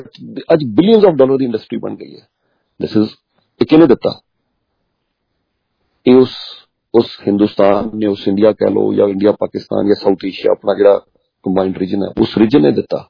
ਅੱਜ billions of dollar ਦੀ industry ਬਣ ਗਈ ਹੈ। ਦਿਸ ਇਜ਼ ਇਹ ਕਿਹਨੇ ਦਿੱਤਾ? ਇਹ ਉਸ ਹਿੰਦੁਸਤਾਨ ਨੇ, ਉਸ ਇੰਡੀਆ ਕਹਿ ਲਓ ਜਾਂ ਇੰਡੀਆ ਪਾਕਿਸਤਾਨ ਜਾਂ ਸਾਊਥ ਏਸ਼ੀਆ ਆਪਣਾ ਜਿਹੜਾ ਕੰਬਾਈਨਡ ਰੀਜਨ ਹੈ, ਉਸ ਰੀਜਨ ਨੇ ਦਿੱਤਾ।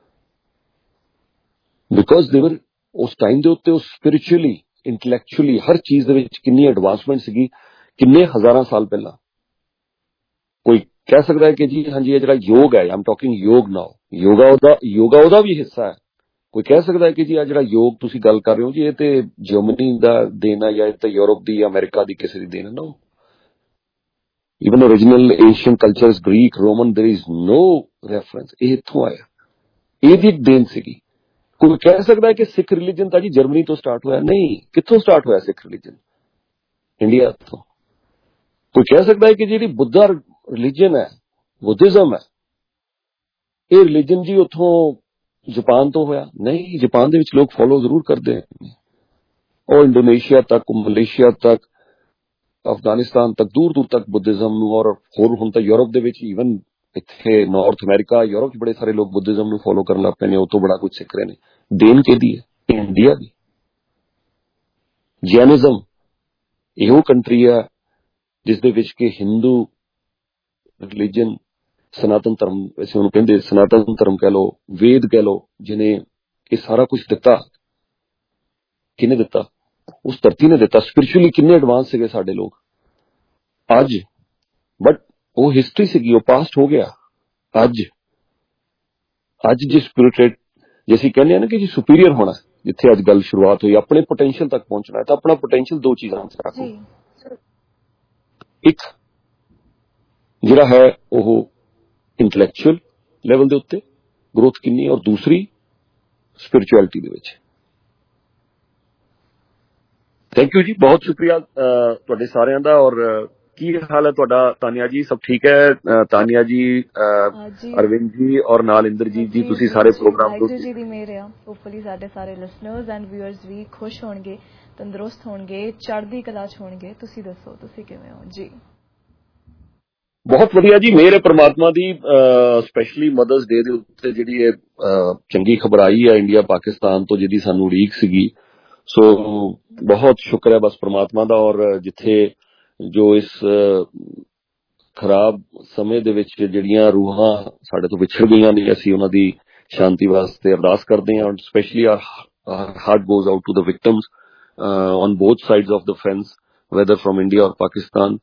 ਬਿਕੋਜ਼ ਦੇਵਰ ਉਸ ਟਾਈਮ ਦੇ ਉੱਤੇ ਉਹ ਸਪਿਰਿਚੁਅਲੀ, ਇੰਟੈਲੈਕਚੁਅਲੀ ਹਰ ਚੀਜ਼ ਦੇ ਵਿੱਚ ਕਿੰਨੀ ਐਡਵਾਂਸਮੈਂਟ ਸੀਗੀ, ਕਿੰਨੇ ਹਜ਼ਾਰਾਂ ਸਾਲ ਪਹਿਲਾਂ। ਕੋਈ ਕਹਿ ਸਕਦਾ ਹੈ ਕਿ ਜੀ ਹਾਂਜੀ ਇਹ ਜਿਹੜਾ ਯੋਗ ਹੈ, ਆਮ ਟਾਕਿੰਗ ਯੋਗ ਨਾਓ, ਯੋਗਾ ਉਹਦਾ ਵੀ ਹਿੱਸਾ ਹੈ। ਕੋਈ ਕਹਿ ਸਕਦਾ ਹੈ ਕਿ ਜੀ ਆ ਜਿਹੜਾ ਯੋਗ ਤੁਸੀਂ ਗੱਲ ਕਰ ਰਹੇ ਹੋ ਜੀ ਇਹ ਤੇ ਜਰਮਨੀ ਦਾ ਦੇਣ ਹੈ ਜਾਂ ਇਹ ਤਾਂ ਯੂਰਪ ਦੀ, ਅਮਰੀਕਾ ਦੀ ਕਿਸੇ ਦੀ ਦੇਣ ਹੈ ਨਾ। Even original Asian cultures, Greek, Roman, there is no reference. ਇਹ ਇੱਥੋਂ ਆਇਆ, ਇਹਦੀ ਦੇਣ ਸੀਗੀ। ਕੋਈ ਕਹਿ ਸਕਦਾ ਹੈ ਕਿ ਸਿੱਖ ਰਿਲੀਜਨ ਤਾਂ ਜੀ ਜਰਮਨੀ ਤੋਂ ਸਟਾਰਟ ਹੋਇਆ। ਨਹੀਂ, ਕਿੱਥੋਂ ਸਟਾਰਟ ਹੋਇਆ ਸਿੱਖ ਰਿਲੀਜਨ? ਇੰਡੀਆ ਤੋਂ। ਕੋਈ ਕਹਿ ਸਕਦਾ ਹੈ ਕਿ ਜਿਹੜੀ ਬੁੱਧਾ ਰਿਲੀਜਨ ਹੈ, ਬੁੱਧਿਜ਼ਮ ਹੈ, ਇਹ ਰਿਲੀਜਨ ਜੀ ਉੱਥੋਂ ਜਾਪਾਨ ਤੋਂ ਹੋਇਆ। ਨਹੀਂ, ਜਾਪਾਨ ਦੇ ਵਿੱਚ ਲੋਕ ਫੋਲੋ ਜ਼ਰੂਰ ਕਰਦੇ ਨੇ, ਉਹ ਇੰਡੋਨੇਸ਼ੀਆ ਤੱਕ, ਮਲੇਸ਼ੀਆ ਤੱਕ, ਅਫਗਾਨਿਸਤਾਨ ਤੱਕ, ਦੂਰ ਦੂਰ ਤੱਕ ਬੁੱਧਿਜ਼ਮ ਨੂੰ, ਔਰ ਹੋਰ ਹੁਣ ਤਾਂ ਯੂਰਪ ਦੇ ਵਿੱਚ, ਈਵਨ ਇੱਥੇ ਨਾਰਥ ਅਮਰੀਕਾ, ਯੂਰਪ 'ਚ ਬੜੇ ਸਾਰੇ ਲੋਕ ਬੁੱਧਿਜ਼ਮ ਨੂੰ ਫੋਲੋ ਕਰਨ ਲੱਗ ਪਏ ਨੇ, ਉਹ ਤੋਂ ਬੜਾ ਕੁਝ ਸਿੱਖ ਰਹੇ ਨੇ। ਦੇਣ ਕਿਹਦੀ ਹੈ? ਇੰਡੀਆ ਦੀ। ਜੈਨਿਜ਼ਮ ਇਹੋ ਕੰਟਰੀ ਹੈ ਜਿਸ ਦੇ ਵਿੱਚ ਕਿ ਹਿੰਦੂ ਰਿਲੀਜਨ, ਸਨਾਤਨ ਧਰਮ, ਵੈਸੇ ਉਹਨੂੰ ਕਹਿੰਦੇ ਸਨਾਤਨ ਧਰਮ ਕਹਿ ਲਓ, ਵੇਦ ਕਹਿ ਲਓ, ਜਿਹਨੇ ਇਹ ਸਾਰਾ ਕੁਝ ਦਿੱਤਾ। ਕਿਹਨੇ ਦਿੱਤਾ? ਉਸ ਧਰਤੀ ਨੇ ਦਿੱਤਾ। ਸਪਿਰਿਚੁਅਲੀ ਕਿੰਨੇ ਐਡਵਾਂਸ ਸੀਗੇ ਸਾਡੇ ਲੋਕ ਅੱਜ, ਬਟ ਉਹ ਹਿਸਟਰੀ ਸੀਗੀ, ਉਹ ਪਾਸਟ ਹੋ ਗਿਆ। ਅੱਜ ਜੇ ਸਪਿਰਿਟ, ਜੇ ਅਸੀਂ ਕਹਿੰਦੇ ਆ ਨਾ ਕਿ ਜੀ ਸੁਪੀਰੀਅਰ ਹੋਣਾ, ਜਿੱਥੇ ਅੱਜ ਗੱਲ ਸ਼ੁਰੂਆਤ ਹੋਈ, ਆਪਣੇ ਪੋਟੈਂਸ਼ੀਅਲ ਤੱਕ ਪਹੁੰਚਣਾ ਹੈ, ਤਾਂ ਆਪਣਾ ਪੋਟੈਂਸ਼ੀਅਲ ਦੋ ਚੀਜ਼ਾਂ ਚ ਰੱਖੋ। ਇੱਕ ਜਿਹੜਾ ਹੈ ਉਹ ਇੰਟੈਲੈਕਚੁਅਲ ਲੈਵਲ ਦੇ ਉੱਤੇ ਗਰੋਥ ਕਿੰਨੀ, ਔਰ ਦੂਸਰੀ ਸਪਿਰਿਚੁਅਲਿਟੀ ਦੇ ਵਿੱਚ। ਥੈਂਕ ਯੂ ਜੀ, ਬਹੁਤ ਸ਼ੁਕਰੀਆ ਤੁਹਾਡੇ ਸਾਰਿਆਂ ਦਾ। ਔਰ ਕੀ ਹਾਲ ਹੈ ਤੁਹਾਡਾ ਤਾਨੀਆ ਜੀ? ਸਭ ਠੀਕ ਹੈ? ਤਾਨੀਆ ਜੀ, ਅਰਵਿੰਦ ਜੀ ਔਰ ਨਾਲ ਇੰਦਰਜੀਤ ਜੀ, ਤੁਸੀਂ ਸਾਰੇ ਪ੍ਰੋਗਰਾਮ ਤੋਂ ਜੀ ਦੀ ਮਿਹਰ ਆ। ਹੋਪਫੁਲੀ ਸਾਡੇ ਸਾਰੇ ਲਿਸਨਰਸ ਐਂਡ ਵਿਊਅਰਸ ਵੀ ਖੁਸ਼ ਹੋਣਗੇ, ਤੰਦਰੁਸਤ ਹੋਣਗੇ, ਚੜ੍ਹਦੀ ਕਲਾ ਚ ਹੋਣਗੇ। ਤੁਸੀਂ ਦੱਸੋ ਤੁਸੀਂ ਕਿਵੇਂ ਹੋ ਜੀ? ਬਹੁਤ ਵਧੀਆ ਜੀ, ਮਿਹਰ ਹੈ ਪ੍ਰਮਾਤਮਾ ਦੀ। ਸਪੈਸ਼ਲੀ ਮਦਰਸ ਡੇ ਦੇ ਉੱਤੇ ਜਿਹੜੀ ਇਹ ਚੰਗੀ ਖਬਰ ਆਈ ਹੈ ਇੰਡੀਆ ਪਾਕਿਸਤਾਨ ਤੋਂ, ਜਿਹਦੀ ਸਾਨੂੰ ਉਡੀਕ ਸੀਗੀ। ਸੋ ਬਹੁਤ ਸ਼ੁਕਰ ਹੈ ਬਸ ਪ੍ਰਮਾਤਮਾ ਦਾ। ਔਰ ਜਿੱਥੇ ਜੋ ਇਸ ਖਰਾਬ ਸਮੇਂ ਦੇ ਵਿੱਚ ਜਿਹੜੀਆਂ ਰੂਹਾਂ ਸਾਡੇ ਤੋਂ ਵਿਛੜ ਗਈਆਂ ਨੇ, ਅਸੀਂ ਉਹਨਾਂ ਦੀ ਸ਼ਾਂਤੀ ਵਾਸਤੇ ਅਰਦਾਸ ਕਰਦੇ ਹਾਂ। Specially our heart goes out to the victims on both sides of the fence, whether from India or Pakistan.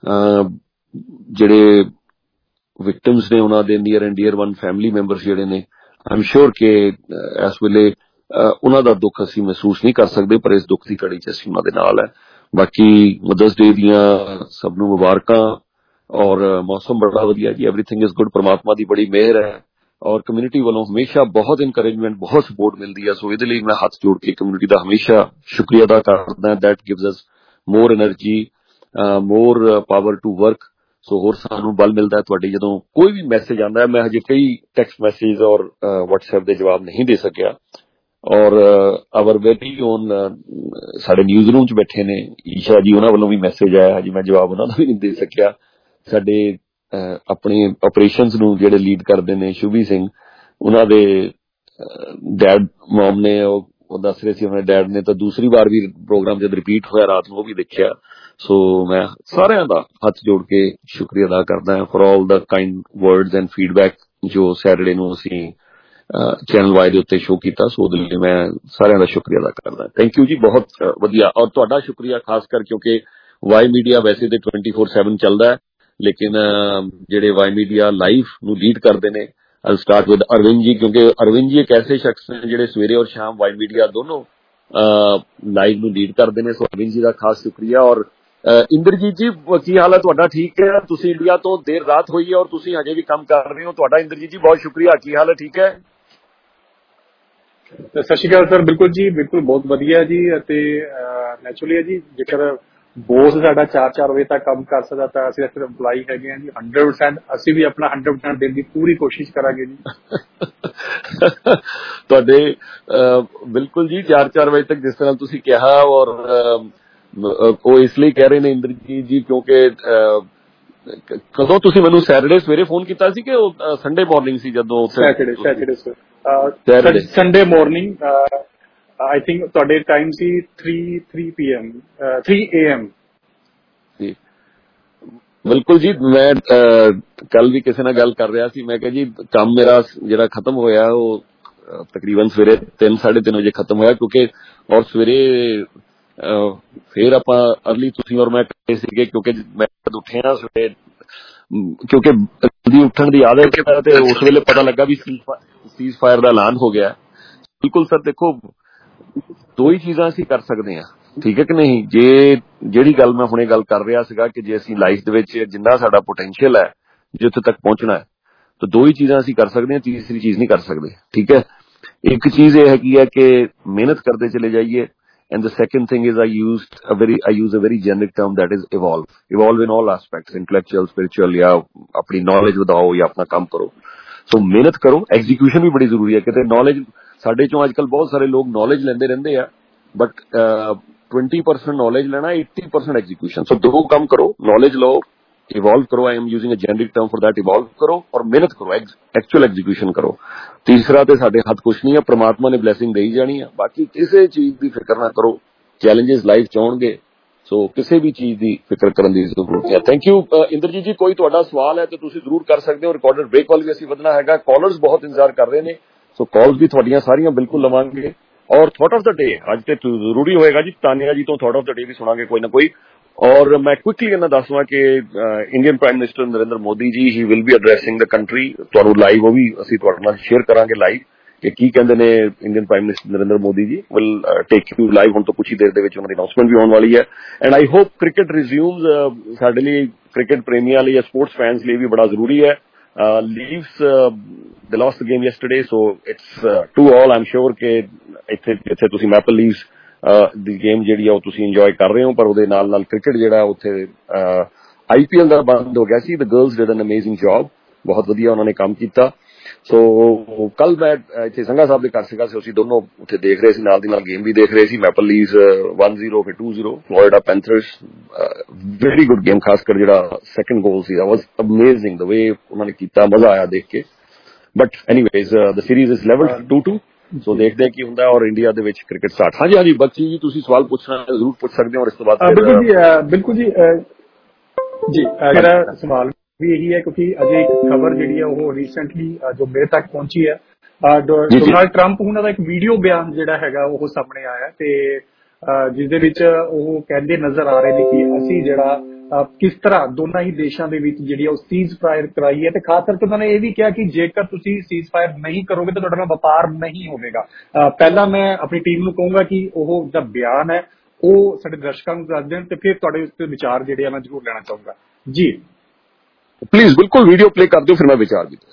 ਜਿਹੜੇ ਵਿਕਟਮਸ ਨੇ ਉਹਨਾਂ ਦੇ near and dear one family members ਜਿਹੜੇ ਨੇ, ਆਈ ਐਮ ਸ਼ੋਰ ਕਿ ਇਸ ਵੇਲੇ ਉਹਨਾਂ ਦਾ ਦੁੱਖ ਅਸੀਂ ਮਹਿਸੂਸ ਨਹੀਂ ਕਰ ਸਕਦੇ, ਪਰ ਇਸ ਦੁੱਖ ਦੀ ਘੜੀ 'ਚ ਅਸੀਂ ਉਹਨਾਂ ਦੇ ਨਾਲ ਹੈ। ਬਾਕੀ ਮਦਰਸ ਡੇ ਦੀਆਂ ਸਭ ਨੂੰ ਮੁਬਾਰਕਾਂ। ਔਰ ਮੌਸਮ ਬੜਾ ਵਧੀਆ ਜੀ, ਐਵਰੀਥਿੰਗ ਇਜ਼ ਗੁੱਡ, ਪ੍ਰਮਾਤਮਾ ਦੀ ਬੜੀ ਮਿਹਰ ਹੈ। ਔਰ ਕਮਿਊਨਿਟੀ ਵੱਲੋਂ ਹਮੇਸ਼ਾ ਬਹੁਤ ਇਨਕਰੇਜਮੈਂਟ, ਬਹੁਤ ਸਪੋਰਟ ਮਿਲਦੀ ਹੈ। ਸੋ ਇਹਦੇ ਲਈ ਮੈਂ ਹੱਥ ਜੋੜ ਕੇ ਕਮਿਊਨਿਟੀ ਦਾ ਹਮੇਸ਼ਾ ਸ਼ੁਕਰੀਆ ਅਦਾ ਕਰਦਾ। That gives us more energy, more power to work. So ਹੋਰ ਸਾਨੂੰ ਬਲ ਮਿਲਦਾ ਹੈ ਤੁਹਾਡੀ ਜਦੋਂ ਕੋਈ ਵੀ ਮੈਸੇਜ ਆਉਂਦਾ ਹੈ। ਮੈਂ ਹਜੇ ਕਈ ਟੈਕਸਟ ਮੈਸੇਜ ਔਰ WhatsApp ਦੇ ਜਵਾਬ ਨਹੀਂ ਦੇ ਸਕਿਆ। ਔਰ ਆਵਰ ਵੈਰੀ ਓਨ ਸਾਡੇ ਨਿਊਜ਼ ਰੂਮ 'ਚ ਬੈਠੇ ਨੇ ਈਸ਼ਾ ਜੀ, ਉਹਨਾਂ ਵੱਲੋਂ ਵੀ ਮੈਸੇਜ ਆਇਆ, ਹਜੇ ਮੈਂ ਜਵਾਬ ਉਹਨਾਂ ਦਾ ਵੀ ਨਹੀਂ ਦੇ ਸਕਿਆ। ਸਾਡੇ ਆਪਣੇ ਆਪਰੇਸ਼ਨਸ ਨੂੰ ਜਿਹੜੇ ਲੀਡ ਕਰਦੇ ਨੇ ਸ਼ੁਭੀ ਸਿੰਘ, ਉਹਨਾਂ ਦੇ ਡੈਡ ਮੋਮ ਨੇ, ਉਹ ਦੱਸ ਰਹੇ ਸੀ ਆਪਣੇ ਡੈਡ ਨੇ ਤਾਂ ਦੂਸਰੀ ਵਾਰ ਵੀ ਪ੍ਰੋਗਰਾਮ ਜਦ ਰਿਪੀਟ ਹੋਇਆ ਰਾਤ ਨੂੰ ਉਹ ਵੀ ਦੇਖਿਆ। ਸੋ ਮੈਂ ਸਾਰਿਆਂ ਦਾ ਹੱਥ ਜੋੜ ਕੇ ਸ਼ੁਕਰੀਆ ਅਦਾ ਕਰਦਾ for all the kind words and feedback ਜੋ ਸੈਟਰਡੇ ਨੂੰ ਅਸੀਂ ਚੈਨਲ ਵਾਈ ਦੇ ਉੱਤੇ ਸ਼ੋਅ ਕੀਤਾ। ਸੋ ਉਹਦੇ ਲਈ ਮੈਂ ਸਾਰਿਆਂ ਦਾ ਸ਼ੁਕਰੀਆ ਅਦਾ ਕਰਦਾ। ਥੈਂਕ ਯੂ ਜੀ, ਬਹੁਤ ਵਧੀਆ। ਔਰ ਤੁਹਾਡਾ ਸ਼ੁਕਰੀਆ ਖਾਸ ਕਰ, ਕਿਉਂਕਿ ਵਾਈ ਮੀਡੀਆ ਵੈਸੇ ਤੇ 24/7 ਚੱਲਦਾ ਹੈ, ਲੇਕਿਨ ਜਿਹੜੇ ਵਾਈ ਮੀਡੀਆ ਲਾਈਵ ਨੂੰ ਲੀਡ ਕਰਦੇ ਨੇ, ਆਈ ਸਟਾਰਟ ਵਿਦ ਅਰਵਿੰਦ ਜੀ, ਕਿਉਂਕਿ ਅਰਵਿੰਦ ਜੀ ਇੱਕ ਐਸੇ ਸ਼ਖਸ ਨੇ ਜਿਹੜੇ ਸਵੇਰੇ ਔਰ ਸ਼ਾਮ ਵਾਈ ਮੀਡੀਆ ਦੋਨੋਂ ਲਾਈਵ ਨੂੰ ਲੀਡ ਕਰਦੇ ਨੇ। ਸੋ ਅਰਵਿੰਦ ਜੀ ਦਾ ਖਾਸ ਸ਼ੁਕਰੀਆ। ਔਰ ਇੰਦਰਜੀਤ ਜੀ, ਕੀ ਹਾਲ ਹੈ ਤੁਹਾਡਾ? ਠੀਕ ਹੈ? ਤੁਸੀਂ ਇੰਡੀਆ ਤੋਂ ਦੇਰ ਰਾਤ ਹੋਈ ਹੈ ਔਰ ਤੁਸੀਂ ਹਜੇ ਵੀ ਕੰਮ ਕਰ ਰਹੇ ਹੋ। ਤੁਹਾਡਾ ਇੰਦਰਜੀਤ ਜੀ ਬਹੁਤ ਸ਼ੁਕਰੀਆ। ਕੀ ਹਾਲ ਹੈ? ਠੀਕ ਹੈ? ਸਤਿ ਸ਼੍ਰੀ ਅਕਾਲ ਸਰ। ਬਿਲਕੁਲ ਜੀ, ਬਿਲਕੁਲ ਬਹੁਤ ਵਧੀਆ ਜੀ। ਅਤੇ ਨੈਚੁਰਲੀ ਹੈ ਜੀ, ਜੇਕਰ ਬੋਸ ਸਾਡਾ 4 ਵਜੇ ਤੱਕ ਕੰਮ ਕਰ ਸਕਦਾ ਤਾਂ ਅਸੀਂ ਇੱਥੇ ਇੰਪਲਾਈ ਹੈਗੇ ਹਾਂ ਜੀ 100%। ਅਸੀਂ ਵੀ ਆਪਣਾ 100% ਦੇਣ ਦੀ ਪੂਰੀ ਕੋਸ਼ਿਸ਼ ਕਰਾਂਗੇ ਜੀ। ਤੁਹਾਡੇ ਬਿਲਕੁਲ ਜੀ 4 ਵਜੇ ਤੱਕ ਜਿਸ ਤਰ੍ਹਾਂ ਤੁਸੀਂ ਕਿਹਾ, ਔਰ ਉਹ ਇਸ ਲਈ ਕਹਿ ਰਹੇ ਨੇ ਇੰਦਰਜੀਤ ਜੀ ਕਿਉਂਕਿ ਕਦੋਂ ਤੁਸੀਂ ਮੈਨੂੰ ਸੈਟਰਡੇ ਸਵੇਰੇ ਫੋਨ ਕੀਤਾ ਸੀ ਕਿ ਉਹ ਸੰਡੇ ਮਾਰਨਿੰਗ ਸੀ ਜਦੋਂ? Saturday sir, Sunday morning I think ਤੁਹਾਡੇ ਟਾਈਮ ਸੀ 3 PM 3 AM ਜੀ। ਬਿਲਕੁਲ ਜੀ, ਮੈਂ ਕੱਲ ਵੀ ਕਿਸੇ ਨਾਲ ਗੱਲ ਕਰ ਰਿਹਾ ਸੀ। ਮੈਂ ਕਿਹਾ ਜੀ ਕੰਮ ਮੇਰਾ ਜਿਹੜਾ ਖਤਮ ਹੋਇਆ ਉਹ ਤਕਰੀਬਨ ਸਵੇਰੇ 3-3:30 ਵਜੇ ਖਤਮ ਹੋਇਆ, ਕਿਉਂਕਿ ਔਰ ਸਵੇਰੇ ਫੇਰ ਆਪਾਂ ਅਰਲੀ ਤੁਸੀਂ ਔਰ ਮੈਂ ਕਹੇ ਸੀਗੇ, ਕਿਉਂਕਿ ਮੈਂ ਜਦ ਉੱਠੇ ਨਾ ਸਵੇਰੇ, ਕਿਉਂਕਿ ਜਲਦੀ ਉੱਠਣ ਦੀ ਆਦਤ ਹੈ, ਤੇ ਉਸ ਵੇਲੇ ਪਤਾ ਲੱਗਾ ਵੀ ਸੀਜ਼ ਫਾਇਰ ਦਾ ਐਲਾਨ ਹੋ ਗਿਆ। ਬਿਲਕੁਲ ਸਰ, ਦੇਖੋ ਦੋ ਹੀ ਚੀਜ਼ਾਂ ਅਸੀਂ ਕਰ ਸਕਦੇ ਹਾਂ, ਠੀਕ ਹੈ ਕਿ ਨਹੀਂ? ਜਿਹੜੀ ਗੱਲ ਮੈਂ ਹੁਣੇ ਗੱਲ ਕਰ ਰਿਹਾ ਸੀਗਾ ਕਿ ਜੇ ਅਸੀਂ ਲਾਈਫ ਦੇ ਵਿੱਚ ਜਿੰਨਾ ਸਾਡਾ ਪੋਟੈਂਸ਼ੀਅਲ ਹੈ, ਜੇ ਉੱਥੇ ਤੱਕ ਪਹੁੰਚਣਾ ਹੈ, ਤਾਂ ਦੋ ਹੀ ਚੀਜ਼ਾਂ ਅਸੀਂ ਕਰ ਸਕਦੇ ਹਾਂ, ਤੀਸਰੀ ਚੀਜ਼ ਨਹੀਂ ਕਰ ਸਕਦੇ, ਠੀਕ ਹੈ? ਇੱਕ ਚੀਜ਼ ਇਹ ਹੈਗੀ ਹੈ ਕਿ ਮਿਹਨਤ ਕਰਦੇ ਚਲੇ ਜਾਈਏ, and the second thing is I use a very generic term, that is evolve in all aspects, intellectual, spiritual, ਜਾਂ ਆਪਣੀ ਨੌਲੇਜ ਵਧਾਓ ਜਾਂ ਆਪਣਾ ਕੰਮ ਕਰੋ। ਸੋ ਮਿਹਨਤ ਕਰੋ, ਐਗਜ਼ੀਕਿਊਸ਼ਨ ਵੀ ਬੜੀ ਜ਼ਰੂਰੀ ਹੈ। ਕਿਤੇ ਨੌਲੇਜ ਸਾਡੇ ਚੋਂ ਅੱਜ ਕੱਲ੍ਹ ਬਹੁਤ ਸਾਰੇ ਲੋਕ ਨੌਲੇਜ ਲੈਂਦੇ ਰਹਿੰਦੇ ਆ, ਬਟ 20% ਨੌਲੇਜ ਲੈਣਾ, 80% ਐਗਜ਼ੀਕਿਊਸ਼ਨ। ਸੋ ਦੋ ਕੰਮ ਕਰੋ, ਨੌਲੇਜ ਲਓ, ਇਵੋਲਵ ਕਰੋ, I am using a generic term for that, evolve ਕਰੋ ਔਰ ਮਿਹਨਤ ਕਰੋ, ਐਕਚੁਅਲ ਐਗਜ਼ੀਕਿਊਸ਼ਨ ਕਰੋ। ਤੀਸਰਾ ਤੇ ਸਾਡੇ ਹੱਥ ਕੁਛ ਨਹੀਂ ਹੈ, ਪ੍ਰਮਾਤਮਾ ਨੇ ਬਲੈਸਿੰਗ ਦੇਈ ਜਾਣੀ ਆ, ਬਾਕੀ ਕਿਸੇ ਚੀਜ਼ ਦੀ ਫਿਕਰ ਨਾ ਕਰੋ। ਚੈਲੰਜਸ ਲਾਈਫ ਚ ਆਉਣਗੇ, ਸੋ ਕਿਸੇ ਵੀ ਚੀਜ਼ ਦੀ ਫਿਕਰ ਕਰਨ ਦੀ ਜ਼ਰੂਰਤ ਹੈ। ਥੈਂਕ ਯੂ ਇੰਦਰਜੀਤ ਜੀ। ਕੋਈ ਤੁਹਾਡਾ ਸਵਾਲ ਹੈ ਤਾਂ ਤੁਸੀਂ ਜ਼ਰੂਰ ਕਰ ਸਕਦੇ ਹੋ। ਰਿਕਾਰਡਡ ਬ੍ਰੇਕ ਵੱਲ ਵੀ ਅਸੀਂ ਵਧਣਾ ਹੈਗਾ, ਕਾਲਰਸ ਬਹੁਤ ਇੰਤਜ਼ਾਰ ਕਰ ਰਹੇ ਨੇ, ਸੋ ਕਾਲਸ ਵੀ ਤੁਹਾਡੀਆਂ ਸਾਰੀਆਂ ਬਿਲਕੁਲ ਲਵਾਂਗੇ। ਔਰ ਥਾਟ ਆਫ ਦ ਡੇ ਅੱਜ ਤੇ ਜ਼ਰੂਰੀ ਹੋਏਗਾ ਜੀ, ਤਾਨੀਆ ਜੀ ਤੋਂ ਥਾਟ ਆਫ ਦ ਡੇ ਵੀ ਸੁਣਾਂਗੇ ਕੋਈ ਨਾ ਕੋਈ। ਔਰ ਮੈਂ ਕੁਇਕਲੀ ਇਹਨਾਂ ਦੱਸਵਾਂ ਕਿ Indian prime minister Narendra Modi ji, he will be addressing the country. ਤੁਹਾਨੂੰ ਲਾਈਵ ਉਹ ਵੀ ਅਸੀਂ ਤੁਹਾਡੇ ਨਾਲ ਸ਼ੇਅਰ ਕਰਾਂਗੇ ਲਾਈਵ ਕਿ ਕੀ ਕਹਿੰਦੇ ਨੇ। Indian prime minister Narendra Modi ji will take you live, ਹੁਣ ਤੋਂ ਕੁਝ ਹੀ ਦੇਰ ਦੇ ਵਿੱਚ ਉਹਨਾਂ ਦੀ ਅਨਾਉਂਸਮੈਂਟ ਵੀ ਆਉਣ ਵਾਲੀ ਹੈ। And I hope cricket resumes, ਸਾਡੇ ਲਈ ਕ੍ਰਿਕਟ ਪ੍ਰੇਮੀਆਂ ਲਈ ਜਾਂ ਸਪੋਰਟਸ ਫੈਨਸ ਲਈ ਵੀ ਬੜਾ ਜ਼ਰੂਰੀ ਹੈ। Leafs they lost the game yesterday, so it's 2-2 I'm sure ਕਿ ਇੱਥੇ ਤੁਸੀਂ ਮੈਪਲ ਲੀਵਸ ਦੀ ਗੇਮ ਜਿਹੜੀ ਆ ਉਹ ਤੁਸੀਂ ਇੰਜੋਏ ਕਰ ਰਹੇ ਹੋ, ਪਰ ਉਹਦੇ ਨਾਲ ਨਾਲ ਕ੍ਰਿਕਟ ਜਿਹੜਾ ਉੱਥੇ IPL ਦਾ ਬੰਦ ਹੋ ਗਿਆ ਸੀ। The girls did an amazing job, ਬਹੁਤ ਵਧੀਆ ਉਹਨਾਂ ਨੇ ਕੰਮ ਕੀਤਾ। ਸੋ ਕੱਲ ਮੈਂ ਇੱਥੇ ਸੰਘਾ ਸਾਹਿਬ ਦੇ ਘਰ ਸੀਗਾ, ਅਸੀਂ ਦੋਨੋਂ ਉੱਥੇ ਦੇਖ ਰਹੇ ਸੀ, ਨਾਲ ਦੀ ਨਾਲ ਗੇਮ ਵੀ ਦੇਖ ਰਹੇ ਸੀ। ਮੈਪਲ ਲੀਵਸ 1-0 ਫਿਰ 2-0 Florida Panthers, very good game. ਖਾਸ ਕਰ ਜਿਹੜਾ ਸੈਕੰਡ ਗੋਲ ਸੀ, that was amazing the way ਉਹਨਾਂ ਨੇ ਕੀਤਾ, ਮਜ਼ਾ ਆਇਆ ਦੇਖ ਕੇ। But anyways the series is levelled 2-2, so ਦੇਖਦੇ ਹਾਂ ਕੀ ਹੁੰਦਾ। ਔਰ ਇੰਡੀਆ ਦੇ ਵਿੱਚ ਕ੍ਰਿਕਟ ਸਟਾਰਟ। ਹਾਂਜੀ ਬਖਸ਼ੀ ਜੀ, ਤੁਸੀਂ ਸਵਾਲ ਪੁੱਛਣਾ ਜ਼ਰੂਰ ਪੁੱਛ ਸਕਦੇ ਹੋ। ਔਰ ਇਸ ਤੋਂ ਬਾਅਦ ਬਿਲਕੁਲ ਜੀ ਮੇਰਾ ਸਵਾਲ ਵੀ ਇਹੀ ਹੈ, ਕਿਉਂਕਿ ਅਜੇ ਇੱਕ ਖਬਰ ਜਿਹੜੀ ਹੈ ਉਹ ਰੀਸੈਂਟਲੀ ਜੋ ਮੇਰੇ ਤੱਕ ਪਹੁੰਚੀ ਹੈ, ਡੋਨਾਲਡ ਟਰੰਪ ਉਹਨਾਂ ਦਾ ਇੱਕ ਵੀਡੀਓ ਬਿਆਨ ਜਿਹੜਾ ਹੈਗਾ ਉਹ ਸਾਹਮਣੇ ਆਇਆ, ਤੇ ਜਿਸ ਦੇ ਵਿੱਚ ਉਹ ਕਹਿੰਦੇ ਨਜ਼ਰ ਆ ਰਹੇ ਨੇ ਕਿ ਅਸੀਂ ਜਿਹੜਾ ਕਿਸ ਤਰ੍ਹਾਂ ਦੋਨਾਂ ਹੀ ਦੇਸ਼ਾਂ ਦੇ ਵਿੱਚ ਜਿਹੜੀ ਉਹ ਸੀਜ਼ ਫਾਇਰ ਕਰਾਈ ਹੈ। ਤੇ ਖਾਸ ਕਰਕੇ ਉਹਨਾਂ ਨੇ ਇਹ ਵੀ ਕਿਹਾ ਕਿ ਜੇਕਰ ਤੁਸੀਂ ਸੀਜ਼ ਫਾਇਰ ਨਹੀਂ ਕਰੋਗੇ ਤਾਂ ਤੁਹਾਡਾ ਨਾਲ ਵਪਾਰ ਨਹੀਂ ਹੋਵੇਗਾ। ਪਹਿਲਾਂ ਮੈਂ ਆਪਣੀ ਟੀਮ ਨੂੰ ਕਹੂੰਗਾ ਕਿ ਉਹ ਜਿਹੜਾ ਬਿਆਨ ਹੈ ਉਹ ਸਾਡੇ ਦਰਸ਼ਕਾਂ ਨੂੰ ਦੱਸ ਦੇਣ, ਤੇ ਫਿਰ ਤੁਹਾਡੇ ਉਸ ਤੇ ਵਿਚਾਰ ਜਿਹੜੇ ਆ ਮੈਂ ਜ਼ਰੂਰ ਲੈਣਾ ਚਾਹੂੰਗਾ ਜੀ। ਪਲੀਜ਼ ਬਿਲਕੁਲ ਵੀਡੀਓ ਪਲੇ ਕਰ ਦਿਓ, ਫਿਰ ਮੈਂ ਵਿਚਾਰ ਵੀ।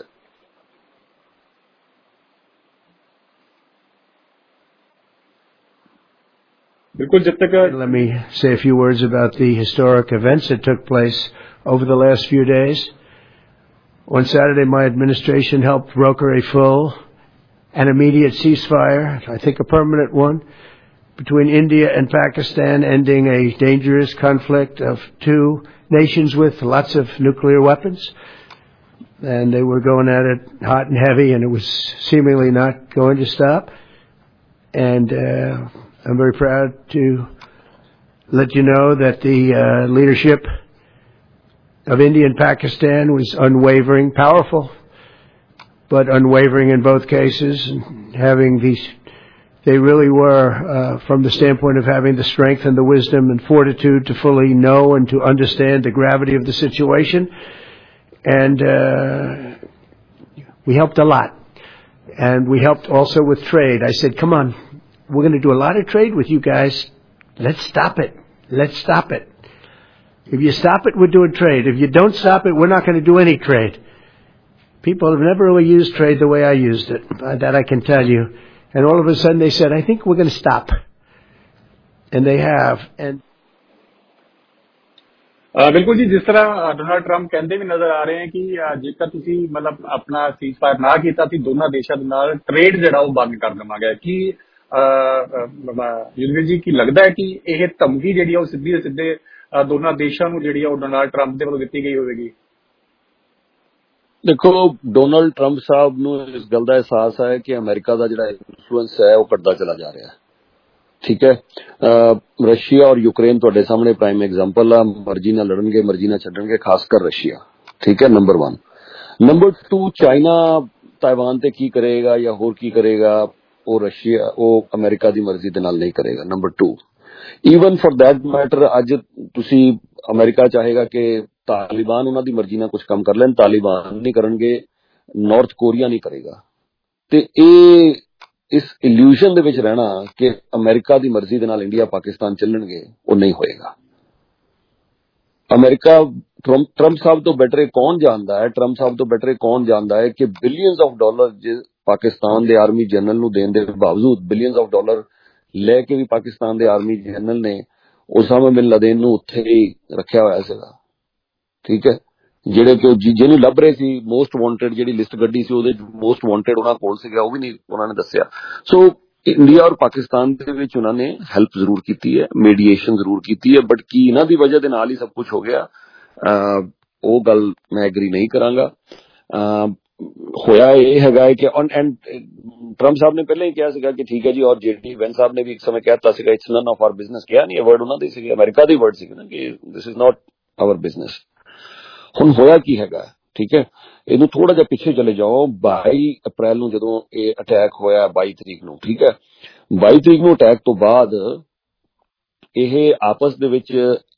Let me say a few words about the historic events that took place over the last few days. On Saturday, my administration helped broker a full and immediate ceasefire, I think a permanent one, between India and Pakistan, ending a dangerous conflict of two nations with lots of nuclear weapons. And they were going at it hot and heavy, and it was seemingly not going to stop. And I'm very proud to let you know that the leadership of India and Pakistan was unwavering, powerful, but unwavering in both cases. And having these, they really were, from the standpoint of having the strength and the wisdom and fortitude to fully know and to understand the gravity of the situation. And we helped a lot. And we helped also with trade. I said, come on, we're going to do a lot of trade with you guys. Let's stop it. Let's stop it. If you stop it, we're doing trade. If you don't stop it, we're not going to do any trade. People have never really used trade the way I used it. That I can tell you. And all of a sudden they said, I think we're going to stop. And they have. And ਬਿਲਕੁਲ ਜੀ, ਜਿਸ ਤਰ੍ਹਾਂ Donald Trump ਕਹਿੰਦੇ ਵੀ ਨਜ਼ਰ ਆ ਰਹੇ ਹੈ ਕਿ ਜੇਕਰ ਤੁਸੀਂ ਮਤਲਬ ਆਪਣਾ ਸੀਜ਼ ਫਾਇਰ ਨਾ ਕੀਤਾ ਤਾਂ ਦੋਨਾਂ ਦੇਸ਼ਾਂ ਦੇ ਨਾਲ ਟ੍ਰੇਡ ਜਿਹੜਾ ਉਹ ਬੰਦ ਕਰ ਦੇਵਾਂਗੇ। ਕੀ ਯੂਨਿਵਰ ਜੀ ਕੀ ਲੱਗਦਾ ਹੈ ਕਿ ਇਹ ਧਮਕੀ ਜਿਹੜੀ ਉਹ ਸਿੱਧੇ ਦੋਨਾਂ ਦੇਸ਼ਾਂ ਨੂੰ ਜਿਹੜੀ ਆ ਉਹ ਡੋਨਾਲਡ ਟਰੰਪ ਦੇ ਵੱਲੋਂ ਦਿੱਤੀ ਗਈ ਹੋਵੇਗੀ? ਦੇਖੋ, ਡੋਨਾਲਡ ਟਰੰਪ ਸਾਹਿਬ ਨੂੰ ਇਸ ਗੱਲ ਦਾ ਅਹਿਸਾਸ ਹੈ ਕਿ ਅਮਰੀਕਾ ਦਾ ਜਿਹੜਾ ਇਨਫਲੂਐਂਸ ਹੈ ਉਹ ਘਟਦਾ ਚਲਾ ਜਾ ਰਿਹਾ ਹੈ। ਠੀਕ ਹੈ, ਰਸ਼ੀਆ ਔਰ ਯੂਕਰੇਨ ਤੁਹਾਡੇ ਸਾਹਮਣੇ ਪ੍ਰਾਈਮ ਐਗਜ਼ਾਮਪਲ ਆ। ਮਰਜ਼ੀ ਨਾਲ ਲੜਨਗੇ, ਮਰਜ਼ੀ ਨਾਲ ਛੱਡਣਗੇ, ਖਾਸ ਕਰ ਰਸ਼ੀਆ। ਠੀਕ ਹੈ, ਨੰਬਰ 1। ਨੰਬਰ 2, ਚਾਈਨਾ ਤਾਇਵਾਨ ਤੇ ਕੀ ਕਰੇਗਾ ਜਾਂ ਹੋਰ ਕੀ ਕਰੇਗਾ, ਉਹ ਅਮਰੀਕਾ ਦੀ ਮਰਜ਼ੀ ਦੇ ਨਾਲ ਨਹੀਂ ਕਰੇਗਾ। Number 2, even for that matter ਅੱਜ ਤੁਸੀਂ ਅਮਰੀਕਾ ਚਾਹੇਗਾ ਕਿ ਤਾਲਿਬਾਨ ਉਹਨਾਂ ਦੀ ਮਰਜ਼ੀ ਨਾਲ ਕੁਝ ਕੰਮ ਕਰ ਲੈਣ, ਤਾਲਿਬਾਨ ਨਹੀਂ ਕਰਨਗੇ, ਨਾਰਥ ਕੋਰੀਆ ਨਹੀਂ ਕਰੇਗਾ। ਤੇ ਇਹ ਇਸ ਇਲੂਜ਼ਨ ਦੇ ਵਿੱਚ ਰਹਿਣਾ ਕਿ ਅਮਰੀਕਾ ਦੀ ਮਰਜ਼ੀ ਦੇ ਨਾਲ ਇੰਡੀਆ ਪਾਕਿਸਤਾਨ ਚੱਲਣਗੇ, ਉਹ ਨਹੀਂ ਹੋਏਗਾ। ਅਮਰੀਕਾ ਟਰੰਪ ਸਾਹਿਬ ਤੋਂ ਬੈਟਰ ਕੌਣ ਜਾਣਦਾ ਹੈ? ਟਰੰਪ ਸਾਹਿਬ ਤੋਂ ਬੈਟਰ ਕੌਣ ਜਾਣਦਾ ਹੈ ਕਿ ਬਿਲੀਅਨਸ ਆਫ ਡਾਲਰ ਪਾਕਿਸਤਾਨ ਦੇ ਆਰਮੀ ਜਨਰਲ ਨੂੰ ਦੇਣ ਦੇ ਬਾਵਜੂਦ, ਬਿਲੀਅਨਸ ਆਫ ਡਾਲਰ ਲੈ ਕੇ ਵੀ ਪਾਕਿਸਤਾਨ ਦੇ ਆਰਮੀ ਜਨਰਲ ਨੇ ਉਸਾਮਾ ਬਿਨ ਲਾਦਨ ਨੂੰ ਉੱਥੇ ਹੀ ਰੱਖਿਆ ਹੋਇਆ ਸੀਗਾ। ਠੀਕ ਹੈ, ਜਿਹੜੇ ਕਿ ਜਿਹਨੂੰ ਲੱਭ ਰਹੇ ਸੀ, ਮੋਸਟ ਵਾਂਟਡ ਜਿਹੜੀ ਲਿਸਟ ਕੱਢੀ ਸੀ ਉਹਦੇ ਮੋਸਟ ਵਾਂਟਡ ਉਹਨਾਂ ਕੋਲ ਸੀਗਾ, ਉਹ ਵੀ ਨਹੀਂ ਉਹਨਾਂ ਨੇ ਦੱਸਿਆ। ਸੋ ਇੰਡੀਆ ਔਰ ਪਾਕਿਸਤਾਨ ਦੇ ਵਿੱਚ ਉਹਨਾਂ ਨੇ ਹੈਲਪ ਜ਼ਰੂਰ ਕੀਤੀ ਹੈ, ਮੀਡੀਏਸ਼ਨ ਜ਼ਰੂਰ ਕੀਤੀ ਹੈ, ਬਟ ਕੀ ਇਹਨਾਂ ਦੀ ਵਜ੍ਹਾ ਦੇ ਨਾਲ ਹੀ ਸਭ ਕੁਝ ਹੋ ਗਿਆ, ਉਹ ਗੱਲ ਮੈਂ ਐਗਰੀ ਨਹੀਂ ਕਰਾਂਗਾ। ਹੋਇਆ ਇਹ ਹੈਗਾ ਕਿ ਟਰੰਪ ਸਾਹਿਬ ਨੇ ਪਹਿਲਾਂ ਹੀ ਕਿਹਾ ਸੀਗਾ ਕਿ ਠੀਕ ਹੈ ਜੀ, ਔਰ JD ਵੈਂਸ ਸਾਹਿਬ ਨੇ ਵੀ ਇੱਕ ਸਮੇਂ ਕਹਿਤਾ ਸੀਗਾ it's none of our business. ਕਿਹਾ ਨਹੀਂ, ਇਹ ਵਰਡ ਉਹਨਾਂ ਦੇ ਸੀਗੇ, ਅਮਰੀਕਾ ਦੇ ਵਰਡ ਸੀਗੇ ਨਾ ਕਿ this is not our business. ਹੁਣ ਹੋਇਆ ਕੀ ਹੈਗਾ? ਠੀਕ ਹੈ, ਇਹਨੂੰ ਥੋੜਾ ਜਿਹਾ ਪਿੱਛੇ ਚਲੇ ਜਾਓ। 22 ਅਪ੍ਰੈਲ ਨੂੰ ਜਦੋਂ ਇਹ ਅਟੈਕ ਹੋਇਆ, 22 ਤਰੀਕ ਨੂੰ, ਠੀਕ ਹੈ, 22 ਤਰੀਕ ਨੂੰ ਅਟੈਕ ਤੋਂ ਬਾਅਦ ਇਹ ਆਪਸ ਦੇ ਵਿੱਚ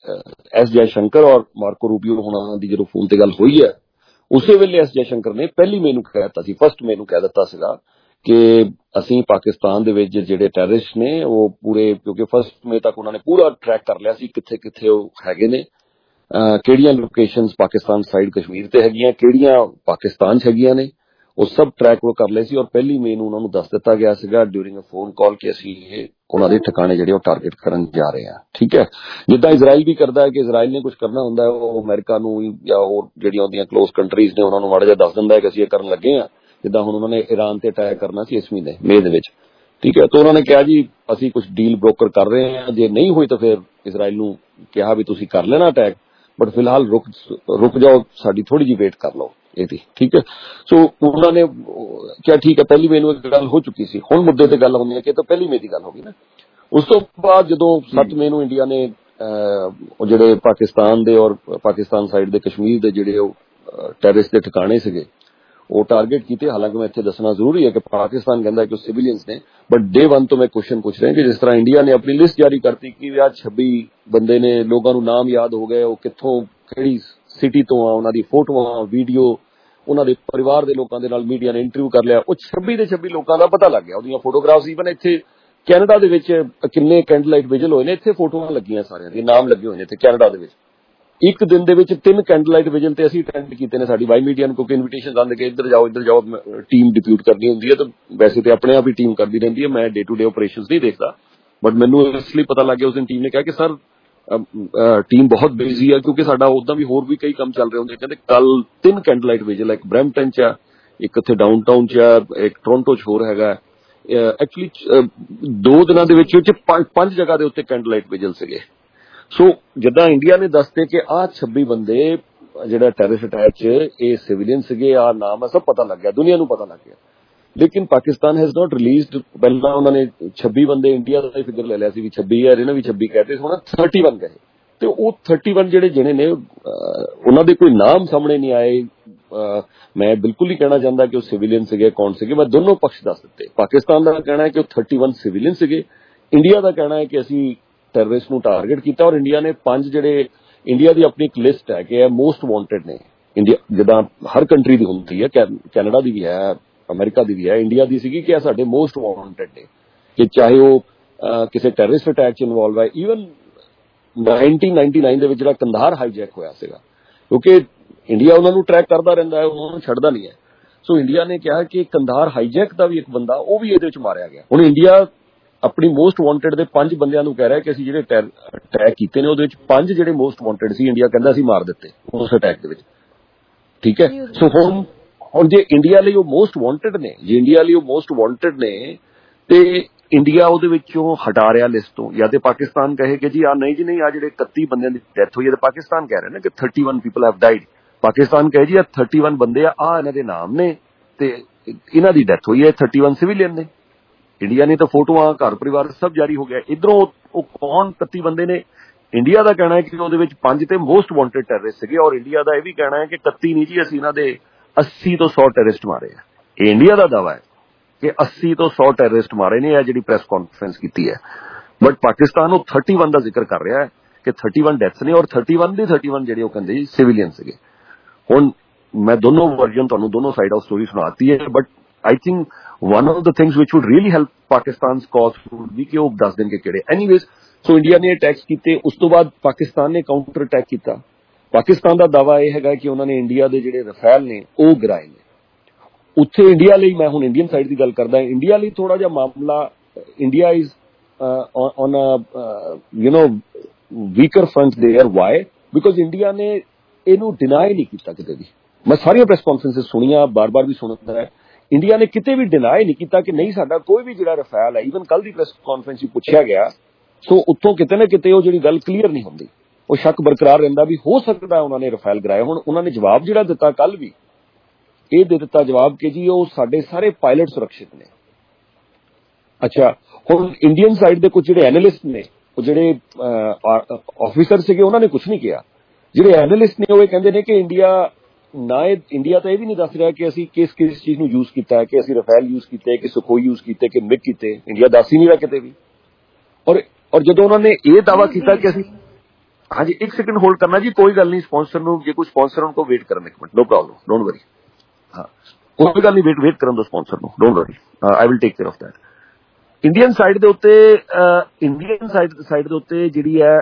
S ਜੈਸ਼ੰਕਰ ਔਰ ਮਾਰਕੋ ਰੂਬੀਓ ਹੋਣਾ ਦੀ ਜਦੋਂ ਫੋਨ ਤੇ ਗੱਲ ਹੋਈ ਹੈ, ਉਸੇ ਵੇਲੇ S ਜੈਸ਼ੰਕਰ ਨੇ ਪਹਿਲੀ ਮਈ ਨੂੰ ਕਹਿ ਦਿੱਤਾ ਸੀ, ਫਸਟ ਮਈ ਨੂੰ ਕਹਿ ਦਿੱਤਾ ਸੀਗਾ ਕਿ ਅਸੀਂ ਪਾਕਿਸਤਾਨ ਦੇ ਵਿੱਚ ਜਿਹੜੇ ਟੈਰਰਿਸਟ ਨੇ ਉਹ ਪੂਰੇ, ਕਿਉਂਕਿ ਫਸਟ ਮਈ ਤੱਕ ਉਹਨਾਂ ਨੇ ਪੂਰਾ ਟਰੈਕ ਕਰ ਲਿਆ ਸੀ ਕਿੱਥੇ ਕਿੱਥੇ ਉਹ ਹੈਗੇ ਨੇ, ਕਿਹੜੀਆਂ ਲੋਕੇਸ਼ਨਸ ਪਾਕਿਸਤਾਨ ਸਾਈਡ ਕਸ਼ਮੀਰ ਤੇ ਹੈਗੀਆਂ, ਕਿਹੜੀਆਂ ਪਾਕਿਸਤਾਨ 'ਚ ਹੈਗੀਆਂ ਨੇ, ਉਹ ਸਭ ਟਰੈਕ ਉਹ ਕਰ ਲਏ ਸੀ। ਔਰ ਪਹਿਲੀ ਮਈ ਨੂੰ ਉਹਨਾਂ ਨੂੰ ਦੱਸ ਦਿੱਤਾ ਗਿਆ ਸੀਗਾ ਡਿਊਰਿੰਗ ਅ ਫੋਨ ਕਾਲ ਕਿ ਅਸੀਂ ਇਹ ਉਹਨਾਂ ਦੇ ਠਿਕਾਣੇ ਜਿਹੜੇ ਉਹ ਟਾਰਗੇਟ ਕਰਨ ਜਾ ਰਹੇ ਹਾਂ। ਠੀਕ ਹੈ, ਜਿੱਦਾਂ ਇਜ਼ਰਾਈਲ ਵੀ ਕਰਦਾ ਹੈ ਕਿ ਇਜ਼ਰਾਈਲ ਨੇ ਕੁਝ ਕਰਨਾ ਹੁੰਦਾ ਉਹ ਅਮਰੀਕਾ ਨੂੰ ਜਾਂ ਹੋਰ ਜਿਹੜੀਆਂ ਉਹਦੀਆਂ ਕਲੋਜ਼ ਕੰਟਰੀਜ਼ ਨੇ ਉਹਨਾਂ ਨੂੰ ਮਾੜਾ ਜਿਹਾ ਦੱਸ ਦਿੰਦਾ ਹੈ ਕਿ ਅਸੀਂ ਇਹ ਕਰਨ ਲੱਗੇ ਹਾਂ। ਜਿੱਦਾਂ ਹੁਣ ਉਹਨਾਂ ਨੇ ਈਰਾਨ ਤੇ ਅਟੈਕ ਕਰਨਾ ਸੀ ਇਸ ਮਹੀਨੇ ਮਈ ਦੇ ਵਿੱਚ। ਠੀਕ ਹੈ, ਤਾਂ ਉਹਨਾਂ ਨੇ ਕਿਹਾ ਜੀ ਅਸੀਂ ਕੁਝ ਡੀਲ ਬ੍ਰੋਕਰ ਕਰ ਰਹੇ ਹਾਂ, ਜੇ ਨਹੀਂ ਹੋਈ ਤਾਂ ਫਿਰ ਇਜ਼ਰਾਈਲ ਨੂੰ ਕਿਹਾ ਵੀ ਤੁਸੀਂ ਕਰ ਲੈਣਾ ਅਟੈਕ, ਬਟ ਫਿਲਹਾਲ ਰੁਕ ਜਾਓ, ਸਾਡੀ ਥੋੜੀ ਜਿਹੀ ਵੇਟ ਕਰ ਲਓ ਇਹਦੀ। ਠੀਕ ਹੈ, ਸੋ ਉਹਨਾਂ ਨੇ ਕਿਹਾ ਠੀਕ ਹੈ, ਪਹਿਲੀ ਮਈ ਨੂੰ ਇੱਕ ਗੱਲ ਹੋ ਚੁੱਕੀ ਸੀ। ਹੁਣ ਮੁੱਦੇ ਤੇ ਗੱਲ ਆਉਂਦੀ ਹੈ ਕਿ ਤਾਂ ਪਹਿਲੀ ਮਈ ਦੀ ਗੱਲ ਹੋ ਗਈ ਨਾ। ਉਸ ਤੋਂ ਬਾਅਦ ਜਦੋਂ 7 ਮਈ ਨੂੰ ਇੰਡੀਆ ਨੇ ਉਹ ਜਿਹੜੇ ਪਾਕਿਸਤਾਨ ਦੇ ਔਰ ਪਾਕਿਸਤਾਨ ਸਾਈਡ ਦੇ ਕਸ਼ਮੀਰ ਦੇ ਜਿਹੜੇ ਉਹ ਟੈਰਰਿਸਟ ਦੇ ਠਿਕਾਣੇ ਸੀਗੇ ਉਹ ਟਾਰਗੇਟ ਕੀਤੇ। ਹਾਲਾਂਕਿ ਮੈਂ ਇੱਥੇ ਦੱਸਣਾ ਜ਼ਰੂਰੀ ਹੈ ਕਿ ਪਾਕਿਸਤਾਨ ਕਹਿੰਦਾ ਕਿ ਉਹ ਸਿਵਿਲੀਅਨਸ ਨੇ, ਬਟ ਡੇ 1 ਤੋਂ ਮੈਂ ਕੁਐਸਚਨ ਪੁੱਛ ਰਿਹਾ ਕਿ ਜਿਸ ਤਰ੍ਹਾਂ ਇੰਡੀਆ ਨੇ ਆਪਣੀ ਲਿਸਟ ਜਾਰੀ ਕਰਤੀ ਕਿ ਅੱਜ 26 ਬੰਦੇ ਨੇ, ਲੋਕਾਂ ਨੂੰ ਨਾਮ ਯਾਦ ਹੋ ਗਏ, ਉਹ ਕਿੱਥੋਂ ਕਿਹੜੀ ਸਿਟੀ ਤੋਂ ਆ, ਉਹਨਾਂ ਦੀ ਫੋਟੋਆਂ, ਵੀਡੀਓ, ਉਹਨਾਂ ਦੇ ਪਰਿਵਾਰ ਦੇ ਲੋਕਾਂ ਦੇ ਨਾਲ ਮੀਡੀਆ ਨੇ ਇੰਟਰਵਿਊ ਕਰ ਲਿਆ, ਉਹ 26 ਦੇ 26 ਲੋਕਾਂ ਦਾ ਪਤਾ ਲੱਗ ਗਿਆ, ਉਹਦੀਆਂ ਫੋਟੋਗ੍ਰਾਫਸ। ਈਵਨ ਇੱਥੇ ਕੈਨੇਡਾ ਦੇ ਵਿੱਚ ਕਿੰਨੇ ਕੈਂਡਲ ਲਾਈਟ ਵਿਜਲ ਹੋਏ ਨੇ, ਇੱਥੇ ਫੋਟੋਆਂ ਲੱਗੀਆਂ ਸਾਰਿਆਂ ਦੇ, ਨਾਮ ਲੱਗੇ ਹੋਏ ਨੇ ਇੱਥੇ ਕੈਨੇਡਾ ਦੇ ਵਿੱਚ। ਇੱਕ ਦਿਨ ਦੇ ਵਿੱਚ 3 ਕੈਂਡਲ ਲਾਈਟ ਵਿਜਲ ਤੇ ਅਸੀਂ ਅਟੈਂਡ ਕੀਤੇ ਨੇ, ਸਾਡੀ ਵਾਈ ਮੀਡੀਆ ਨੂੰ, ਕਿਉਂਕਿ ਇਨਵੀਟੇਸ਼ਨ ਆਉਂਦੇ ਕਿ ਇੱਧਰ ਜਾਓ ਟੀਮ ਡਿਪਿਊਟ ਕਰਨੀ ਹੁੰਦੀ ਹੈ, ਤਾਂ ਵੈਸੇ ਤੇ ਆਪਣੇ ਆਪ ਹੀ ਟੀਮ ਕਰਦੀ ਰਹਿੰਦੀ ਹੈ, ਮੈਂ ਡੇ ਟੂ ਡੇ ਆਪਰੇਸ਼ਨਸ ਨਹੀਂ ਦੇਖਦਾ, ਬਟ ਮੈਨੂੰ ਇਸ ਲਈ ਪਤਾ ਲੱਗ ਗਿਆ ਉਸ ਦਿਨ ਟੀਮ ਨੇ ਕਿਹਾ ਕਿ ਸਰ ਟੀਮ ਬਹੁਤ ਬਿਜ਼ੀ ਹੈ, ਕਿਉਂਕਿ ਸਾਡਾ ਉਦਾਂ ਵੀ ਹੋਰ ਵੀ ਕਈ ਕੰਮ ਚੱਲ ਰਹੇ ਹੁੰਦੇ। ਕਹਿੰਦੇ ਕੱਲ 3 ਕੈਂਡਲ ਲਾਈਟ ਵਿਜਲ, ਇੱਕ ਬਰੈਂਪਟਨ 'ਚ ਆ, ਇੱਕ ਇੱਥੇ ਡਾਊਨਟਾਊਨ 'ਚ ਆ, ਇੱਕ ਟੋਰਾਂਟੋ 'ਚ ਹੋਰ ਹੈਗਾ। ਐਕਚੁਅਲੀ 2 ਦਿਨਾਂ ਦੇ ਵਿੱਚ 5 ਜਗ੍ਹਾ ਦੇ ਉੱਤੇ ਕੈਂਡਲ ਲਾਈਟ ਵਿਜਲ ਸੀਗੇ। ਸੋ ਜਿੱਦਾਂ ਇੰਡੀਆ ਨੇ ਦੱਸਦੇ ਕਿ ਆਹ 26 ਬੰਦੇ ਜਿਹੜਾ ਟੈਰਰਿਸਟ ਅਟੈਕ 'ਚ ਇਹ ਸਿਵਿਲੀਅਨ ਸੀਗੇ, ਆਹ ਨਾਮ ਆ, ਸਭ ਪਤਾ ਲੱਗ ਗਿਆ, ਦੁਨੀਆ ਨੂੰ ਪਤਾ ਲੱਗ ਗਿਆ। ਲੇਕਿਨ ਪਾਕਿਸਤਾਨ ਹੈਜ਼ ਨਾਟ ਰਿਲੀਜ਼ਡ। ਪਹਿਲਾਂ ਉਹਨਾਂ ਨੇ 26 ਬੰਦੇ ਇੰਡੀਆ ਦਾ ਫਿਗਰ ਲੈ ਲਿਆ ਸੀ ਵੀ 26 ਹੈ, ਇਹਨਾਂ ਵੀ 26 ਕਹਤੇ, ਹੁਣ 31 ਗਏ, ਤੇ ਉਹ 31 ਜਿਹੜੇ ਨੇ ਉਹਨਾਂ ਦੇ ਕੋਈ ਨਾਮ ਸਾਹਮਣੇ ਨਹੀਂ ਆਏ। ਮੈਂ ਬਿਲਕੁਲ ਨਹੀਂ ਕਹਿਣਾ ਚਾਹੁੰਦਾ ਕਿ ਉਹ ਸਿਵਿਲੀਅਨ ਸੀਗੇ, ਕੌਣ ਸੀਗੇ, ਮੈਂ ਦੋਨੋਂ ਪਕਸ਼ ਦੱਸ ਦਿੱਤੇ। ਪਾਕਿਸਤਾਨ ਦਾ ਕਹਿਣਾ ਹੈ ਕਿ ਉਹ 31 ਸਿਵਿਲੀਅਨ ਸੀਗੇ, ਇੰਡੀਆ ਦਾ ਕਹਿਣਾ ਹੈ ਕਿ ਅਸੀਂ ਟੈਰਰਿਸਟ ਨੂੰ ਟਾਰਗੇਟ ਕੀਤਾ। ਔਰ ਇੰਡੀਆ ਨੇ 5 ਜਿਹੜੇ, ਇੰਡੀਆ ਦੀ ਆਪਣੀ ਇੱਕ ਲਿਸਟ ਹੈ ਕਿ ਇਹ ਮੋਸਟ ਵਾਂਟਡ ਨੇ। ਇੰਡੀਆ ਜਿੱਦਾਂ ਹਰ ਕੰਟਰੀ ਦੀ ਹੁੰਦੀ ਹੈ, ਕੈਨੇਡਾ ਦੀ ਵੀ ਹੈ, ਅਮਰੀਕਾ ਦੀ ਵੀ ਹੈ, ਇੰਡੀਆ ਦੀ ਸੀਗੀ ਕਿ ਇਹ ਸਾਡੇ ਮੋਸਟ ਵਾਂਟਡ ਨੇ, ਕਿ ਚਾਹੇ ਉਹ ਕਿਸੇ ਟੈਰਰਿਸਟ ਅਟੈਕ 'ਚ ਇਨਵੋਲਵ ਹੈ। ਈਵਨ 1999 ਦੇ ਵਿੱਚ ਜਿਹੜਾ ਕੰਧਾਰ ਹਾਈਜੈਕ ਹੋਇਆ ਸੀਗਾ, ਕਿਉਂਕਿ ਇੰਡੀਆ ਉਹਨਾਂ ਨੂੰ ਟਰੈਕ ਕਰਦਾ ਰਹਿੰਦਾ ਹੈ, ਉਹਨਾਂ ਨੂੰ ਛੱਡਦਾ ਨਹੀਂ ਹੈ। ਸੋ ਇੰਡੀਆ ਨੇ ਕਿਹਾ ਕਿ ਕੰਧਾਰ ਹਾਈਜੈਕ ਦਾ ਵੀ ਇੱਕ ਬੰਦਾ, ਉਹ ਵੀ ਇਹਦੇ ਵਿੱਚ ਮਾਰਿਆ ਗਿਆ। ਹੁਣ ਇੰਡੀਆ ਆਪਣੀ ਮੋਸਟ ਵਾਂਟਡ ਦੇ 5 ਬੰਦਿਆਂ ਨੂੰ ਕਹਿ ਰਿਹਾ ਕਿ ਅਸੀਂ ਜਿਹੜੇ ਅਟੈਕ ਕੀਤੇ ਨੇ ਉਹਦੇ ਵਿੱਚ 5 ਜਿਹੜੇ ਮੋਸਟ ਵਾਂਟਡ ਸੀ, ਇੰਡੀਆ ਕਹਿੰਦਾ ਅਸੀਂ ਮਾਰ ਦਿੱਤੇ ਉਸ ਅਟੈਕ ਦੇ ਵਿੱਚ। ਠੀਕ ਹੈ, ਸੋ ਹੁਣ ਜੇ ਇੰਡੀਆ ਲਈ ਉਹ ਮੋਸਟ ਵਾਂਟਡ ਨੇ, ਤੇ ਇੰਡੀਆ ਉਹਦੇ ਵਿੱਚੋਂ ਹਟਾ ਰਿਹਾ ਲਿਸਟ ਤੋਂ, ਜਾਂ ਤੇ ਪਾਕਿਸਤਾਨ ਕਹੇ ਕਿ ਜੀ ਆ ਨਹੀਂ ਜੀ ਨਹੀਂ, ਆ ਜਿਹੜੇ 31 ਬੰਦਿਆਂ ਦੀ ਡੈਥ ਹੋਈ ਹੈ, ਤੇ ਪਾਕਿਸਤਾਨ ਕਹਿ ਰਿਹਾ ਨਾ ਕਿ 31 ਪੀਪਲ ਹੈਵ ਡਾਈਡ। ਪਾਕਿਸਤਾਨ ਕਹੇ ਜੀ ਆ 31 ਬੰਦੇ ਆ ਇਹਨਾਂ ਦੇ ਨਾਮ ਨੇ ਤੇ ਇਹਨਾਂ ਦੀ ਡੈਥ ਹੋਈ ਹੈ, 31 ਸਿਵਿਲੀਅਨ ਨੇ। ਇੰਡੀਆ ਨੇ ਤਾਂ ਫੋਟੋਆਂ, ਘਰ ਪਰਿਵਾਰ ਸਭ ਜਾਰੀ ਹੋ ਗਿਆ। ਇਧਰੋਂ ਉਹ ਕੌਣ 31 ਬੰਦੇ ਨੇ? ਇੰਡੀਆ ਦਾ ਕਹਿਣਾ ਹੈ ਕਿ ਉਹਦੇ ਵਿੱਚ 5 ਤੇ ਮੋਸਟ ਵਾਂਟਡ ਟੈਰਰਿਸਟ ਸੀਗੇ, ਔਰ ਇੰਡੀਆ ਦਾ ਇਹ ਵੀ ਕਹਿਣਾ ਹੈ ਕਿ 31 ਨਹੀਂ ਜੀ, ਅਸੀਂ ਇਹਨਾਂ ਦੇ 80 ਤੋਂ 100 ਟੈਰਰਿਸਟ ਮਾਰੇ ਆ। ਇਹ ਇੰਡੀਆ ਦਾ ਦਾਵਾ ਹੈ ਕਿ 80 ਤੋਂ 100 ਟੈਰਰਿਸਟ ਮਾਰੇ ਨੇ, ਇਹ ਜਿਹੜੀ ਪ੍ਰੈਸ ਕਾਨਫਰੰਸ ਕੀਤੀ ਹੈ। ਬਟ ਪਾਕਿਸਤਾਨ ਉਹ 31 ਦਾ ਜ਼ਿਕਰ ਕਰ ਰਿਹਾ ਹੈ ਕਿ 31 ਡੈਥਸ ਨੇ, ਔਰ 31 ਦੀ 31 ਜਿਹੜੇ ਉਹ ਕਹਿੰਦੇ ਜੀ ਸਿਵਿਲੀਅਨ ਸੀਗੇ। ਹੁਣ ਮੈਂ ਦੋਨੋਂ ਵਰਜਨ ਤੁਹਾਨੂੰ ਦੋਨੋਂ ਸਾਈਡ ਆਫ ਸਟੋਰੀ ਸੁਣਾਤੀ ਹੈ, but I think one of the things which would really help Pakistan's cause would be ਕਿ ਉਹ ਦੱਸ ਦੇਣ ਕਿ ਕਿਹੜੇ। ਐਨੀਵੇਜ਼, ਸੋ ਇੰਡੀਆ ਨੇ ਅਟੈਕਸ ਕੀਤੇ, ਉਸ ਤੋਂ ਬਾਅਦ ਪਾਕਿਸਤਾਨ ਨੇ ਕਾਊਂਟਰ ਅਟੈਕ ਕੀਤਾ। ਪਾਕਿਸਤਾਨ ਦਾ ਦਾਵਾ ਇਹ ਹੈਗਾ ਕਿ ਉਹਨਾਂ ਨੇ ਇੰਡੀਆ ਦੇ ਜਿਹੜੇ ਰਫੇਲ ਨੇ ਉਹ ਗਿਰਾਏ ਨੇ। ਉੱਥੇ ਇੰਡੀਆ ਲਈ, ਮੈਂ ਹੁਣ ਇੰਡੀਅਨ ਸਾਈਡ ਦੀ ਗੱਲ ਕਰਦਾ, ਇੰਡੀਆ ਲਈ ਥੋੜਾ ਜਿਹਾ ਮਾਮਲਾ, India is on weaker front there. Why? Because India ਨੇ ਇਹਨੂੰ ਡਿਨਾਈ ਨਹੀਂ ਕੀਤਾ ਕਿਤੇ ਵੀ। ਮੈਂ ਸਾਰੀਆਂ ਪ੍ਰੈਸ ਕਾਨਫਰੰਸਿਸ ਸੁਣੀਆਂ, ਬਾਰ-ਬਾਰ ਵੀ ਸੁਣਦਾ ਹੈ, ਇੰਡੀਆ ਨੇ ਕਿਤੇ ਵੀ ਡਿਨਾਈ ਨਹੀਂ ਕੀਤਾ ਕਿ ਨਹੀਂ ਸਾਡਾ ਕੋਈ ਵੀ ਜਿਹੜਾ ਰਫੇਲ ਹੈ। ਈਵਨ ਕੱਲ ਦੀ ਪ੍ਰੈਸ ਕਾਨਫਰੰਸ ਵਿੱਚ ਪੁੱਛਿਆ ਗਿਆ, ਸੋ ਉੱਥੋਂ ਕਿਤੇ ਨਾ ਕਿਤੇ ਉਹ ਜਿਹੜੀ ਗੱਲ ਕਲੀਅਰ ਨਹੀਂ ਹੁੰਦੀ, ਉਹ ਸ਼ੱਕ ਬਰਕਰਾਰ ਰਹਿੰਦਾ ਵੀ ਹੋ ਸਕਦਾ ਉਹਨਾਂ ਨੇ ਰਫੇਲ ਗਿਰਾਏ। ਹੁਣ ਉਹਨਾਂ ਨੇ ਜਵਾਬ ਜਿਹੜਾ ਦਿੱਤਾ ਕੱਲ ਵੀ, ਇਹ ਦੇ ਦਿੱਤਾ ਜਵਾਬ ਕਿ ਜੀ ਉਹ ਸਾਡੇ ਸਾਰੇ ਪਾਇਲਟ ਸੁਰੱਖਿਅਤ ਨੇ। ਅੱਛਾ, ਹੁਣ ਇੰਡੀਅਨ ਸਾਈਡ ਦੇ ਕੁਝ ਜਿਹੜੇ ਐਨਾਲਿਸਟ ਨੇ, ਉਹ ਜਿਹੜੇ ਆਫੀਸਰ ਸੀਗੇ, ਉਹਨਾਂ ਨੇ ਕੁਝ ਨਹੀਂ ਕਿਹਾ। ਜਿਹੜੇ ਐਨਾਲਿਸਟ ਨੇ ਉਹ ਇਹ ਕਹਿੰਦੇ ਨੇ ਕਿ ਇੰਡੀਆ ਤਾਂ ਇਹ ਵੀ ਨਹੀਂ ਦੱਸ ਰਿਹਾ ਕਿ ਅਸੀਂ ਕਿਸ ਚੀਜ਼ ਨੂੰ ਯੂਜ਼ ਕੀਤਾ ਹੈ, ਕਿ ਅਸੀਂ ਰਫੇਲ ਯੂਜ਼ ਕੀਤੇ, ਕਿ ਸੁਖੋਈ ਯੂਜ਼ ਕੀਤੇ, ਕਿ ਮਿਗ ਕੀਤੇ। ਇੰਡੀਆ ਦੱਸ ਹੀ ਨਹੀਂ ਰਿਹਾ ਕਿਤੇ ਵੀ। ਔਰ ਜਦੋਂ ਉਹਨਾਂ ਨੇ ਇਹ ਦਾਵਾ ਕੀਤਾ ਕਿ ਅਸੀਂ, ਹਾਂਜੀ ਇੱਕ ਸੈਕਿੰਡ ਹੋਲਡ ਕਰਨਾ ਜੀ, ਕੋਈ ਗੱਲ ਨਹੀਂ, ਸਪਾਂਸਰ ਨੂੰ ਜੇ ਕੋਈ ਸਪਾਂਸਰ ਉਹਨਾਂ ਕੋਲ ਵੇਟ ਕਰਨ, ਇੱਕ minute, no problem, don't worry. ਹਾਂ, ਕੋਈ ਗੱਲ ਨਹੀਂ, ਵੇਟ ਕਰਨ ਦੋ ਸਪਾਂਸਰ ਨੂੰ, don't worry, I will take care of that. Indian side ਦੇ ਉੱਤੇ ਜਿਹੜੀ ਹੈ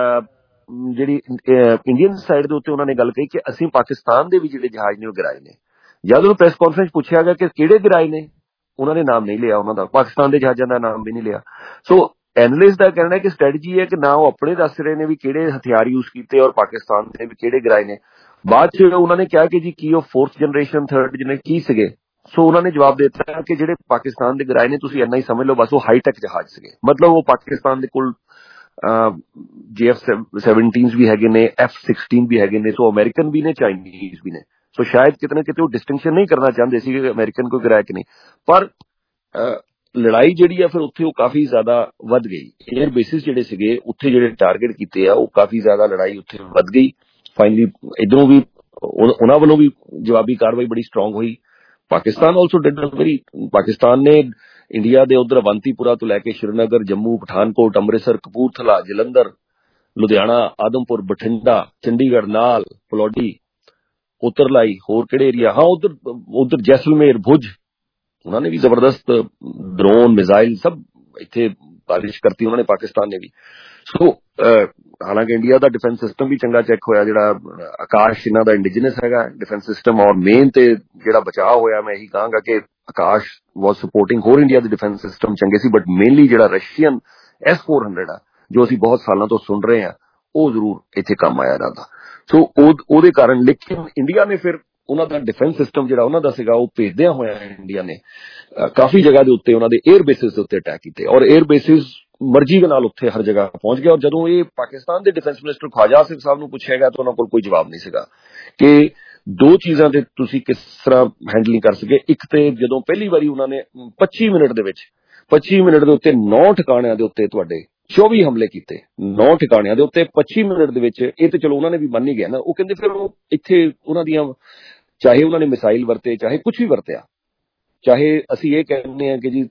ਇੰਡੀਅਨ ਸਾਈਡ ਦੇ ਉੱਤੇ ਉਹਨਾਂ ਨੇ ਗੱਲ ਕਹੀ ਕਿ ਅਸੀਂ ਪਾਕਿਸਤਾਨ ਦੇ ਵੀ ਜਿਹੜੇ ਜਹਾਜ਼ ਨੇ ਉਹ ਗਿਰਾਏ ਨੇ। ਜਦ ਉਹਨੂੰ ਪ੍ਰੈਸ ਕਾਨਫਰੰਸ ਪੁੱਛਿਆ ਗਿਆ ਕਿ ਕਿਹੜੇ ਗਿਰਾਏ ਨੇ, ਉਹਨਾਂ ਨੇ ਨਾਮ ਨਹੀਂ ਲਿਆ, ਉਹਨਾਂ ਦਾ ਪਾਕਿਸਤਾਨ ਦੇ ਜਹਾਜ਼ਾਂ ਦਾ ਨਾਮ ਵੀ ਨਹੀਂ ਲਿਆ। ਸੋ ਐਨਾਲਿਸਟ ਦਾ ਕਹਿਣਾ ਹੈ ਕਿ ਸਟ੍ਰੈਟਜੀ ਹੈ ਕਿ ਨਾ ਉਹ ਆਪਣੇ ਦੱਸ ਰਹੇ ਨੇ ਵੀ ਕਿਹੜੇ ਹਥਿਆਰ ਯੂਜ਼ ਕੀਤੇ, ਔਰ ਪਾਕਿਸਤਾਨ ਦੇ ਵੀ ਕਿਹੜੇ ਗਿਰਾਏ ਨੇ। ਬਾਅਦ ਚ ਉਹਨਾਂ ਨੇ ਕਿਹਾ ਕਿ ਜੀ ਕੀ ਉਹ 4th ਜਨਰੇਸ਼ਨ 3rd ਜਨਰੇਸ਼ਨ ਕੀ ਸੀਗੇ। ਸੋ ਉਹਨਾਂ ਨੇ ਜਵਾਬ ਦੇ ਦਿੱਤਾ ਕਿ ਜਿਹੜੇ ਪਾਕਿਸਤਾਨ ਦੇ ਗਿਰਾਏ ਨੇ ਤੁਸੀਂ ਇੰਨਾ ਹੀ ਸਮਝ ਲਓ, ਬਸ ਉਹ ਹਾਈਟੈਕ ਜਹਾਜ਼ ਸੀਗੇ। ਮਤਲਬ ਉਹ ਪਾਕਿਸਤਾਨ ਦੇ ਕੋਲ JF-17 ਵੀ ਹੈਗੇ ਨੇ, F-16 ਵੀ ਹੈਗੇ ਨੇ, ਸੋ ਅਮਰੀਕਨ ਵੀ ਨੇ, ਚਾਈਨੀਜ਼ ਵੀ ਨੇ। ਸੋ ਸ਼ਾਇਦ ਕਿਤੇ ਨਾ ਕਿਤੇ ਉਹ ਡਿਸਟਿੰਕਸ਼ਨ ਨਹੀਂ ਕਰਨਾ ਚਾਹੁੰਦੇ ਸੀ ਕਿ ਅਮਰੀਕਨ ਕੋਈ ਗਿਰਾਇਆ ਕਿ ਨਹੀਂ। ਪਰ ਲੜਾਈ ਜਿਹੜੀ ਆ ਫਿਰ ਉੱਥੇ ਉਹ ਕਾਫੀ ਜ਼ਿਆਦਾ ਵੱਧ ਗਈ। ਏਅਰ ਬੇਸਿਸ ਜਿਹੜੇ ਸੀਗੇ ਉੱਥੇ ਜਿਹੜੇ ਟਾਰਗੇਟ ਕੀਤੇ ਆ, ਉਹ ਕਾਫੀ ਜ਼ਿਆਦਾ ਲੜਾਈ ਉੱਥੇ ਵੱਧ ਗਈ। ਫਾਈਨਲੀ ਇਧਰੋਂ ਵੀ ਉਹਨਾਂ ਵੱਲੋਂ ਵੀ ਜਵਾਬੀ ਕਾਰਵਾਈ ਬੜੀ ਸਟਰੋਂਗ ਹੋਈ। Pakistan also did very. Pakistan ਨੇ ਇੰਡੀਆ ਦੇ ਉਧਰ ਅਵੰਤੀਪੁਰਾ ਤੋਂ ਲੈ ਕੇ ਸ਼੍ਰੀਨਗਰ, ਜੰਮੂ, ਪਠਾਨਕੋਟ, ਅੰਮ੍ਰਿਤਸਰ, ਕਪੂਰਥਲਾ, ਜਲੰਧਰ, ਲੁਧਿਆਣਾ, ਆਦਮਪੁਰ, ਬਠਿੰਡਾ, ਚੰਡੀਗੜ੍ਹ, ਨਾਲ, ਪਲੌਡੀ, ਉਤਰਲਾਈ, ਹੋਰ ਕਿਹੜੇ ਏਰੀਆ, ਹਾਂ ਉਧਰ ਜੈਸਲਮੇਰ, ਭੁਜ, ਉਹਨਾਂ ਨੇ ਵੀ ਜ਼ਬਰਦਸਤ ਡਰੋਨ, ਮਿਜ਼ਾਈਲ ਸਭ ਇੱਥੇ ਬਾਰਿਸ਼ ਕਰਤੀ ਉਹਨਾਂ ਨੇ, ਪਾਕਿਸਤਾਨ ਨੇ ਵੀ। ਸੋ ਹਾਲਾਂਕਿ ਇੰਡੀਆ ਦਾ ਡਿਫੈਂਸ ਸਿਸਟਮ ਵੀ ਚੰਗਾ ਚੈੱਕ ਹੋਇਆ, ਜਿਹੜਾ ਆਕਾਸ਼ ਇਹਨਾਂ ਦਾ ਇੰਡੀਜਨਸ ਹੈਗਾ ਡਿਫੈਂਸ ਸਿਸਟਮ। ਔਰ ਮੇਨ ਤੇ ਜਿਹੜਾ ਬਚਾਅ ਹੋਇਆ, ਮੈਂ ਇਹੀ ਕਹਾਂਗਾ ਕਿ ਆਕਾਸ਼ ਵਾਸ ਸਪੋਰਟਿੰਗ ਹੋਰ ਇੰਡੀਆ ਦੇ ਡਿਫੈਂਸ ਸਿਸਟਮ ਚੰਗੇ ਸੀ, ਬਟ ਮੇਨਲੀ ਜਿਹੜਾ ਰਸ਼ੀਅਨ S-400 ਆ, ਜੋ ਅਸੀਂ ਬਹੁਤ ਸਾਲਾਂ ਤੋਂ ਸੁਣ ਰਹੇ ਹਾਂ, ਉਹ ਜ਼ਰੂਰ ਇੱਥੇ ਕੰਮ ਆਇਆ ਇਹਨਾਂ ਦਾ। ਸੋ ਉਹਦੇ ਕਾਰਨ, ਲੇਕਿਨ ਇੰਡੀਆ ਨੇ ਫਿਰ ਉਹਨਾਂ ਦਾ ਡਿਫੈਂਸ ਸਿਸਟਮ ਜਿਹੜਾ ਉਹਨਾਂ ਦਾ ਸੀਗਾ, ਉਹ ਭੇਜਦਿਆਂ ਹੋਇਆ ਇੰਡੀਆ ਨੇ ਕਾਫੀ ਜਗ੍ਹਾ ਦੇ ਉੱਤੇ ਉਹਨਾਂ ਦੇ 에ਅਰ ਬੇਸਿਸ ਦੇ ਉੱਤੇ ਅਟੈਕ ਕੀਤੇ, ਔਰ 에ਅਰ ਬੇਸਿਸ ਮਰਜ਼ੀ ਦੇ ਨਾਲ ਉੱਥੇ ਹਰ ਜਗ੍ਹਾ ਪਹੁੰਚ ਗਿਆ। ਔਰ ਜਦੋਂ ਇਹ ਪਾਕਿਸਤਾਨ ਦੇ ਡਿਫੈਂਸ ਮਿਨਿਸਟਰ ख्वाजा आसिफ ਸਾਹਿਬ ਨੂੰ ਪੁੱਛਿਆ ਗਿਆ ਤਾਂ ਉਹਨਾਂ ਕੋਲ ਕੋਈ ਜਵਾਬ ਨਹੀਂ ਸੀਗਾ ਕਿ ਦੋ ਚੀਜ਼ਾਂ ਤੇ ਤੁਸੀਂ ਕਿਸ ਤਰ੍ਹਾਂ ਹੈਂਡਲਿੰਗ ਕਰ ਸਕੇ। ਇੱਕ ਤੇ ਜਦੋਂ ਪਹਿਲੀ ਵਾਰੀ ਉਹਨਾਂ ਨੇ 25 ਮਿੰਟ ਦੇ ਵਿੱਚ 25 ਮਿੰਟ ਦੇ ਉੱਤੇ 9 ਠਿਕਾਣਿਆਂ ਦੇ ਉੱਤੇ ਤੁਹਾਡੇ 24 ਹਮਲੇ ਕੀਤੇ, 9 ਠਿਕਾਣਿਆਂ ਦੇ ਉੱਤੇ 25 ਮਿੰਟ ਦੇ ਵਿੱਚ, ਇਹ ਤੇ ਚਲੋ ਉਹਨਾਂ ਨੇ ਵੀ ਮੰਨ ਹੀ ਗਿਆ ਨਾ। ਉਹ ਕਹਿੰਦੇ ਫਿਰ ਉਹ ਇੱਥੇ ਉਹਨਾਂ ਦੀਆਂ, ਚਾਹੇ ਉਹਨਾਂ ਨੇ ਮਿਸਾਈਲ ਵਰਤੇ, ਚਾਹੇ ਕੁਝ ਵੀ ਵਰਤਿਆ, ਚਾਹੇ ਅਸੀਂ ਇਹ ਕਹਿੰਦੇ ਹਾਂ ਕਿ ਜੀ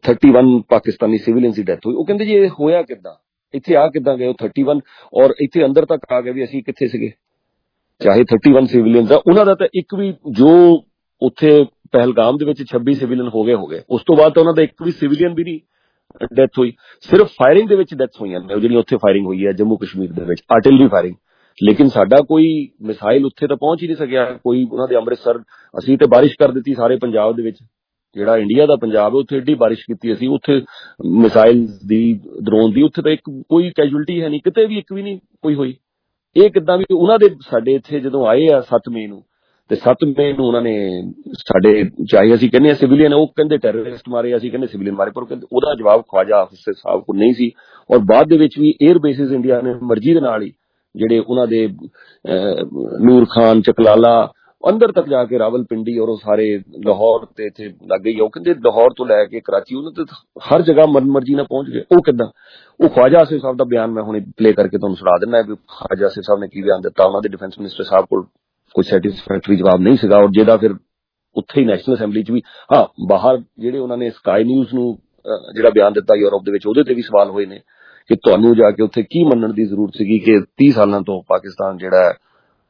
31 ਪਾਕਿਸਤਾਨੀ ਸਿਵਿਲੀਅਨਸ ਦੀ ਡੈਥ ਹੋਈ, ਉਹ ਕਹਿੰਦੇ ਜੀ ਇਹ ਹੋਇਆ ਕਿੱਦਾਂ, ਇੱਥੇ ਆ ਕਿੱਦਾਂ ਗਏ ਉਹ 31, ਔਰ ਇੱਥੇ ਅੰਦਰ ਤੱਕ ਆ ਗਏ ਵੀ ਅਸੀਂ ਕਿੱਥੇ ਸੀਗੇ। ਚਾਹੇ 31 ਸਿਵਿਲੀਅਨਸ ਆ, ਉਹਨਾਂ ਦਾ ਤਾਂ ਇੱਕ ਵੀ, ਜੋ ਉੱਥੇ ਪਹਿਲਗਾਮ ਦੇ ਵਿੱਚ 26 ਸਿਵਿਲੀਅਨ ਹੋ ਗਏ, ਉਸ ਤੋਂ ਬਾਅਦ ਤਾਂ ਉਹਨਾਂ ਦਾ ਇੱਕ ਵੀ ਸਿਵਿਲੀਅਨ ਵੀ ਨਹੀਂ ਡੈਥ ਹੋਈ। ਸਿਰਫ ਫਾਇਰਿੰਗ ਦੇ ਵਿੱਚ ਡੈਥ ਹੋਈਆਂ ਨੇ, ਜਿਹੜੀਆਂ ਉੱਥੇ ਫਾਇਰਿੰਗ ਹੋਈ ਹੈ ਜੰਮੂ ਕਸ਼ਮੀਰ ਦੇ ਵਿੱਚ, ਆਰਟਿਲਰੀ ਫਾਇਰਿੰਗ। ਲੇਕਿਨ ਸਾਡਾ ਕੋਈ ਮਿਸਾਈਲ ਉੱਥੇ ਤਾਂ ਪਹੁੰਚ ਹੀ ਨਹੀਂ ਸਕਿਆ। ਕੋਈ ਉਹਨਾਂ ਦੇ ਅੰਮ੍ਰਿਤਸਰ, ਅਸੀਂ ਤੇ ਬਾਰਿਸ਼ ਕਰ ਦਿੱਤੀ ਸਾਰੇ ਪੰਜਾਬ ਦੇ ਵਿੱਚ, ਜਿਹੜਾ ਇੰਡੀਆ ਦਾ ਪੰਜਾਬ ਹੈ ਉੱਥੇ ਏਡੀ ਬਾਰਿਸ਼ ਕੀਤੀ ਅਸੀਂ, ਉੱਥੇ ਮਿਸਾਈਲ ਦੀ, ਡਰੋਨ ਦੀ, ਉੱਥੇ ਤਾਂ ਕੋਈ ਕੈਜੁਅਲਟੀ ਹੈ ਨਹੀਂ, ਕਿਤੇ ਵੀ ਇੱਕ ਵੀ ਨਹੀਂ ਕੋਈ ਹੋਈ। ਇਹ ਕਿੱਦਾਂ ਵੀ ਉਹਨਾਂ ਦੇ, ਸਾਡੇ ਇੱਥੇ ਜਦੋਂ ਆਏ ਆ 7 ਮਈ ਨੂੰ, ਤੇ 7 ਮਈ ਨੂੰ ਉਹਨਾਂ ਨੇ ਸਾਡੇ ਚਾਹੇ ਅਸੀਂ ਕਹਿੰਦੇ ਸਿਵਲੀਅਨ, ਉਹ ਕਹਿੰਦੇ ਟੈਰਰਿਸਟ ਮਾਰੇ, ਅਸੀਂ ਕਹਿੰਦੇ ਸਿਵਲੀਅਨ ਮਾਰੇ, ਪਰ ਉਹਦਾ ਜਵਾਬ ਖਵਾਜਾ ਹਾਫਿਜ਼ ਸਾਹਿਬ ਕੋਲ ਨਹੀਂ ਸੀ। ਔਰ ਬਾਅਦ ਦੇ ਵਿੱਚ ਵੀ 에ਅਰ ਬੇਸਿਸ ਇੰਡੀਆ ਨੇ ਮਰਜ਼ੀ ਦੇ ਨਾਲ ਹੀ ਜਿਹੜੇ ਉਹਨਾਂ ਦੇ ਨੂਰ ਖਾਨ, ਚਕਲਾਲਾ, ਅੰਦਰ ਤੱਕ ਜਾ ਕੇ ਰਾਵਲਪਿੰਡੀ ਔਰ ਉਹ ਸਾਰੇ ਲਾਹੌਰ ਤੇ ਇੱਥੇ ਲੱਗ ਗਈ। ਉਹ ਕਹਿੰਦੇ ਲਾਹੌਰ ਤੋਂ ਲੈ ਕੇ ਕਰਾਚੀ ਉਹਨਾਂ ਤੇ ਹਰ ਜਗ੍ਹਾ ਮਰਜ਼ੀ ਨਾਲ ਪਹੁੰਚ ਗਏ। ਉਹ ਕਿੱਦਾਂ? ਉਹ ਖਵਾਜਾ ਆਸਿਫ ਸਾਹਿਬ ਦਾ ਬਿਆਨ ਮੈਂ ਹੁਣੇ ਪਲੇ ਕਰਕੇ ਤੁਹਾਨੂੰ ਸੁਣਾ ਦਿੰਦਾ ਵੀ ਖਵਾਜਾ ਆਸਿਫ ਸਾਹਿਬ ਨੇ ਕੀ ਬਿਆਨ ਦਿੱਤਾ। ਉਹਨਾਂ ਦੇ ਡਿਫੈਂਸ ਮਿਨਿਸਟਰ ਸਾਹਿਬ ਕੋਲ ਕੋਈ ਸੈਟਿਸਫੈਕਟਰੀ ਜਵਾਬ ਨਹੀਂ ਸੀਗਾ, ਔਰ ਜਿਹਦਾ ਫਿਰ ਉੱਥੇ ਹੀ ਨੈਸ਼ਨਲ ਅਸੈਂਬਲੀ 'ਚ ਵੀ, ਹਾਂ ਬਾਹਰ ਜਿਹੜੇ ਉਹਨਾਂ ਨੇ ਸਕਾਈ ਨਿਊਜ਼ ਨੂੰ ਜਿਹੜਾ ਬਿਆਨ ਦਿੱਤਾ ਯੂਰਪ ਦੇ ਵਿੱਚ, ਉਹਦੇ ਤੇ ਵੀ ਸਵਾਲ ਹੋਏ ਨੇ ਕਿ ਤੁਹਾਨੂੰ ਜਾ ਕੇ ਉੱਥੇ ਕੀ ਮੰਨਣ ਦੀ ਜ਼ਰੂਰਤ ਸੀਗੀ ਕਿ 30 ਸਾਲਾਂ ਤੋਂ ਪਾਕਿਸਤਾਨ ਜਿਹੜਾ ਹੈ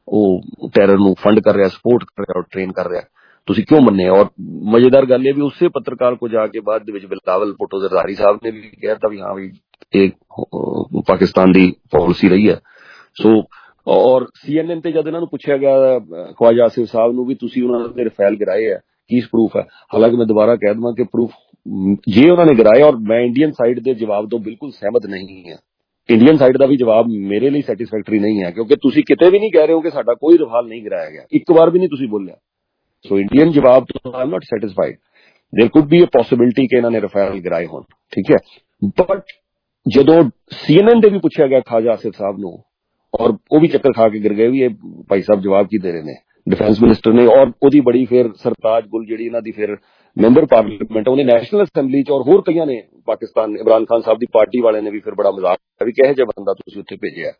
ਉਹ ਟੈਰਰ ਨੂੰ ਫੰਡ ਕਰ ਰਿਹਾ, ਸਪੋਰਟ ਕਰ ਰਿਹਾ ਔਰ ਟ੍ਰੇਨ ਕਰ ਰਿਹਾ, ਤੁਸੀਂ ਕਿਉਂ ਮੰਨੇ? ਔਰ ਮਜ਼ੇਦਾਰ ਗੱਲ ਇਹ ਵੀ ਉਸੇ ਪੱਤਰਕਾਰ ਕੋ ਜਾ ਕੇ ਬਾਅਦ ਦੇ ਵਿੱਚ ਬਿਲਾਵਲ ਭੁੱਟੋ ਜ਼ਰਦਾਰੀ ਸਾਹਿਬ ਨੇ ਵੀ ਕਹਿਤਾ ਵੀ ਹਾਂ ਵੀ ਇਹ ਪਾਕਿਸਤਾਨ ਦੀ ਪਾਲਿਸੀ ਰਹੀ ਹੈ। ਸੋ ਔਰ CNN ਤੇ ਜਦ ਇਹਨਾਂ ਨੂੰ ਪੁੱਛਿਆ ਗਿਆ ਖਵਾਜਾ ਆਸਿਫ ਸਾਹਿਬ ਨੂੰ ਵੀ ਤੁਸੀਂ ਉਹਨਾਂ ਦੇ ਰਫੇਲ ਗਿਰਾਏ ਹੈ, ਕੀ ਪ੍ਰੂਫ ਹੈ? ਹਾਲਾਂਕਿ ਮੈਂ ਦੁਬਾਰਾ ਕਹਿ ਦਵਾਂ ਕਿ ਪ੍ਰੂਫ ਜੇ ਉਹਨਾਂ ਨੇ ਗਿਰਾਏ, ਔਰ ਮੈਂ ਇੰਡੀਅਨ ਸਾਈਡ ਦੇ ਜਵਾਬ ਤੋਂ ਬਿਲਕੁਲ ਸਹਿਮਤ ਨਹੀਂ ਹਾਂ। ਇੰਡੀਅਨ ਸਾਈਡ ਦਾ ਵੀ ਜਵਾਬ ਮੇਰੇ ਲਈ ਸੈਟਿਸਫੈਕਟਰੀ ਨਹੀਂ ਹੈ, ਕਿਉਂਕਿ ਤੁਸੀਂ ਕਿਤੇ ਵੀ ਨਹੀਂ ਕਹਿ ਰਹੇ ਹੋ ਕਿ ਸਾਡਾ ਕੋਈ ਰਫਾਲ ਨਹੀਂ ਗਿਰਾਇਆ ਗਿਆ, ਇੱਕ ਵਾਰ ਵੀ ਨਹੀਂ ਤੁਸੀਂ ਬੋਲਿਆ। ਸੋ ਇੰਡੀਅਨ ਜਵਾਬ ਤੋਂ I am not satisfied. There could be a possibility ਕਿ ਇਹਨਾਂ ਨੇ ਰਫੇਲ ਗਿਰਾਏ ਹੋਣ, ਠੀਕ ਹੈ, ਬਟ ਜਦੋਂ CNN ਦੇ ਵੀ ਪੁੱਛਿਆ ਗਿਆ ਖਵਾਜਾ ਆਸਿਫ ਸਾਹਿਬ ਨੂੰ, ਔਰ ਉਹ ਵੀ ਚੱਕਰ ਖਾ ਕੇ ਗਿਰ ਗਏ ਵੀ ਇਹ ਭਾਈ ਸਾਹਿਬ ਜਵਾਬ ਕੀ ਦੇ ਰਹੇ ਨੇ ਡਿਫੈਂਸ ਮਿਨਿਸਟਰ ਨੇ। ਔਰ ਉਹਦੀ ਬੜੀ ਫਿਰ ਸਰਤਾਜ ਗੁਲ ਜਿਹੜੀ ਇਹਨਾਂ ਦੀ ਫਿਰ ਮੈਂਬਰ ਪਾਰਲੀਮੈਂਟ, ਉਹਨੇ ਨੈਸ਼ਨਲ ਅਸੈਂਬਲੀ 'ਚ ਔਰ ਹੋਰ ਕਈਆਂ ਨੇ ਪਾਕਿਸਤਾਨ ਇਮਰਾਨ ਖਾਨ ਸਾਹਿਬ ਦੀ ਪਾਰਟੀ ਵਾਲਿਆਂ ਨੇ ਵੀ ਫਿਰ ਬੜਾ ਮਜ਼ਾਕ ਵੀ ਕਿਹੋ ਜਿਹਾ ਬੰਦਾ ਤੁਸੀਂ ਉੱਥੇ ਭੇਜਿਆ।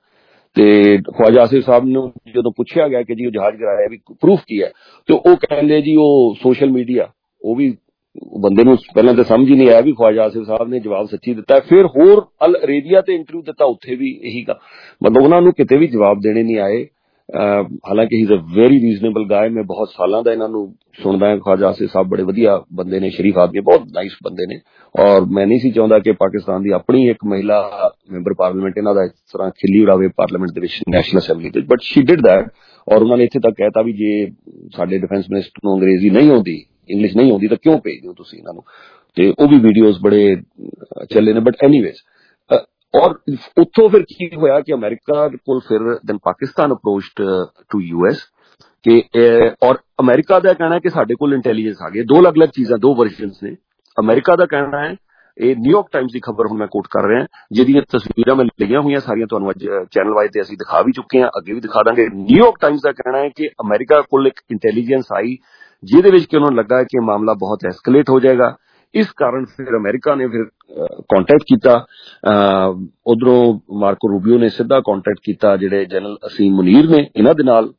ਤੇ ਖਵਾਜਾ ਆਸਿਫ ਸਾਹਿਬ ਨੂੰ ਜਦੋਂ ਪੁੱਛਿਆ ਗਿਆ ਕਿ ਜੀ ਉਹ ਜਹਾਜ਼ ਗਿਰਾਇਆ ਵੀ ਪ੍ਰੂਫ ਕੀ ਹੈ, ਤੇ ਉਹ ਕਹਿੰਦੇ ਜੀ ਉਹ ਸੋਸ਼ਲ ਮੀਡੀਆ। ਉਹ ਵੀ ਬੰਦੇ ਨੂੰ ਪਹਿਲਾਂ ਤਾਂ ਸਮਝ ਹੀ ਨਹੀਂ ਆਇਆ ਵੀ ਖਵਾਜਾ ਆਸਿਫ ਸਾਹਿਬ ਨੇ ਜਵਾਬ ਸੱਚੀ ਦਿੱਤਾ। ਫਿਰ ਹੋਰ ਅਲ ਅਰੇਬੀਆ ਤੇ ਇੰਟਰਵਿਊ ਦਿੱਤਾ, ਉੱਥੇ ਵੀ ਇਹੀ ਗਾ, ਮਤਲਬ ਉਹਨਾਂ ਨੂੰ ਕਿਤੇ ਵੀ ਜਵਾਬ ਦੇਣੇ ਨਹੀਂ ਆਏ। ਹਾਲਾਂਕਿ he is a very reasonable guy, ਮੈਂ ਬਹੁਤ ਸਾਲਾਂ ਦਾ ਇਹਨਾਂ ਨੂੰ ਸੁਣਦਾ ਹਾਂ। ਖਵਾਜਾ ਆਸਿਫ ਸਾਹਿਬ ਬੜੇ ਵਧੀਆ ਬੰਦੇ ਨੇ, ਸ਼ਰੀਫ ਆਦਮੀ, ਬਹੁਤ ਨਾਈਸ ਬੰਦੇ ਨੇ, ਔਰ ਮੈਂ ਨਹੀਂ ਸੀ ਚਾਹੁੰਦਾ ਕਿ ਪਾਕਿਸਤਾਨ ਦੀ ਆਪਣੀ ਇੱਕ ਮਹਿਲਾ ਮੈਂਬਰ ਪਾਰਲੀਮੈਂਟ ਇਹਨਾਂ ਦਾ ਇਸ ਤਰ੍ਹਾਂ ਖਿੱਲੀ ਉਡਾਵੇ ਪਾਰਲੀਮੈਂਟ ਦੇ ਵਿੱਚ, ਨੈਸ਼ਨਲ ਅਸੈਂਬਲੀ ਦੇ, ਬਟ ਸ਼ੀ ਡਿਡ ਦੈਟ। ਔਰ ਉਹਨਾਂ ਨੇ ਇੱਥੇ ਤੱਕ ਕਹਿਤਾ ਵੀ ਜੇ ਸਾਡੇ ਡਿਫੈਂਸ ਮਿਨਿਸਟਰ ਨੂੰ ਅੰਗਰੇਜ਼ੀ ਨਹੀਂ ਆਉਂਦੀ, ਇੰਗਲਿਸ਼ ਨਹੀਂ ਆਉਂਦੀ, ਤਾਂ ਕਿਉਂ ਭੇਜਦੇ ਹੋ ਤੁਸੀਂ ਇਹਨਾਂ ਨੂੰ? ਤੇ ਉਹ ਵੀ ਵੀਡੀਓਜ਼ ਬੜੇ ਚੱਲੇ ਨੇ। ਬਟ ਐਨੀਵੇਜ਼, ਔਰ ਉੱਥੋਂ ਫਿਰ ਕੀ ਹੋਇਆ ਕਿ ਅਮਰੀਕਾ ਕੋਲ ਫਿਰ then Pakistan approached to US ਕਿ ਔਰ ਅਮਰੀਕਾ ਦਾ ਕਹਿਣਾ ਹੈ ਕਿ ਸਾਡੇ ਕੋਲ ਇੰਟੈਲੀਜੈਂਸ ਆ ਗਈ। ਦੋ ਅਲੱਗ-ਅਲੱਗ ਚੀਜ਼ਾਂ, ਦੋ ਵਰਜ਼ਨਸ ਨੇ। ਅਮਰੀਕਾ ਦਾ ਕਹਿਣਾ ਹੈ, ਇਹ ਨਿਊਯਾਰਕ ਟਾਈਮਜ਼ ਦੀ ਖਬਰ ਹੁਣ ਮੈਂ ਕੋਟ ਕਰ ਰਿਹਾ, ਜਿਹਦੀਆਂ ਤਸਵੀਰਾਂ ਮੈਂ ਲਈਆਂ ਹੋਈਆਂ ਸਾਰੀਆਂ ਤੁਹਾਨੂੰ ਅੱਜ ਚੈਨਲ ਵਾਈਜ਼ ਤੇ ਅਸੀਂ ਦਿਖਾ ਵੀ ਚੁੱਕੇ ਹਾਂ, ਅੱਗੇ ਵੀ ਦਿਖਾ ਦਾਂਗੇ। ਨਿਊਯਾਰਕ ਟਾਈਮਜ਼ ਦਾ ਕਹਿਣਾ ਹੈ ਕਿ ਅਮਰੀਕਾ ਕੋਲ ਇੱਕ ਇੰਟੈਲੀਜੈਂਸ ਆਈ ਜਿਹਦੇ ਵਿੱਚ ਕਿ ਉਹਨਾਂ ਨੂੰ ਲੱਗਾ ਕਿ ਮਾਮਲਾ ਬਹੁਤ ਐਸਕੇਲੇਟ ਹੋ ਜਾਏਗਾ। ਇਸ ਕਾਰਨ ਫਿਰ ਅਮਰੀਕਾ ਨੇ ਫਿਰ ਕੰਟੈਕਟ ਕੀਤਾ, ਉਧਰੋਂ ਮਾਰਕੋ ਰੂਬੀਓ ਨੇ ਸਿੱਧਾ ਕੰਟੈਕਟ ਕੀਤਾ ਜਿਹੜੇ ਜਨਰਲ ਅਸੀਮ ਮੁਨੀਰ ਨੇ ਇਹਨਾਂ ਦੇ ਨਾਲ,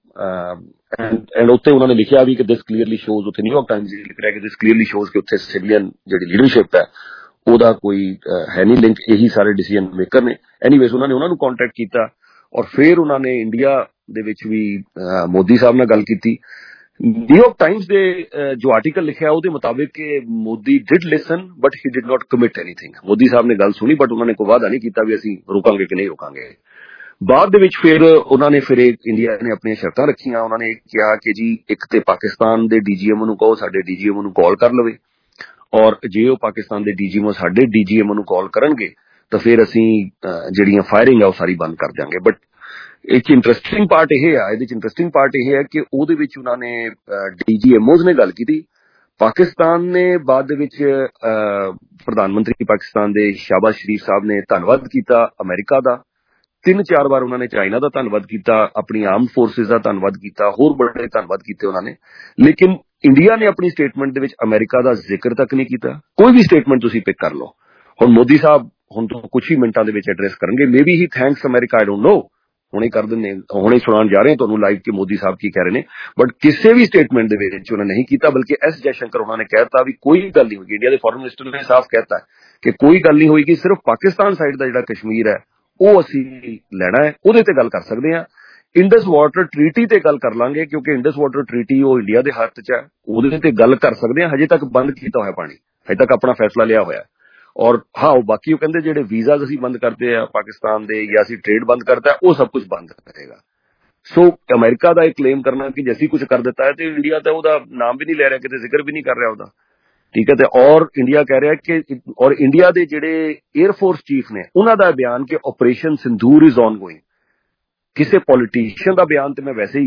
ਐਂਡ ਉੱਥੇ ਉਹਨਾਂ ਨੇ ਲਿਖਿਆ ਵੀ ਕਿ ਦਿਸ ਕਲੀਅਰਲੀ ਸ਼ੋਜ਼, ਉੱਥੇ ਨਿਊਯਾਰਕ ਟਾਈਮਜ਼ ਲਿਖ ਰਿਹਾ ਕਿ ਦਿਸ ਕਲੀਅਰਲੀ ਸ਼ੋਜ਼ ਕਿ ਉੱਥੇ ਸਿਵਲੀਅਨ ਜਿਹੜੀ ਲੀਡਰਸ਼ਿਪ ਹੈ ਉਹਦਾ ਕੋਈ ਹੈ ਨਹੀਂ ਲਿੰਕ, ਇਹੀ ਸਾਰੇ ਡਿਸੀਜਨ ਮੇਕਰ ਨੇ। ਐਨੀਵੇਜ਼ ਉਹਨਾਂ ਨੂੰ ਕੰਟੈਕਟ ਕੀਤਾ, ਔਰ ਫਿਰ ਉਹਨਾਂ ਨੇ ਇੰਡੀਆ ਦੇ ਵਿੱਚ ਵੀ ਮੋਦੀ ਸਾਹਿਬ ਨਾਲ ਗੱਲ ਕੀਤੀ। ਨਿਊਯਾਰਕ ਟਾਈਮਜ਼ ਦੇ ਜੋ ਆਰਟੀਕਲ ਲਿਖਿਆ ਉਹਦੇ ਮੁਤਾਬਿਕ ਕਿ Modi did listen but he did not commit anything. Modi ਸਾਹਿਬ ਨੇ ਗੱਲ ਸੁਣੀ ਬਟ ਉਹਨਾਂ ਨੇ ਕੋਈ ਵਾਅਦਾ ਨਹੀਂ ਕੀਤਾ ਵੀ ਅਸੀਂ ਰੁਕਾਂਗੇ ਕਿ ਨਹੀਂ ਰੁਕਾਂਗੇ। ਬਾਅਦ ਦੇ ਵਿੱਚ ਫਿਰ ਉਹਨਾਂ ਨੇ ਫਿਰ ਇੰਡੀਆ ਨੇ ਆਪਣੀਆਂ ਸ਼ਰਤਾਂ ਰੱਖੀਆਂ। ਉਹਨਾਂ ਨੇ ਕਿਹਾ ਕਿ ਜੀ ਇੱਕ ਤੇ ਪਾਕਿਸਤਾਨ ਦੇ DGM ਨੂੰ ਕਹੋ ਸਾਡੇ DGM ਨੂੰ ਕਾਲ ਕਰ ਲਵੇ, ਔਰ ਜੇ ਉਹ ਪਾਕਿਸਤਾਨ ਦੇ DGM ਸਾਡੇ DGM ਨੂੰ ਕਾਲ ਕਰਨਗੇ ਤਾਂ ਫਿਰ ਅਸੀਂ ਜਿਹੜੀਆਂ ਫਾਇਰਿੰਗ ਆ ਉਹ ਸਾਰੀ ਬੰਦ ਕਰ ਦਿਆਂਗੇ। ਬਟ ਇੱਕ ਇੰਟਰਸਟਿੰਗ ਪਾਰਟ ਇਹ ਆ, ਇਹਦੇ ਚ ਇੰਟਰਸਟਿੰਗ ਪਾਰਟ ਇਹ ਹੈ ਕਿ ਉਹਦੇ ਵਿੱਚ ਉਹਨਾਂ ਨੇ DGMOs ਨੇ ਗੱਲ ਕੀਤੀ। ਪਾਕਿਸਤਾਨ ਨੇ ਬਾਅਦ ਦੇ ਵਿੱਚ ਪ੍ਰਧਾਨ ਮੰਤਰੀ ਪਾਕਿਸਤਾਨ ਦੇ ਸ਼ਾਹਬਾਜ਼ ਸ਼ਰੀਫ ਸਾਹਿਬ ਨੇ ਧੰਨਵਾਦ ਕੀਤਾ ਅਮਰੀਕਾ ਦਾ, 3-4 ਵਾਰ ਉਹਨਾਂ ਨੇ ਚਾਈਨਾ ਦਾ ਧੰਨਵਾਦ ਕੀਤਾ, ਆਪਣੀ ਆਰਮਡ ਫੋਰਸਿਸ ਦਾ ਧੰਨਵਾਦ ਕੀਤਾ, ਹੋਰ ਬੜੇ ਧੰਨਵਾਦ ਕੀਤੇ ਉਹਨਾਂ ਨੇ। ਲੇਕਿਨ ਇੰਡੀਆ ਨੇ ਆਪਣੀ ਸਟੇਟਮੈਂਟ ਦੇ ਵਿੱਚ ਅਮਰੀਕਾ ਦਾ ਜ਼ਿਕਰ ਤੱਕ ਨਹੀਂ ਕੀਤਾ। ਕੋਈ ਵੀ ਸਟੇਟਮੈਂਟ ਤੁਸੀਂ ਪਿਕ ਕਰ ਲਓ, ਹੁਣ ਮੋਦੀ ਸਾਹਿਬ ਹੁਣ ਤੋਂ ਕੁਝ ਹੀ ਮਿੰਟਾਂ ਦੇ ਵਿੱਚ ਐਡਰੈਸ ਕਰਨਗੇ, ਮੇਬੀ ਹੀ ਥੈਂਕਸ ਅਮਰੀਕਾ, ਆਈ ਡੋਂਟ ਨੋ, ਹੁਣੇ ਕਰ ਦਿੰਦੇ, ਹੁਣੇ ਸੁਣਾਉਣ ਜਾ ਰਹੇ ਤੁਹਾਨੂੰ ਲਾਈਵ ਕਿ ਮੋਦੀ ਸਾਹਿਬ ਕੀ ਕਹਿ ਰਹੇ ਨੇ। ਬਟ ਕਿਸੇ ਵੀ ਸਟੇਟਮੈਂਟ ਦੇ ਵਿੱਚ ਉਹਨਾਂ ਨਹੀਂ ਕੀਤਾ, ਬਲਕਿ S ਜੈਸ਼ੰਕਰ ਉਹਨਾਂ ਨੇ ਕਹਿਤਾ ਵੀ ਕੋਈ ਗੱਲ ਨਹੀਂ ਹੋਈ। ਇੰਡੀਆ ਦੇ ਫੋਰਨ ਮਿਨਿਸਟਰ ਨੇ ਸਾਫ਼ ਕਹਿਤਾ ਕਿ ਕੋਈ ਗੱਲ ਨਹੀਂ ਹੋਏਗੀ, ਸਿਰਫ ਪਾਕਿਸਤਾਨ ਸਾਈਡ ਦਾ ਜਿਹੜਾ ਕਸ਼ਮੀਰ ਹੈ ਉਹ ਅਸੀਂ ਲੈਣਾ ਹੈ, ਉਹਦੇ ਤੇ ਗੱਲ ਕਰ ਸਕਦੇ ਹਾਂ। ਇੰਡਸ ਵਾਟਰ ਟ੍ਰੀਟੀ ਤੇ ਗੱਲ ਕਰ ਲਾਂਗੇ, ਕਿਉਂਕਿ ਇੰਡਸ ਵਾਟਰ ਟ੍ਰੀਟੀ ਉਹ ਇੰਡੀਆ ਦੇ ਹੱਥ 'ਚ ਹੈ, ਉਹਦੇ ਤੇ ਗੱਲ ਕਰ ਸਕਦੇ ਹਾਂ। ਹਜੇ ਤੱਕ ਬੰਦ ਕੀਤਾ ਹੋਇਆ ਪਾਣੀ, ਹਜੇ ਤੱਕ ਆਪਣਾ ਫੈਸਲਾ ਲਿਆ ਹੋਇਆ। ਔਰ ਹਾਂ, ਉਹ ਬਾਕੀ ਉਹ ਕਹਿੰਦੇ ਜਿਹੜੇ ਵੀਜ਼ਾਜ਼ ਅਸੀਂ ਬੰਦ ਕਰਤੇ ਆ ਪਾਕਿਸਤਾਨ ਦੇ ਜਾਂ ਅਸੀਂ ਟ੍ਰੇਡ ਬੰਦ ਕਰਤਾ, ਉਹ ਸਭ ਕੁਝ ਬੰਦ ਰਹੇਗਾ। ਸੋ ਅਮਰੀਕਾ ਦਾ ਇਹ ਕਲੇਮ ਕਰਨਾ ਕਿ ਜੇ ਅਸੀਂ ਕੁਝ ਕਰ ਦਿੱਤਾ ਹੈ ਤੇ ਇੰਡੀਆ ਤਾਂ ਉਹਦਾ ਨਾਮ ਵੀ ਨਹੀਂ ਲੈ ਰਿਹਾ, ਕਿਤੇ ਜ਼ਿਕਰ ਵੀ ਨਹੀਂ ਕਰ ਰਿਹਾ ਉਹਦਾ, ਠੀਕ ਹੈ। ਤੇ ਔਰ ਇੰਡੀਆ ਕਹਿ ਰਿਹਾ ਕਿ, ਔਰ ਇੰਡੀਆ ਦੇ ਜਿਹੜੇ 에ਅਰ ਫੋਰਸ ਚੀਫ ਨੇ ਉਹਨਾਂ ਦਾ ਬਿਆਨ ਕਿ operation Sindoor is ongoing. ਕਿਸੇ ਪੋਲੀਟੀਸ਼ੀਅਨ ਦਾ ਬਿਆਨ ਤੇ ਮੈਂ ਵੈਸੇ ਹੀ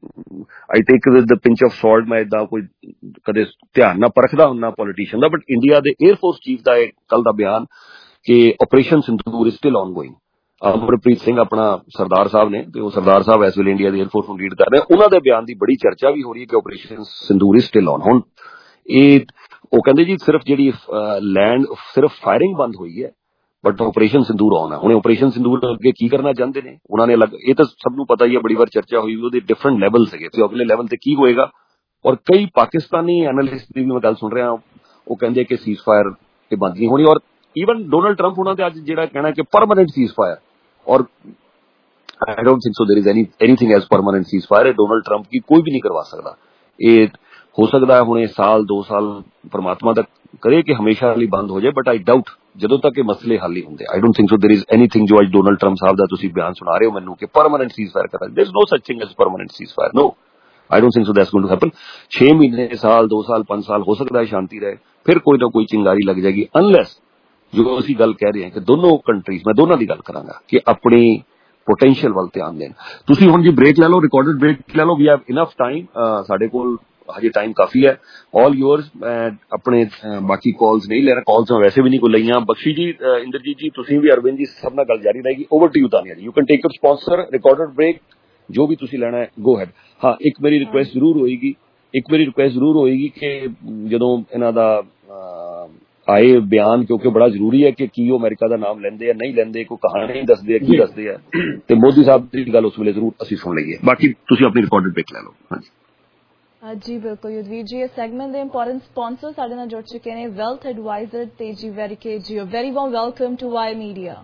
I take with the pinch of salt, मैं इदा कोई कदे ध्यान ना परखदा हुन्ना पॉलिटिशियन दा, बट इंडिया दे एयरफोर्स चीफ का कल का बयान कि operation Sindoor is still ongoing. Amarpreet Singh अपना सरदार साहब ने, तो सरदार साहब इस वे इंडिया की एयरफोर्स को लीड कर रहे हैं, उन्होंने बयान की बड़ी चर्चा भी हो रही है कि operation Sindoor is still on. हुण वो कहते जी सिर्फ जी लैंड सिर्फ फायरिंग बंद हुई है, बट ऑपरेशन सिंदूर ऑन है। उन्हें ऑपरेशन सिंदूर अगे की करना चाहते हैं, उन्होंने अलग, ये तो सबनों पता ही है, बड़ी बार चर्चा हुई, वो डिफरेंट लैवल से अगले लैवल से की होएगा। और कई पाकिस्तानी एनालिस्ट की भी मैं गल सुन रहा, वो कहते कि सीज फायर ये बंद नहीं होनी। और ईवन डोनाल्ड ट्रंप उन्होंने अज जो कहना कि परमानेंट सीज फायर, और I don't think so there is anything as permanent ceasefire. Donald Trump की कोई भी नहीं करवा सकता। ये हो सकता है हुणे साल 2 साल परमात्मा तक करे कि हमेशा लिए बंद हो जाए, बट आई डाउट ਜਦੋਂ तक ये मसले हल नहीं होंगे। I don't think so there is anything जो आज डोनाल्ड ट्रंप साहब का तुसीं बयान सुना रहे हो मैनू कि परमानेंट सीज फायर करा, there is no such thing as permanent ceasefire. No, I don't think so that's going to happen. 6 महीने, साल, 2 साल, 5 साल हो सकता है शांति रहे, फिर कोई ना कोई चिंगारी लग जाएगी, अनलैस जो असीं गल कह रहे हैं कि दोनों कंट्रीज, मैं दोनों की गल करांगा कि अपनी पोटेंशियल वाल ध्यान देन। तुसीं हुण जी ब्रेक ले लो, रिकॉर्डेड ब्रेक ले लो, वी हैव इनफ टाइम, साडे कोल हजे टाइम काफी है। ऑल योर्स, अपने बाकी कॉल्स नहीं ले रहा, कॉल्स मैं वैसे भी नहीं को लईयां। बख्शी जी, इंद्रजीत जी, तुसीं भी, अरविंद जी, सब नाल गल जारी रहेगी। Over to you Tania ji, you can take your sponsor, recorded break, जो भी तुसीं लेना है, गो हैड। हाँ, एक मेरी रिक्वेस्ट जरूर होएगी कि जदों इन्हां दा आए बयान, क्योंकि बड़ा जरूरी है कि की अमेरिका का नाम लेंदे या नहीं लेंदे, कोई कहानी दसदे है, की दसदे है, ते मोदी साहब की गल उस वेले जरूर असीं सुन लईए। बाकी तुसीं अपनी रिकॉर्डेड ब्रेक ले लो। हाँ जी बिल्कुल युद्धवीर जी, इस सैगमेंट के इंपॉर्टेंट स्पॉन्सर साडे नाल जुड़ चुके हैं, वेल्थ एडवाइजर तेजी वेरिकेड ji. Very warm welcome to Y media.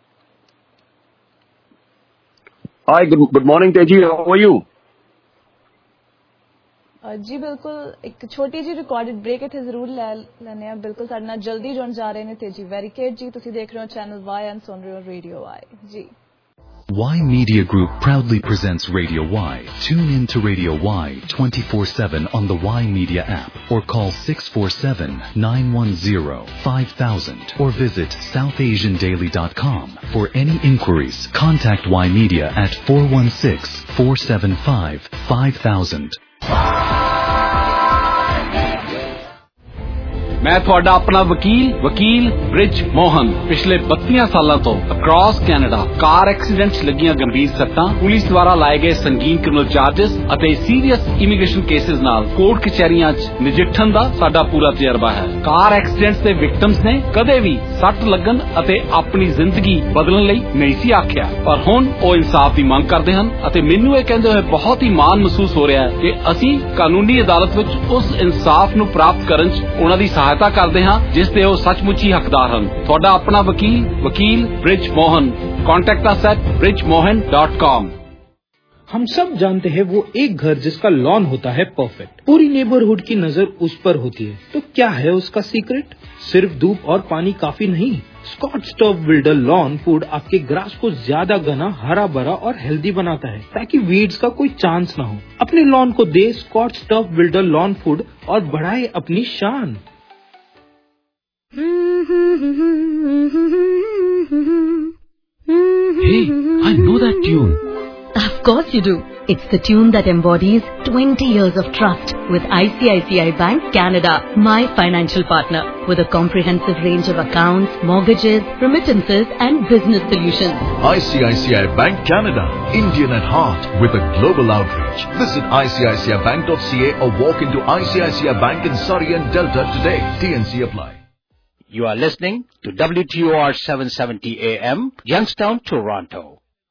Hi, good morning Teji, how are you? जी बिल्कुल, एक छोटी जी रिकॉर्डेड ब्रेक इत्थे जरूर लैने, बिल्कुल साडे नाल जल्दी जुड़ जा रहे हैं तेजी वेरिकेड जी। तुसीं देख रहे हो चैनल वाई एंड सुन रहे हो रेडियो वाई जी। Y Media Group proudly presents Radio Y. Tune in to Radio Y 24/7 on the Y Media app or call 647-910-5000 or visit southasiandaily.com. For any inquiries, contact Y Media at 416-475-5000. मैं ਤੁਹਾਡਾ ਆਪਣਾ ਵਕੀਲ bridge Mohan ਪਿਛਲੇ 32 ਸਾਲਾਂ ਤੋਂ across Canada ਕਾਰ accidents ਲੱਗੀਆਂ ਗੰਭੀਰ ਸੱਟਾਂ, ਪੁਲਿਸ ਦੁਆਰਾ ਲਾਏ ਗਏ ਸੰਗੀਨ ਕ੍ਰਿਮੀਨਲ ਚਾਰजेस ਅਤੇ ਸੀਰੀਅਸ ਇਮੀਗ੍ਰੇਸ਼ਨ ਕੇਸਿਸ ਨਾਲ ਕੋਰਟ ਕਚਹਿਰੀਆਂ 'ਚ ਨਜਿੱਠਣ ਦਾ ਸਾਡਾ ਪੂਰਾ ਤਜਰਬਾ ਹੈ। ਕਾਰ ਐਕਸੀਡੈਂਟਸ ਦੇ ਵਿਕਟਮਸ ਨੇ ਕਦੇ ਵੀ ਸੱਟ ਲੱਗਣ ਅਤੇ ਆਪਣੀ ਜ਼ਿੰਦਗੀ ਬਦਲਣ ਲਈ ਨਹੀਂ ਸੀ ਆਖਿਆ, ਪਰ ਹੁਣ ਉਹ ਇਨਸਾਫ ਦੀ ਮੰਗ ਕਰਦੇ ਹਨ ਅਤੇ ਮੈਨੂੰ ਇਹ ਕਹਿੰਦੇ ਹੋਏ ਬਹੁਤ ਹੀ ਮਾਣ ਮਹਿਸੂਸ ਹੋ ਰਿਹਾ ਹੈ ਕਿ ਅਸੀਂ ਕਾਨੂੰਨੀ ਅਦਾਲਤ ਵਿੱਚ ਉਸ ਇਨਸਾਫ ਨੂੰ ਪ੍ਰਾਪਤ ਕਰਨ 'ਚ ਉਹਨਾਂ ਦੀ सहायता करते हैं जिस दे सचमुच ही हकदार हैं। थोड़ा अपना वकील Brij Mohan. Contact us at bridgemohan.com। हम सब जानते हैं वो एक घर जिसका लॉन होता है परफेक्ट, पूरी नेबरहुड की नजर उस पर होती है, तो क्या है उसका सीक्रेट? सिर्फ धूप और पानी काफी नहीं। Scotts turf builder lawn food आपके ग्रास को ज्यादा घना, हरा भरा और हेल्दी बनाता है ताकि वीड्स का कोई चांस ना हो। अपने लॉन को दे Scotts turf builder lawn food और बढ़ाए अपनी शान। Hey, I know that tune. Of course you do. It's the tune that embodies 20 years of trust with ICICI Bank Canada, my financial partner, with a comprehensive range of accounts, mortgages, remittances and business solutions. ICICI Bank Canada, Indian at heart with a global outreach. Visit ICICIBank.ca or walk into ICICI Bank in Surrey and Delta today. TNC apply. You are listening to WTOR 770 AM, Youngstown, Toronto.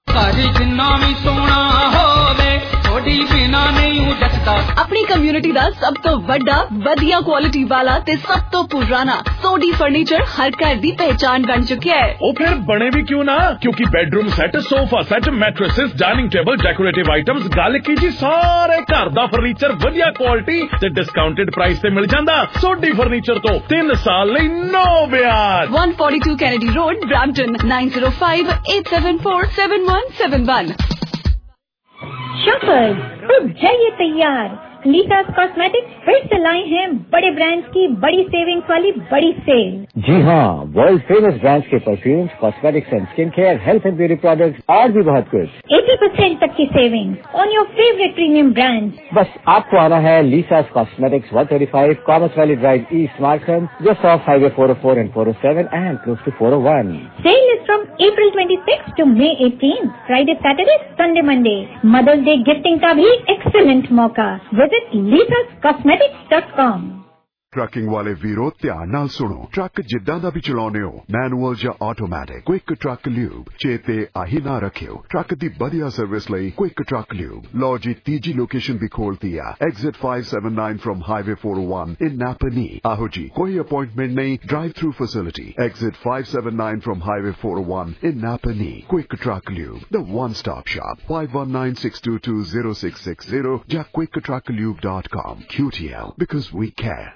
अपनी community दा सब तो बड़ा वधिया quality वाला ते सब तो पुराना सोडी फर्नीचर हर घर दी पहचान बन चुकी है। ओ फिर बने भी क्यों ना, क्योंकि bedroom set, sofa set, mattresses, dining table, decorative items, गल कीजिए सारे घर दा फर्नीचर वधिया क्वालिटी ते डिस्काउंटेड प्राइस ते मिल जांदा। सोडी फर्नीचर तो 3 साल लई नो ब्याज। 142 Kennedy Road, Brampton, 9058747171। शॉपर्स, अब है ये तैयार लीसास कॉस्मेटिक्स फिर से लाए हैं बड़े ब्रांड्स की बड़ी सेविंग्स वाली बड़ी सेल। जी हाँ, वर्ल्ड फेमस ब्रांड्स के perfumes, cosmetics and skin care, health and beauty products और भी बहुत कुछ। 80% तक की saving on your favourite premium brand. बस आपको आना है Lisa's cosmetics 135 Commerce Valley Drive East Markham, just off highway 404 and 407 and close to 401. Sale is from April 26 to May 18, Friday, Saturday, Sunday, Monday. Mother's Day gifting का भी excellent मौका। Visit lisascosmetics.com। Trucking ਵਾਲੇ ਵੀਰੋ ਧਿਆਨ ਨਾਲ ਸੁਣੋ। Truck ਜਿੱਦਾਂ ਦਾ ਵੀ ਚਲਾਉਨੇ ਹੋ, ਮੈਨੂਅਲ ਜਾਂ ਆਟੋਮੈਟਿਕ, ਕੁਇਕ ਟਰੱਕ ਲਿਊਬ ਚੇਤੇ ਆਹੀ ਨਾ ਰੱਖਿਓ। ਟਰੱਕ ਦੀ ਵਧੀਆ ਸਰਵਿਸ ਲਈ ਕੁਇਕ ਟਰੱਕ ਲਿਊਬ। ਲਓ ਜੀ, ਤੀਜੀ ਲੋਕੇਸ਼ਨ ਵੀ ਖੋਲਤੀ ਆ, exit 579 from highway 401 in Napanee. ਆਹੋ ਜੀ, ਕੋਈ ਅਪਾਇੰਟਮੈਂਟ ਨਹੀਂ, drive through facility. Exit 579 from highway 401 in Napanee. Quick truck lube, the one stop shop, 5196220660 ਜਾਂ quicktrucklube.com। QTL, because we care।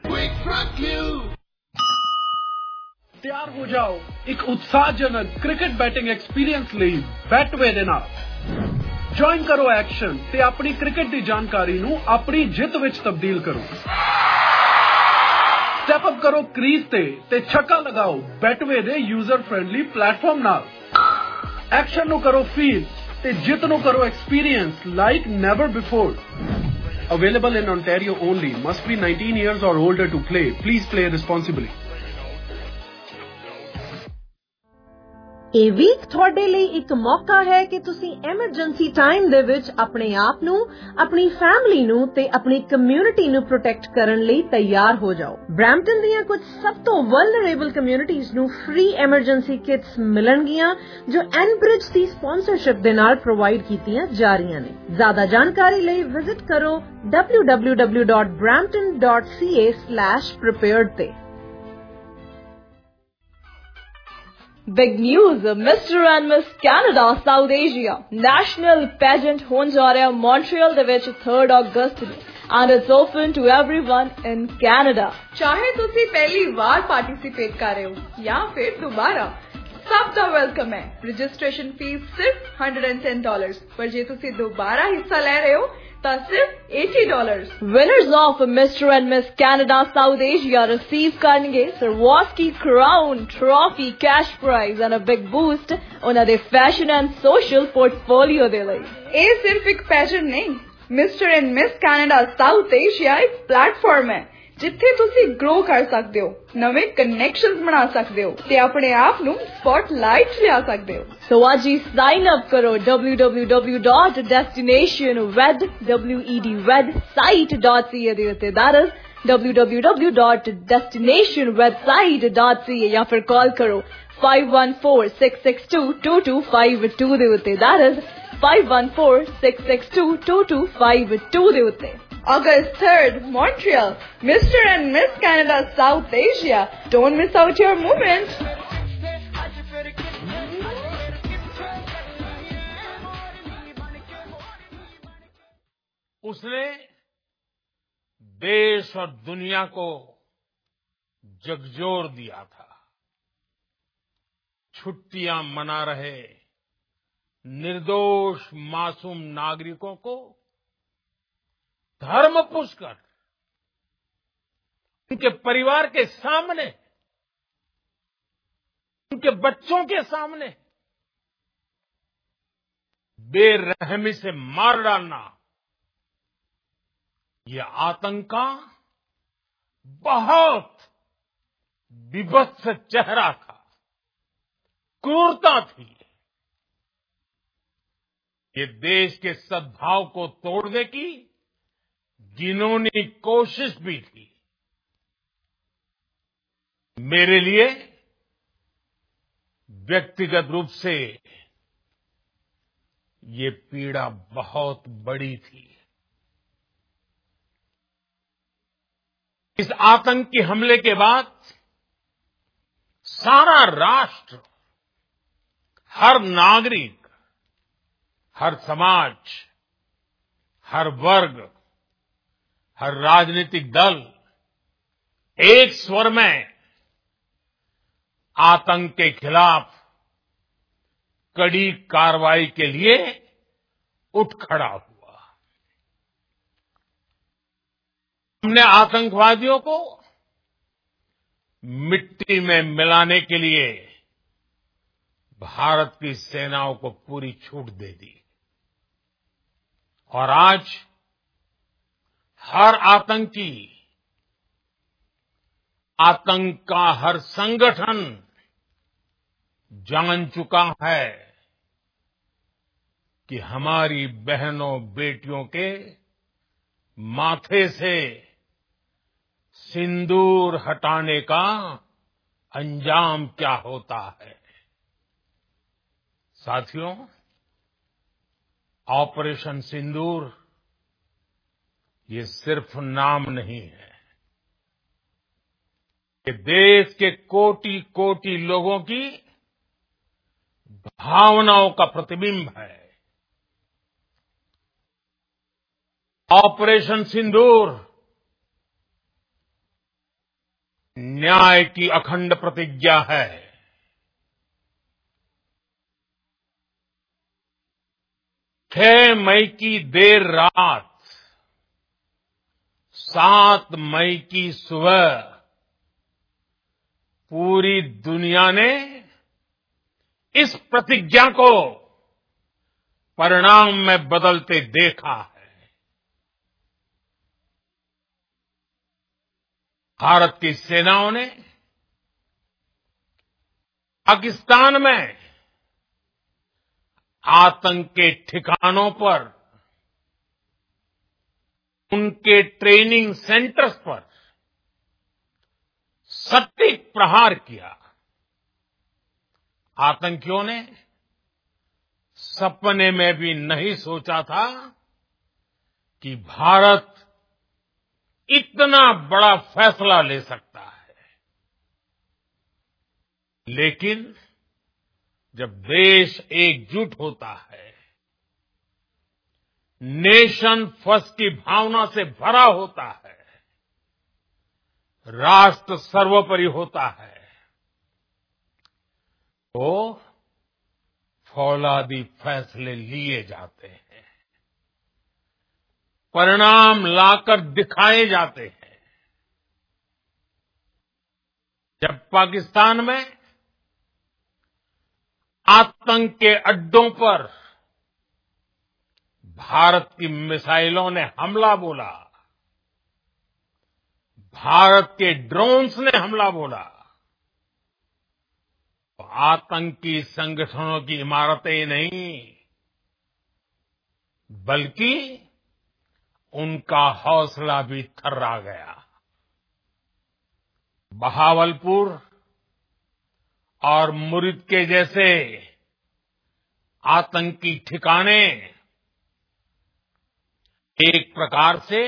ਤਿਆਰ ਹੋ ਜਾਓ ਇੱਕ ਉਤਸ਼ਾਹਜਨਕ ਕ੍ਰਿਕਟ ਬੈਟਿੰਗ ਐਕਸਪੀਰੀਅੰਸ ਲਈ ਬੈਟਵੇ ਦੇ ਨਾਲ। ਜੁਆਇਨ ਕਰੋ ਐਕਸ਼ਨ ਤੇ ਆਪਣੀ ਕ੍ਰਿਕਟ ਦੀ ਜਾਣਕਾਰੀ ਨੂੰ ਆਪਣੀ ਜਿੱਤ ਵਿੱਚ ਤਬਦੀਲ ਕਰੋ। ਸਟੈਪ ਅਪ ਕਰੋ ਕ੍ਰੀਜ਼ ਤੇ ਛੱਕਾ ਲਗਾਓ ਬੈਟਵੇ ਦੇ ਯੂਜ਼ਰ ਫ੍ਰੈਂਡਲੀ ਪਲੇਟਫਾਰਮ ਨਾਲ। ਐਕਸ਼ਨ ਨੂੰ ਕਰੋ ਫੀਲ ਤੇ ਜਿੱਤ ਨੂੰ ਕਰੋ experience like never before. Available in Ontario only. Must be 19 years or older to play. Please play responsibly. ਇਹ ਵੀਕ ਤੁਹਾਡੇ ਲਈ ਇੱਕ ਮੌਕਾ ਹੈ ਕਿ ਤੁਸੀਂ ਐਮਰਜੈਂਸੀ ਟਾਈਮ ਦੇ ਵਿੱਚ ਆਪਣੇ ਆਪ ਨੂੰ, ਆਪਣੀ ਫੈਮਿਲੀ ਨੂੰ ਤੇ ਆਪਣੀ ਕਮਿਊਨਿਟੀ ਨੂੰ ਪ੍ਰੋਟੈਕਟ ਕਰਨ ਲਈ ਤਿਆਰ ਹੋ ਜਾਓ। ਬ੍ਰੈਂਪਟਨ ਦੀਆਂ ਕੁਝ ਸਭ ਤੋਂ ਵਲਨਰੇਬਲ ਕਮਿਊਨਿਟੀਜ਼ ਨੂੰ ਫ੍ਰੀ ਐਮਰਜੈਂਸੀ ਕਿਟਸ ਮਿਲਣਗੀਆਂ ਜੋ ਐਨਬ੍ਰਿਜ ਦੀ ਸਪਾਂਸਰਸ਼ਿਪ ਦੇ ਨਾਲ ਪ੍ਰੋਵਾਈਡ ਕੀਤੀਆਂ ਜਾ ਰਹੀਆਂ ਨੇ। ਜ਼ਿਆਦਾ ਜਾਣਕਾਰੀ ਲਈ ਵਿਜ਼ਿਟ ਕਰੋ www.brampton.ca/prepared ਤੇ। Big news, Mr. and Miss Canada South Asia National Pageant ਹੋਣ ਜਾ ਰਿਹਾ ਮੌਂਟਰੀਅਲ ਦੇ ਵਿੱਚ 3 ਅਗਸਤ ਨੂੰ and it's open to everyone in Canada। ਚਾਹੇ ਤੁਸੀਂ ਪਹਿਲੀ ਵਾਰ ਪਾਰਟਿਸਿਪੇਟ ਕਰ ਰਹੇ ਹੋ ਜਾਂ ਫਿਰ ਦੁਬਾਰਾ, ਸਭ ਦਾ ਵੈਲਕਮ ਹੈ। ਰਜਿਸਟ੍ਰੇਸ਼ਨ ਫੀਸ ਸਿਰਫ $110, ਪਰ ਜੇ ਤੁਸੀਂ ਦੁਬਾਰਾ ਹਿੱਸਾ ਲੈ ਰਹੇ ਹੋ ਤਾਂ ਸਿਰਫ $80। Winners of Mr. and Miss Canada South Asia receive ਕਰਨਗੇ Swarovski Crown Trophy, cash prize and a big boost ਉਹਨਾਂ ਦੇ fashion and social portfolio ਦੇ ਲਈ। ਇਹ ਸਿਰਫ ਇੱਕ ਪੈਜਨ ਨਹੀਂ, Mr. and Miss Canada South Asia ਇੱਕ ਪਲੇਟਫਾਰਮ ਹੈ ਜਿੱਥੇ ਤੁਸੀਂ ਗਰੋ ਕਰ ਸਕਦੇ ਹੋ, ਨਵੇਂ ਕਨੈਕਸ਼ਨਸ ਬਣਾ ਸਕਦੇ ਹੋ ਤੇ ਆਪਣੇ ਆਪ ਨੂੰ ਸਪੌਟਲਾਈਟ ਲਿਆ ਸਕਦੇ ਹੋ। ਸੋ ਅੱਜ ਹੀ ਸਾਈਨ ਅਪ ਕਰੋ www.destinationwed.site.ca ਦੇ ਉੱਤੇ, that is www.destinationwebsite.ca, ਜਾਂ ਫਿਰ ਕਾਲ ਕਰੋ 5146622252 ਦੇ ਉੱਤੇ, that is 5146622252 ਦੇ ਉੱਤੇ। August 3rd, Montreal, Mr. and Miss Canada South Asia. Don't miss out your moment. उसने देश और दुनिया को झकझोर दिया था। छुट्टियां मना रहे निर्दोष मासूम नागरिकों को धर्म पुष्कर उनके परिवार के सामने, उनके बच्चों के सामने बेरहमी से मार डालना, ये आतंक का बहुत विभत्स चेहरा था, क्रूरता थी। ये देश के सद्भाव को तोड़ने की जिन्होंने कोशिश भी की। मेरे लिए व्यक्तिगत रूप से ये पीड़ा बहुत बड़ी थी। इस आतंकी हमले के बाद सारा राष्ट्र, हर नागरिक, हर समाज, हर वर्ग, हर राजनीतिक दल एक स्वर में आतंक के खिलाफ कड़ी कार्रवाई के लिए उठ खड़ा हुआ। हमने आतंकवादियों को मिट्टी में मिलाने के लिए भारत की सेनाओं को पूरी छूट दे दी और आज हर आतंकी, आतंक का हर संगठन जान चुका है कि हमारी बहनों बेटियों के माथे से सिंदूर हटाने का अंजाम क्या होता है। साथियों, ऑपरेशन सिंदूर ये सिर्फ नाम नहीं है, ये देश के कोटि कोटि लोगों की भावनाओं का प्रतिबिंब है। ऑपरेशन सिंदूर न्याय की अखंड प्रतिज्ञा है। 6 मई की देर रात, 7 मई की सुबह पूरी दुनिया ने इस प्रतिज्ञा को परिणाम में बदलते देखा है। भारत की सेनाओं ने पाकिस्तान में आतंक के ठिकानों पर, उनके ट्रेनिंग सेंटर्स पर सटीक प्रहार किया। आतंकियों ने सपने में भी नहीं सोचा था कि भारत इतना बड़ा फैसला ले सकता है। लेकिन जब देश एकजुट होता है, नेशन फर्स्ट की भावना से भरा होता है, राष्ट्र सर्वोपरि होता है, तो फौलादी फैसले लिए जाते हैं, परिणाम लाकर दिखाए जाते हैं। जब पाकिस्तान में आतंक के अड्डों पर भारत की मिसाइलों ने हमला बोला, भारत के ड्रोन्स ने हमला बोला, तो आतंकी संगठनों की इमारतें नहीं बल्कि उनका हौसला भी थर्रा गया। बहावलपुर और मुरीद के जैसे आतंकी ठिकाने एक प्रकार से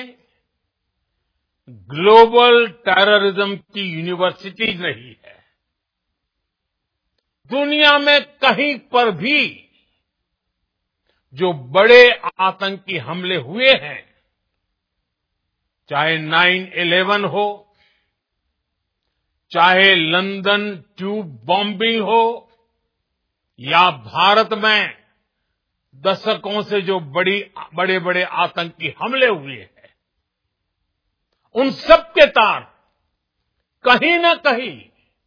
ग्लोबल टेररिज्म की यूनिवर्सिटी रही है। दुनिया में कहीं पर भी जो बड़े आतंकी हमले हुए हैं, चाहे 9/11 हो, चाहे लंदन ट्यूब बॉम्बिंग हो, या भारत में दशकों से जो बड़े बड़े आतंकी हमले हुए हैं, उन सब के तार कहीं न कहीं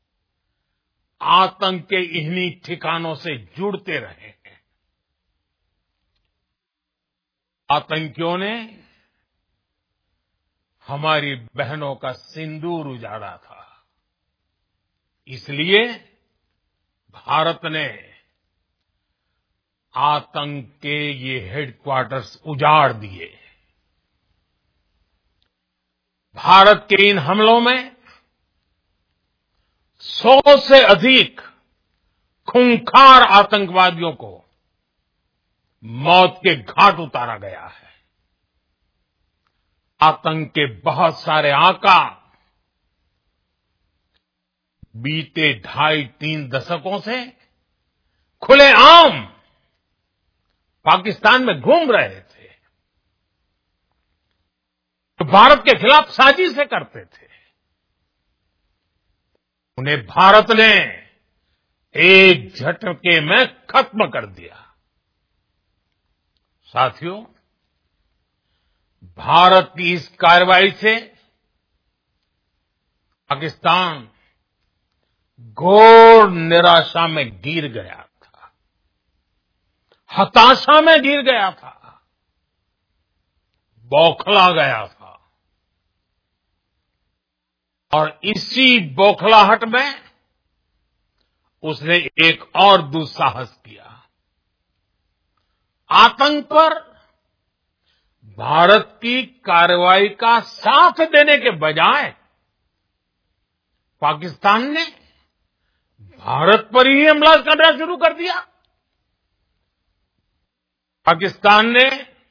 आतंक के इन्हीं ठिकानों से जुड़ते रहे हैं। आतंकियों ने हमारी बहनों का सिंदूर उजाड़ा था, इसलिए भारत ने आतंक के ये हेडक्वार्टर्स उजाड़ दिए। भारत के इन हमलों में 100 से अधिक खूंखार आतंकवादियों को मौत के घाट उतारा गया है। आतंक के बहुत सारे आका बीते 2.5-3 दशकों से खुलेआम पाकिस्तान में घूम रहे थे, तो भारत के खिलाफ साजिशें करते थे। उन्हें भारत ने एक झटके में खत्म कर दिया। साथियों, भारत की इस कार्रवाई से पाकिस्तान घोर निराशा में गिर गया था, हताशा में गिर गया था, बौखला गया था। और इसी बौखलाहट में उसने एक और दुस्साहस किया। आतंक पर भारत की कार्रवाई का साथ देने के बजाय पाकिस्तान ने भारत पर ही हमला करना शुरू कर दिया। पाकिस्तान ने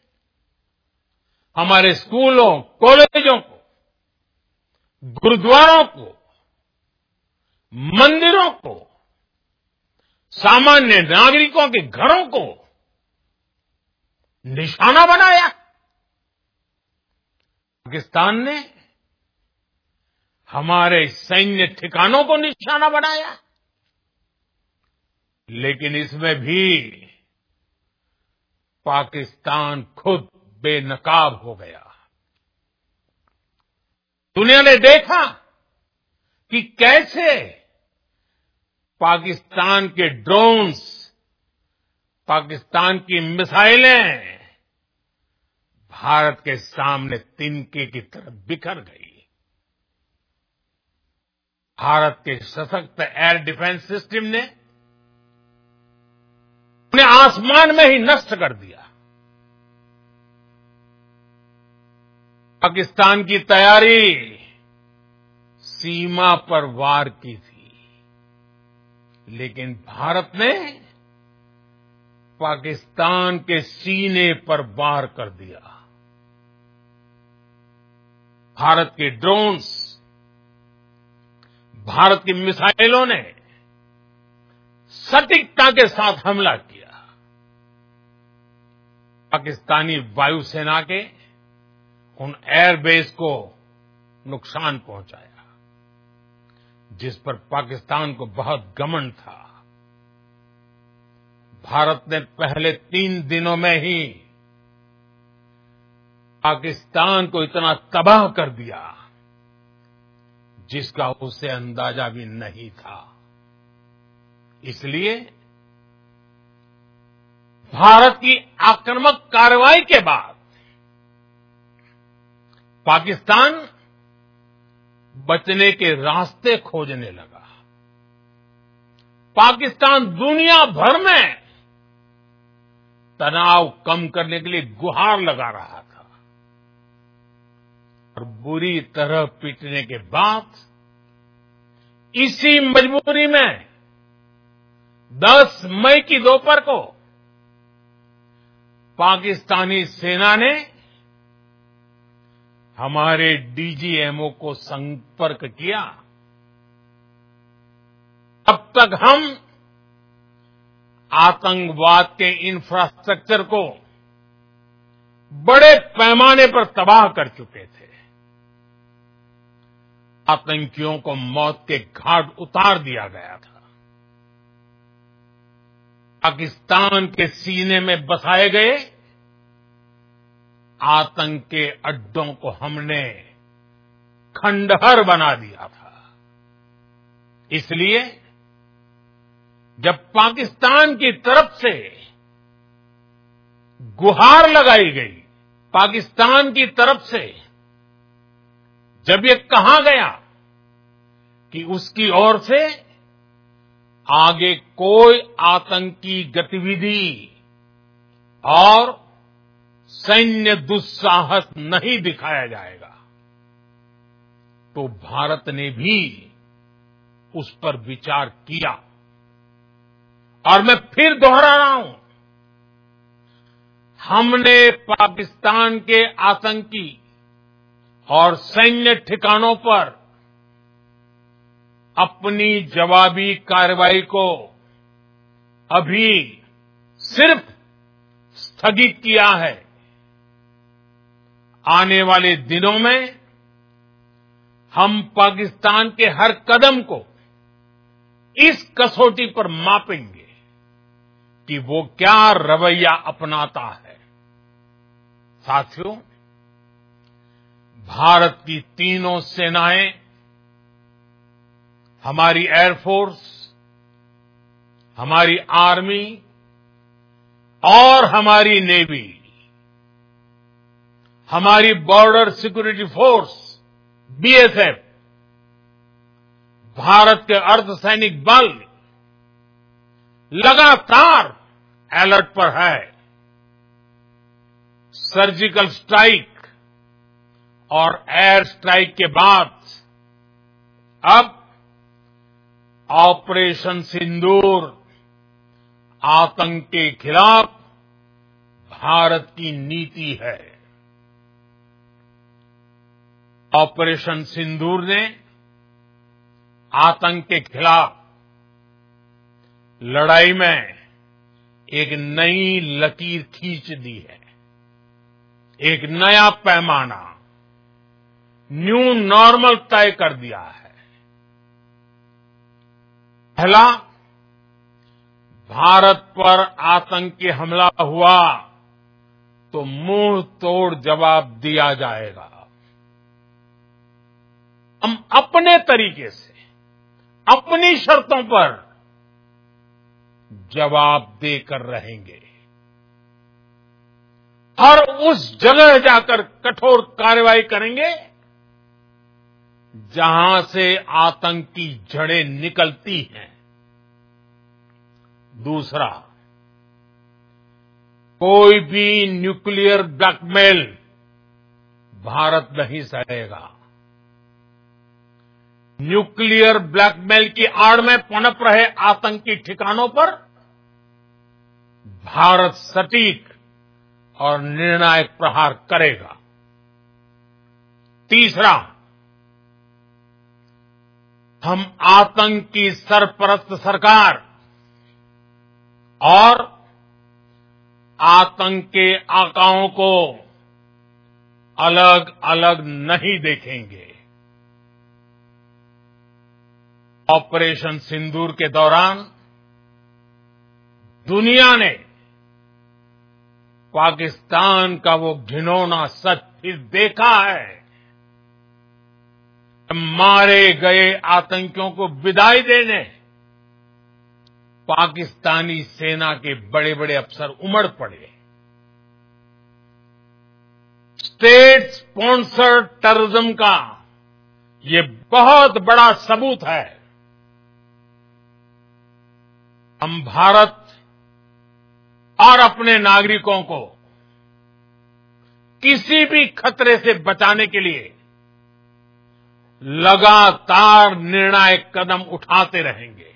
हमारे स्कूलों, कॉलेजों को, गुरुद्वारों को, मंदिरों को, सामान्य नागरिकों के घरों को निशाना बनाया। पाकिस्तान ने हमारे सैन्य ठिकानों को निशाना बनाया। लेकिन इसमें भी पाकिस्तान खुद बेनकाब हो गया। दुनिया ने देखा कि कैसे पाकिस्तान के ड्रोन्स, पाकिस्तान की मिसाइलें भारत के सामने तिनके की तरह बिखर गई। भारत के सशक्त एयर डिफेंस सिस्टम ने उन्हें आसमान में ही नष्ट कर दिया। पाकिस्तान की तैयारी सीमा पर वार की थी, लेकिन भारत ने पाकिस्तान के सीने पर वार कर दिया। भारत के ड्रोन्स, भारत की मिसाइलों ने सटीकता के साथ हमला किया। पाकिस्तानी वायुसेना के उन एयरबेस को नुकसान पहुंचाया, जिस पर पाकिस्तान को बहुत घमंड था। भारत ने पहले 3 दिनों में ही पाकिस्तान को इतना तबाह कर दिया जिसका उसे अंदाजा भी नहीं था। इसलिए भारत की आक्रामक कार्रवाई के बाद पाकिस्तान बचने के रास्ते खोजने लगा। पाकिस्तान दुनिया भर में तनाव कम करने के लिए गुहार लगा रहा था, और बुरी तरह पीटने के बाद इसी मजबूरी में 10 मई की दोपहर को पाकिस्तानी सेना ने हमारे डीजीएमओ को संपर्क किया। अब तक हम आतंकवाद के इंफ्रास्ट्रक्चर को बड़े पैमाने पर तबाह कर चुके थे। आतंकियों को मौत के घाट उतार दिया गया था। पाकिस्तान के सीने में बसाए गए आतंक के अड्डों को हमने खंडहर बना दिया था। इसलिए जब पाकिस्तान की तरफ से गुहार लगाई गई, पाकिस्तान की तरफ से जब ये कहा गया कि उसकी ओर से आगे कोई आतंकी गतिविधि और सैन्य दुस्साहस नहीं दिखाया जाएगा, तो भारत ने भी उस पर विचार किया। और मैं फिर दोहरा रहा हूं, हमने पाकिस्तान के आतंकी और सैन्य ठिकानों पर अपनी जवाबी कार्रवाई को अभी सिर्फ स्थगित किया है। आने वाले दिनों में हम पाकिस्तान के हर कदम को इस कसौटी पर मापेंगे कि वो क्या रवैया अपनाता है। साथियों, भारत की तीनों सेनाएं हमारी एयरफोर्स, हमारी आर्मी और हमारी नेवी, हमारी border security force BSF, Bharat के अर्धसैनिक बल लगातार अलर्ट पर है। सर्जिकल स्ट्राइक और एयर स्ट्राइक के बाद अब ऑपरेशन सिंदूर आतंक के खिलाफ भारत की नीति है। ऑपरेशन सिंदूर ने आतंक के खिलाफ लड़ाई में एक नई लकीर खींच दी है, एक नया पैमाना, न्यू नॉर्मल तय कर दिया है। पहला, भारत पर आतंकी हमला हुआ तो मुंह तोड़ जवाब दिया जाएगा। हम अपने तरीके से, अपनी शर्तों पर जवाब देकर रहेंगे। और उस जगह जाकर कठोर कार्रवाई करेंगे जहां से आतंक की जड़ें निकलती हैं। दूसरा, कोई भी न्यूक्लियर ब्लैकमेल भारत नहीं सहेगा। न्यूक्लियर ब्लैकमेल की आड़ में पनप रहे आतंकी ठिकानों पर भारत सटीक और निर्णायक प्रहार करेगा। तीसरा, हम आतंक की सरपरस्त सरकार और आतंक के आकाओं को अलग अलग नहीं देखेंगे। ऑपरेशन सिंदूर के दौरान दुनिया ने पाकिस्तान का वो घिनौना सच फिर देखा है। मारे गए आतंकियों को विदाई देने पाकिस्तानी सेना के बड़े बड़े अफसर उमड़ पड़े। स्टेट स्पॉन्सर्ड टेररिज्म का ये बहुत बड़ा सबूत है। हम भारत और अपने नागरिकों को किसी भी खतरे से बचाने के लिए लगातार निर्णायक कदम उठाते रहेंगे।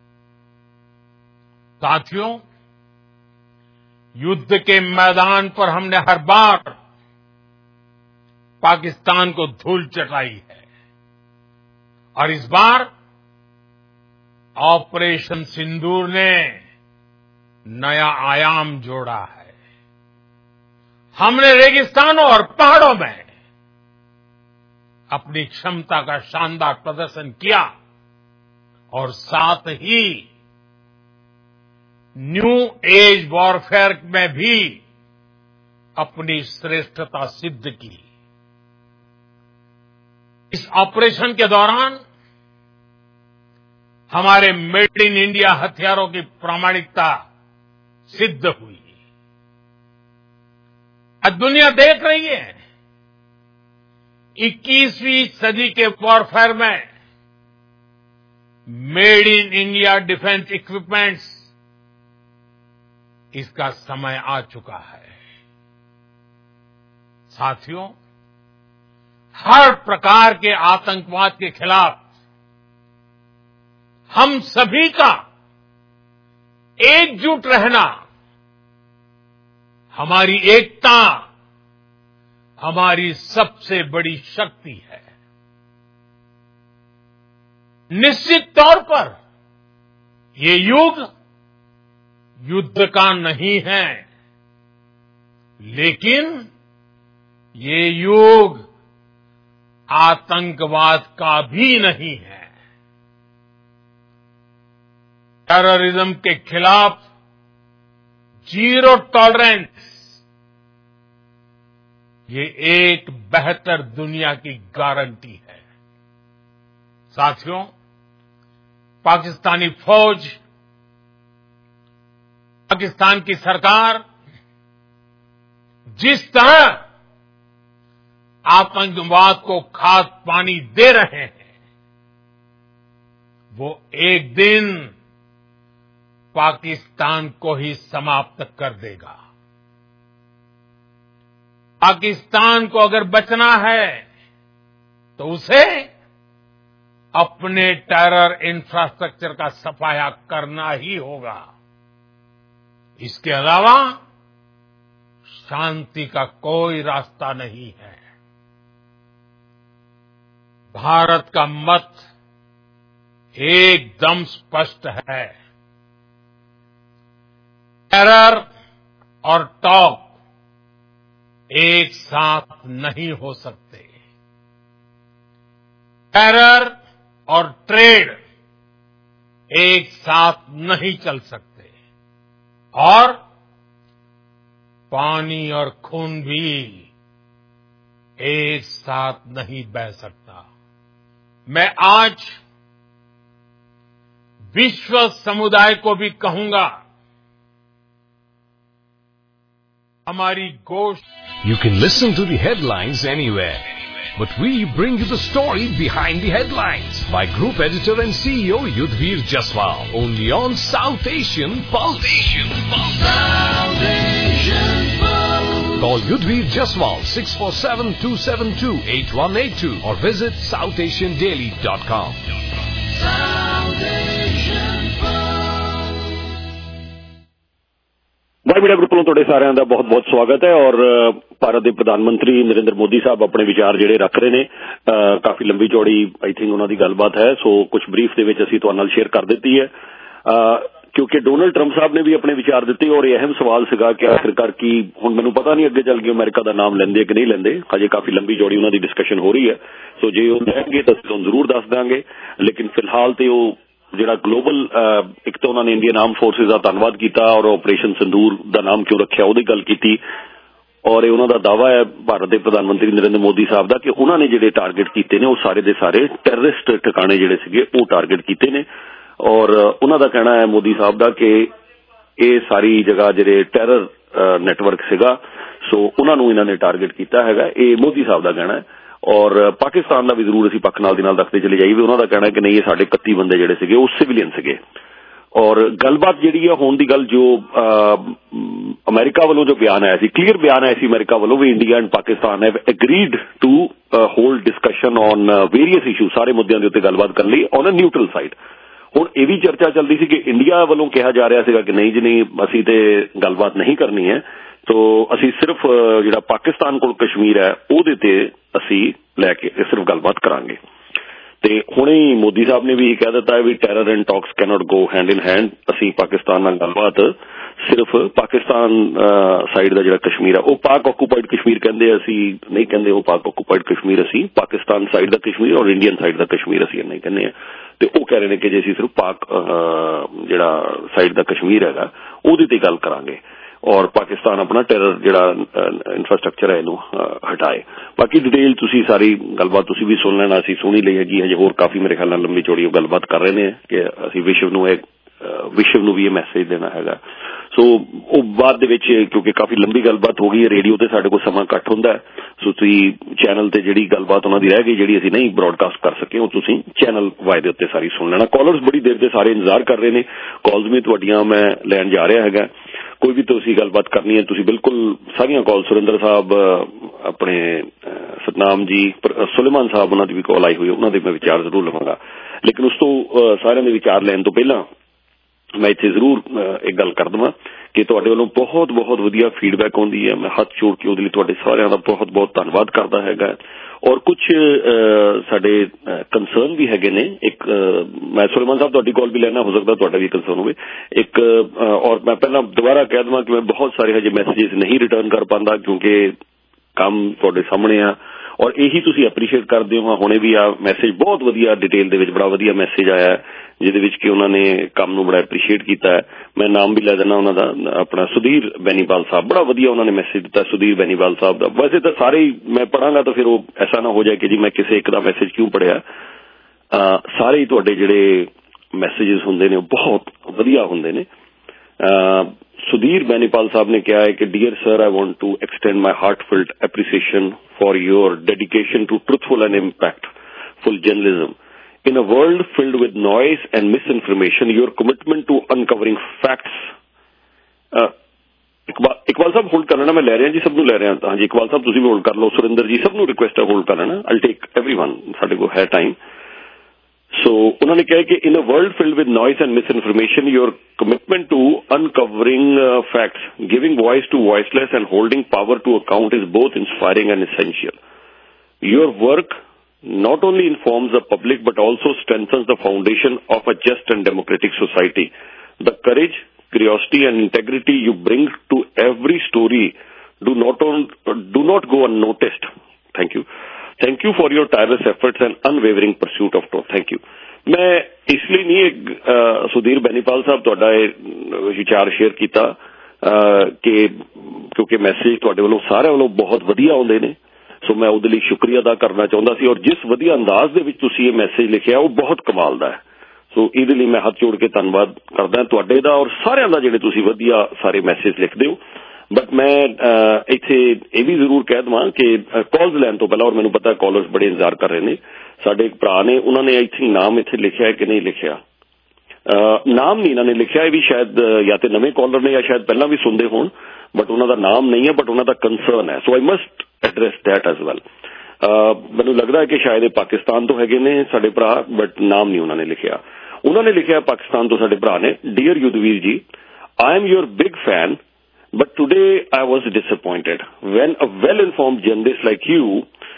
साथियों, युद्ध के मैदान पर हमने हर बार पाकिस्तान को धूल चटाई है और इस बार ऑपरेशन सिंदूर ने नया आयाम जोड़ा है। हमने रेगिस्तानों और पहाड़ों में अपनी क्षमता का शानदार प्रदर्शन किया और साथ ही न्यू एज वॉरफेयर में भी अपनी श्रेष्ठता सिद्ध की। इस ऑपरेशन के दौरान हमारे मेड इन इंडिया हथियारों की प्रामाणिकता सिद्ध हुई। आज दुनिया देख रही है 21वीं सदी के वॉरफेयर में made in India defence equipments, इसका समय आ चुका है। साथियों, हर प्रकार के आतंकवाद के खिलाफ हम सभी का एकजुट रहना, हमारी एकता हमारी सबसे बड़ी शक्ति है। निश्चित तौर पर ये युग युद्ध का नहीं है, लेकिन ये युग आतंकवाद का भी नहीं है। टेररिज्म के खिलाफ जीरो टॉलरेंस, ये एक बेहतर दुनिया की गारंटी है। साथियों, पाकिस्तानी फौज, पाकिस्तान की सरकार जिस तरह आतंकवाद को खाद पानी दे रहे हैं, वो एक दिन पाकिस्तान को ही समाप्त कर देगा। पाकिस्तान को अगर बचना है तो उसे अपने टेरर इंफ्रास्ट्रक्चर का सफाया करना ही होगा। इसके अलावा शांति का कोई रास्ता नहीं है। भारत का मत एकदम स्पष्ट है। टेरर और टॉक एक साथ नहीं हो सकते। टेरर और ट्रेड एक साथ नहीं चल सकते और पानी और खून भी एक साथ नहीं बह सकता। मैं आज विश्व समुदाय को भी कहूंगा, हमारी गोश्त। You can listen to the headlines anywhere, but we bring you the story behind the headlines by Group Editor and CEO Yudhvir Jaswal, only on South Asian Pulse. South Asian Pulse. Call Yudhvir Jaswal 647-272-8182 or visit southasiandaily.com. South Asian Pulse. Y media group ਵੱਲੋਂ ਤੁਹਾਡੇ ਸਾਰਿਆਂ ਦਾ ਬਹੁਤ ਬਹੁਤ ਸਵਾਗਤ ਹੈ। ਔਰ ਭਾਰਤ ਦੇ ਪ੍ਰਧਾਨ ਮੰਤਰੀ ਨਰਿੰਦਰ ਮੋਦੀ ਸਾਹਿਬ ਆਪਣੇ ਵਿਚਾਰ ਜਿਹੜੇ ਰੱਖ ਰਹੇ ਨੇ, ਕਾਫੀ ਲੰਬੀ ਚੌੜੀ ਆਈ ਥਿੰਕ ਉਹਨਾਂ ਦੀ ਗੱਲਬਾਤ ਹੈ। ਸੋ ਕੁਝ ਬਰੀਫ ਦੇ ਵਿੱਚ ਅਸੀਂ ਤੁਹਾਡੇ ਨਾਲ ਸ਼ੇਅਰ ਕਰ ਦਿੱਤੀ ਹੈ, ਕਿਉਂਕਿ ਡੋਨਲਡ ਟਰੰਪ ਸਾਹਿਬ ਨੇ ਵੀ ਆਪਣੇ ਵਿਚਾਰ ਦਿੱਤੇ ਔਰ ਇਹ ਅਹਿਮ ਸਵਾਲ ਸੀਗਾ ਕਿ ਆਖਿਰਕਾਰ ਕੀ, ਹੁਣ ਮੈਨੂੰ ਪਤਾ ਨਹੀਂ ਅੱਗੇ ਚੱਲ ਕੇ ਅਮਰੀਕਾ ਦਾ ਨਾਮ ਲੈਂਦੇ ਕਿ ਨਹੀਂ ਲੈਂਦੇ, ਹਜੇ ਕਾਫੀ ਲੰਬੀ ਚੌੜੀ ਉਹਨਾਂ ਦੀ ਡਿਸਕਸ਼ਨ ਹੋ ਰਹੀ ਹੈ। ਸੋ ਜੇ ਉਹ ਲੈਣਗੇ ਤਾਂ ਅਸੀਂ ਤੁਹਾਨੂੰ ਜ਼ਰੂਰ ਦੱਸ ਦਾਂਗੇ, ਲੇਕਿਨ ਫਿਲਹਾਲ ਤੇ ਉਹ ਜਿਹੜਾ ਗਲੋਬਲ, ਇੱਕ ਤਾਂ ਉਹਨਾਂ ਨੇ ਇੰਡੀਅਨ ਆਰਮ ਫੋਰਸਿਸ ਦਾ ਧੰਨਵਾਦ ਕੀਤਾ ਔਰ ਆਪਰੇਸ਼ਨ ਸਿੰਦੂਰ ਦਾ ਨਾਮ ਕਿਉਂ ਰੱਖਿਆ ਉਹਦੀ ਗੱਲ ਕੀਤੀ। ਔਰ ਇਹ ਉਹਨਾਂ ਦਾ ਦਾਅਵਾ ਹੈ ਭਾਰਤ ਦੇ ਪ੍ਰਧਾਨ ਮੰਤਰੀ ਨਰਿੰਦਰ ਮੋਦੀ ਸਾਹਿਬ ਦਾ ਕਿ ਉਹਨਾਂ ਨੇ ਜਿਹੜੇ ਟਾਰਗੇਟ ਕੀਤੇ ਨੇ ਉਹ ਸਾਰੇ ਦੇ ਸਾਰੇ ਟੈਰਰਿਸਟ ਠਿਕਾਣੇ ਜਿਹੜੇ ਸੀਗੇ ਉਹ ਟਾਰਗੇਟ ਕੀਤੇ ਨੇ। ਔਰ ਉਹਨਾਂ ਦਾ ਕਹਿਣਾ ਹੈ ਮੋਦੀ ਸਾਹਿਬ ਦਾ ਕਿ ਇਹ ਸਾਰੀ ਜਗ੍ਹਾ ਜਿਹੜੇ ਟੈਰਰ ਨੈਟਵਰਕ ਸੀਗਾ, ਸੋ ਉਹਨਾਂ ਨੂੰ ਇਹਨਾਂ ਨੇ ਟਾਰਗੇਟ ਕੀਤਾ ਹੈਗਾ, ਇਹ ਮੋਦੀ ਸਾਹਿਬ ਦਾ ਕਹਿਣਾ ਹੈ। ਔਰ ਪਾਕਿਸਤਾਨ ਦਾ ਵੀ ਜ਼ਰੂਰ ਅਸੀਂ ਪੱਖ ਨਾਲ ਦੀ ਨਾਲ ਰੱਖਦੇ ਚਲੇ ਜਾਈਏ, ਉਹਨਾਂ ਦਾ ਕਹਿਣਾ ਹੈ ਕਿ ਨਹੀਂ, ਇਹ ਸਾਡੇ 31 ਬੰਦੇ ਜਿਹੜੇ ਸੀਗੇ ਉਹ ਸਿਵਲੀਅਨ ਸੀਗੇ। ਔਰ ਗੱਲਬਾਤ ਜਿਹੜੀ ਆ ਹੋਣ ਦੀ ਗੱਲ, ਜੋ ਅਮਰੀਕਾ ਵੱਲੋਂ ਜੋ ਬਿਆਨ ਆਇਆ ਸੀ, ਕਲੀਅਰ ਬਿਆਨ ਆਇਆ ਸੀ ਅਮਰੀਕਾ ਵੱਲੋਂ ਵੀ India and Pakistan have agreed to hold discussion on various issue, ਸਾਰੇ ਮੁੱਦਿਆਂ ਦੇ ਉੱਤੇ ਗੱਲਬਾਤ ਕਰਨ ਲਈ ਔਨ ਅ ਨਿਊਟਰਲ ਸਾਈਡ। ਹੁਣ ਇਹ ਵੀ ਚਰਚਾ ਚੱਲਦੀ ਸੀ ਕਿ ਇੰਡੀਆ ਵੱਲੋਂ ਕਿਹਾ ਜਾ ਰਿਹਾ ਸੀਗਾ ਕਿ ਨਹੀਂ ਜੀ ਨਹੀਂ, ਅਸੀਂ ਤੇ ਗੱਲਬਾਤ ਨਹੀਂ ਕਰਨੀ ਹੈ, ਤੋ ਅਸੀਂ ਸਿਰਫ ਜਿਹੜਾ ਪਾਕਿਸਤਾਨ ਕੋਲ ਕਸ਼ਮੀਰ ਹੈ ਉਹਦੇ ਤੇ ਅਸੀਂ ਲੈ ਕੇ ਸਿਰਫ ਗੱਲਬਾਤ ਕਰਾਂਗੇ। ਤੇ ਹੁਣੇ ਹੀ ਮੋਦੀ ਸਾਹਿਬ ਨੇ ਵੀ ਕਹਿ ਦਿੱਤਾ ਹੈ ਵੀ terror and talks cannot go hand in hand, ਅਸੀਂ ਪਾਕਿਸਤਾਨ ਨਾਲ ਗੱਲਬਾਤ ਸਿਰਫ ਪਾਕਿਸਤਾਨ ਸਾਈਡ ਦਾ ਜਿਹੜਾ ਕਸ਼ਮੀਰ ਹੈ ਉਹ ਪਾਕ ਆਕੂਪਾਈਡ ਕਸ਼ਮੀਰ ਕਹਿੰਦੇ, ਅਸੀਂ ਨਹੀਂ ਕਹਿੰਦੇ ਉਹ ਪਾਕ ਆਕੂਪਾਈਡ ਕਸ਼ਮੀਰ, ਅਸੀਂ ਪਾਕਿਸਤਾਨ ਸਾਈਡ ਦਾ ਕਸ਼ਮੀਰ ਔਰ ਇੰਡੀਅਨ ਸਾਈਡ ਦਾ ਕਸ਼ਮੀਰ ਅਸੀਂ ਨਹੀਂ ਕਹਿੰਦੇ ਹਾਂ। ਤੇ ਉਹ ਕਹਿ ਰਹੇ ਨੇ ਕਿ ਜੇ ਅਸੀਂ ਸਿਰਫ ਪਾਕ ਜਿਹੜਾ ਸਾਈਡ ਦਾ ਕਸ਼ਮੀਰ ਹੈਗਾ ਉਹਦੇ ਤੇ ਗੱਲ ਕਰਾਂਗੇ ਔਰ ਪਾਕਿਸਤਾਨ ਆਪਣਾ ਟੈਰਰ ਜਿਹੜਾ ਇਨਫਰਾਸਟਰਕਚਰ ਹੈ ਇਹਨੂੰ ਹਟਾਏ। ਬਾਕੀ ਡਿਟੇਲ ਤੁਸੀਂ ਸਾਰੀ ਗੱਲਬਾਤ ਤੁਸੀਂ ਵੀ ਸੁਣ ਲੈਣਾ, ਅਸੀਂ ਸੁਣੀ ਲਈ ਹੈਗੀ, ਹਜੇ ਹੋਰ ਕਾਫੀ ਮੇਰੇ ਖਿਆਲ ਨਾਲ ਲੰਬੀ ਚੌੜੀ ਗੱਲਬਾਤ ਕਰ ਰਹੇ ਨੇ ਕਿ ਅਸੀਂ ਵਿਸ਼ਵ ਨੂੰ ਵੀ ਇਹ ਮੈਸੇਜ ਦੇਣਾ ਹੈਗਾ। ਸੋ ਉਹ ਬਾਅਦ ਦੇ ਵਿੱਚ, ਕਿਉਂਕਿ ਕਾਫੀ ਲੰਬੀ ਗੱਲਬਾਤ ਹੋ ਗਈ ਹੈ, ਰੇਡੀਓ ਤੇ ਸਾਡੇ ਕੋਲ ਸਮਾਂ ਘੱਟ ਹੁੰਦਾ ਹੈ, ਸੋ ਤੁਸੀਂ ਚੈਨਲ ਤੇ ਜਿਹੜੀ ਗੱਲਬਾਤ ਉਹਨਾਂ ਦੀ ਰਹਿ ਗਈ ਜਿਹੜੀ ਅਸੀਂ ਨਹੀਂ ਬ੍ਰੌਡਕਾਸਟ ਕਰ ਸਕੇ ਉਹ ਤੁਸੀਂ ਚੈਨਲ ਵਾਈ ਦੇ ਉੱਤੇ ਸਾਰੀ ਸੁਣ ਲੈਣਾ। ਕਾਲਰਸ ਬੜੀ ਦੇਰ ਦੇ ਸਾਰੇ ਇੰਤਜ਼ਾਰ ਕਰ ਰਹੇ ਨੇ, ਕਾਲਸ ਵੀ ਤੁਹਾਡੀਆਂ ਮੈਂ ਲੈਣ ਜਾ ਰਿਹਾ ਹੈਗਾ। ਕੋਈ ਵੀ ਤੁਸੀਂ ਗੱਲਬਾਤ ਕਰਨੀ ਹੈ ਤੁਸੀਂ ਬਿਲਕੁਲ ਸਾਰੀਆਂ ਕਾਲ, ਸੁਰਿੰਦਰ ਸਾਹਿਬ, ਆਪਣੇ ਸਤਨਾਮ ਜੀ, ਸੁਲੇਮਾਨ ਸਾਹਿਬ, ਉਹਨਾਂ ਦੀ ਵੀ ਕਾਲ ਆਈ ਹੋਈ, ਉਹਨਾਂ ਦੇ ਮੈਂ ਵਿਚਾਰ ਜ਼ਰੂਰ ਲਵਾਂਗਾ। ਲੇਕਿਨ ਉਸ ਤੋਂ ਸਾਰਿਆਂ ਦੇ ਵਿਚਾਰ ਲੈਣ ਤੋਂ ਪਹਿਲਾਂ ਮੈਂ ਇੱਥੇ ਜ਼ਰੂਰ ਇੱਕ ਗੱਲ ਕਰ ਦੇਵਾਂ ਕਿ ਤੁਹਾਡੇ ਵੱਲੋਂ ਬਹੁਤ ਬਹੁਤ ਵਧੀਆ ਫੀਡਬੈਕ ਆਉਂਦੀ ਹੈ, ਮੈਂ ਹੱਥ ਜੋੜ ਕੇ ਉਹਦੇ ਲਈ ਤੁਹਾਡੇ ਸਾਰਿਆਂ ਦਾ ਬਹੁਤ ਬਹੁਤ ਧੰਨਵਾਦ ਕਰਦਾ ਹੈਗਾ। ਔਰ ਕੁਝ ਸਾਡੇ ਕੰਸਰਨ ਵੀ ਹੈਗੇ ਨੇ। ਇੱਕ ਮੈਂ ਸੁਲੇਮਾਨ ਸਾਹਿਬ ਤੁਹਾਡੀ ਕਾਲ ਵੀ ਲੈਣਾ, ਹੋ ਸਕਦਾ ਤੁਹਾਡਾ ਵੀ ਕੰਸਰਨ ਹੋਵੇ ਇੱਕ। ਔਰ ਮੈਂ ਪਹਿਲਾਂ ਦੁਬਾਰਾ ਕਹਿ ਦੇਵਾਂ ਕਿ ਮੈਂ ਬਹੁਤ ਸਾਰੇ ਹਜੇ ਮੈਸੇਜਿਸ ਨਹੀਂ ਰਿਟਰਨ ਕਰ ਪਾਉਂਦਾ ਕਿਉਂਕਿ ਕੰਮ ਤੁਹਾਡੇ ਸਾਹਮਣੇ ਆ ਔਰ ਇਹੀ ਤੁਸੀਂ ਐਪਰੀਸ਼ੀਏਟ ਕਰਦੇ ਹੋ। ਹੁਣੇ ਵੀ ਆ ਮੈਸੇਜ ਬਹੁਤ ਵਧੀਆ ਡਿਟੇਲ ਦੇ ਵਿੱਚ ਬੜਾ ਵਧੀਆ ਮੈਸੇਜ ਆਇਆ ਜਿਹਦੇ ਵਿੱਚ ਕਿ ਉਹਨਾਂ ਨੇ ਕੰਮ ਨੂੰ ਬੜਾ ਐਪਰੀਸ਼ੀਏਟ ਕੀਤਾ ਹੈ। ਮੈਂ ਨਾਮ ਵੀ ਲੈ ਦਿੰਦਾ ਉਹਨਾਂ ਦਾ, ਆਪਣਾ ਸੁਧੀਰ ਬੈਨੀਵਾਲ ਸਾਹਿਬ, ਬੜਾ ਵਧੀਆ ਉਹਨਾਂ ਨੇ ਮੈਸੇਜ ਦਿੱਤਾ ਸੁਧੀਰ ਬੈਨੀਵਾਲ ਸਾਹਿਬ ਦਾ। ਵੈਸੇ ਤਾਂ ਸਾਰੇ ਹੀ ਮੈਂ ਪੜਾਂਗਾ ਤਾਂ ਫਿਰ ਉਹ ਐਸਾ ਨਾ ਹੋ ਜਾਏ ਕਿ ਜੀ ਮੈਂ ਕਿਸੇ ਇੱਕ ਦਾ ਮੈਸੇਜ ਕਿਉਂ ਪੜਿਆ। ਸਾਰੇ ਹੀ ਤੁਹਾਡੇ ਜਿਹੜੇ ਮੈਸੇजेस ਹੁੰਦੇ ਨੇ ਉਹ ਬਹੁਤ ਵਧੀਆ ਹੁੰਦੇ ਨੇ। ਸੁਧੀਰ ਬੈਨੀਪਾਲ ਸਾਹਿਬ ਨੇ ਕਿਹਾ ਹੈ ਕਿ dear sir, I want to extend my heartfelt appreciation for your dedication to truthful and impactful journalism. In a world filled with noise and misinformation, your commitment to uncovering facts. Iqbal साहब होल्ड कर लेना, मैं ले रहा जी, सब ले रहे हैं। हाँ जी इकबाल साहब तुम भी होल्ड कर लो, सुरेंद्र जी सब रिक्वेस्ट है होल्ड कर लेना। आई टेक एवरीवन, साडे को है टाइम। सो उन्होंने कहा कि in a world filled with noise and misinformation, your commitment to uncovering facts, giving voice to voiceless and holding power to account is both inspiring and essential. Your work not only informs the public but also strengthens the foundation of a just and democratic society. The courage, curiosity and integrity you bring to every story do not go unnoticed. Thank you. Thank you for your tireless efforts and unwavering pursuit of truth. Thank you. मैं इसलिए नहीं सुधीर बेनीपाल साहब तुहाडा विचार share किया कि क्योंकि message तुहाडे वालों सारे वालों बहुत वधिया आउंदे ने, सो मैं ਉਹਦੇ ਲਈ ਸ਼ੁਕਰੀਆ ਅਦਾ ਕਰਨਾ ਚਾਹੁੰਦਾ ਸੀ। ਔਰ ਜਿਸ ਵਧੀਆ ਅੰਦਾਜ਼ ਦੇ ਵਿੱਚ ਤੁਸੀਂ ਇਹ ਮੈਸੇਜ ਲਿਖਿਆ ਉਹ ਬਹੁਤ ਕਮਾਲ ਦਾ ਹੈ। ਸੋ ਇਹਦੇ ਲਈ ਮੈਂ ਹੱਥ ਜੋੜ ਕੇ ਧੰਨਵਾਦ ਕਰਦਾ ਤੁਹਾਡੇ ਦਾ ਔਰ ਸਾਰਿਆਂ ਦਾ ਜਿਹੜੇ ਤੁਸੀਂ ਵਧੀਆ ਸਾਰੇ ਮੈਸੇਜ ਲਿਖਦੇ ਹੋ। ਬਟ ਮੈਂ ਇੱਥੇ ਇਹ ਵੀ ਜ਼ਰੂਰ ਕਹਿ ਦੇਵਾਂ ਕਿ ਕਾਲਸ ਲੈਣ ਤੋਂ ਪਹਿਲਾਂ, ਔਰ ਮੈਨੂੰ ਪਤਾ ਕਾਲਰਸ ਬੜੇ ਇੰਤਜ਼ਾਰ ਕਰ ਰਹੇ ਨੇ, ਸਾਡੇ ਇੱਕ ਭਰਾ ਨੇ, ਉਹਨਾਂ ਨੇ ਆਈ ਥਿੰਕ ਨਾਮ ਇੱਥੇ ਲਿਖਿਆ ਹੈ ਕਿ ਨਹੀਂ ਲਿਖਿਆ, ਨਾਮ ਨਹੀਂ ਇਹਨਾਂ ਨੇ ਲਿਖਿਆ, ਇਹ ਵੀ ਸ਼ਾਇਦ ਜਾਂ ਤੇ ਨਵੇਂ ਕਾਲਰ ਨੇ ਜਾਂ ਸ਼ਾਇਦ ਪਹਿਲਾਂ ਵੀ ਸੁਣਦੇ ਹੋਣ, ਬਟ ਉਹਨਾਂ ਦਾ ਨਾਮ ਨਹੀਂ ਹੈ, ਬਟ ਉਹਨਾਂ ਦਾ ਕੰਸਰਨ ਹੈ। So I must address that as well. ਮੈਨੂੰ ਲੱਗਦਾ ਹੈ ਕਿ ਸ਼ਾਇਦ ਇਹ ਪਾਕਿਸਤਾਨ ਤੋਂ ਹੈਗੇ ਨੇ ਸਾਡੇ ਭਰਾ, ਬਟ ਨਾਮ ਨਹੀਂ ਉਹਨਾਂ ਨੇ ਲਿਖਿਆ। ਉਹਨਾਂ ਨੇ ਲਿਖਿਆ ਪਾਕਿਸਤਾਨ ਤੋਂ ਸਾਡੇ ਭਰਾ ਨੇ, ਡੀਅਰ ਯੁਧਵੀਰ ਜੀ, I am your big fan, but today I was disappointed when a well-informed journalist like you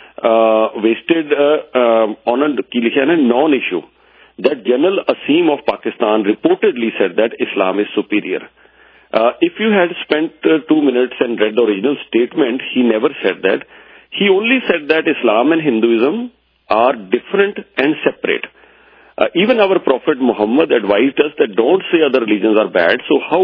wasted on a non-issue. That General Asim of Pakistan reportedly said that Islam is superior. If you had spent 2 minutes and read the original statement, he never said that. He only said that Islam and Hinduism are different and separate. Even our Prophet Muhammad advised us that don't say other religions are bad. So how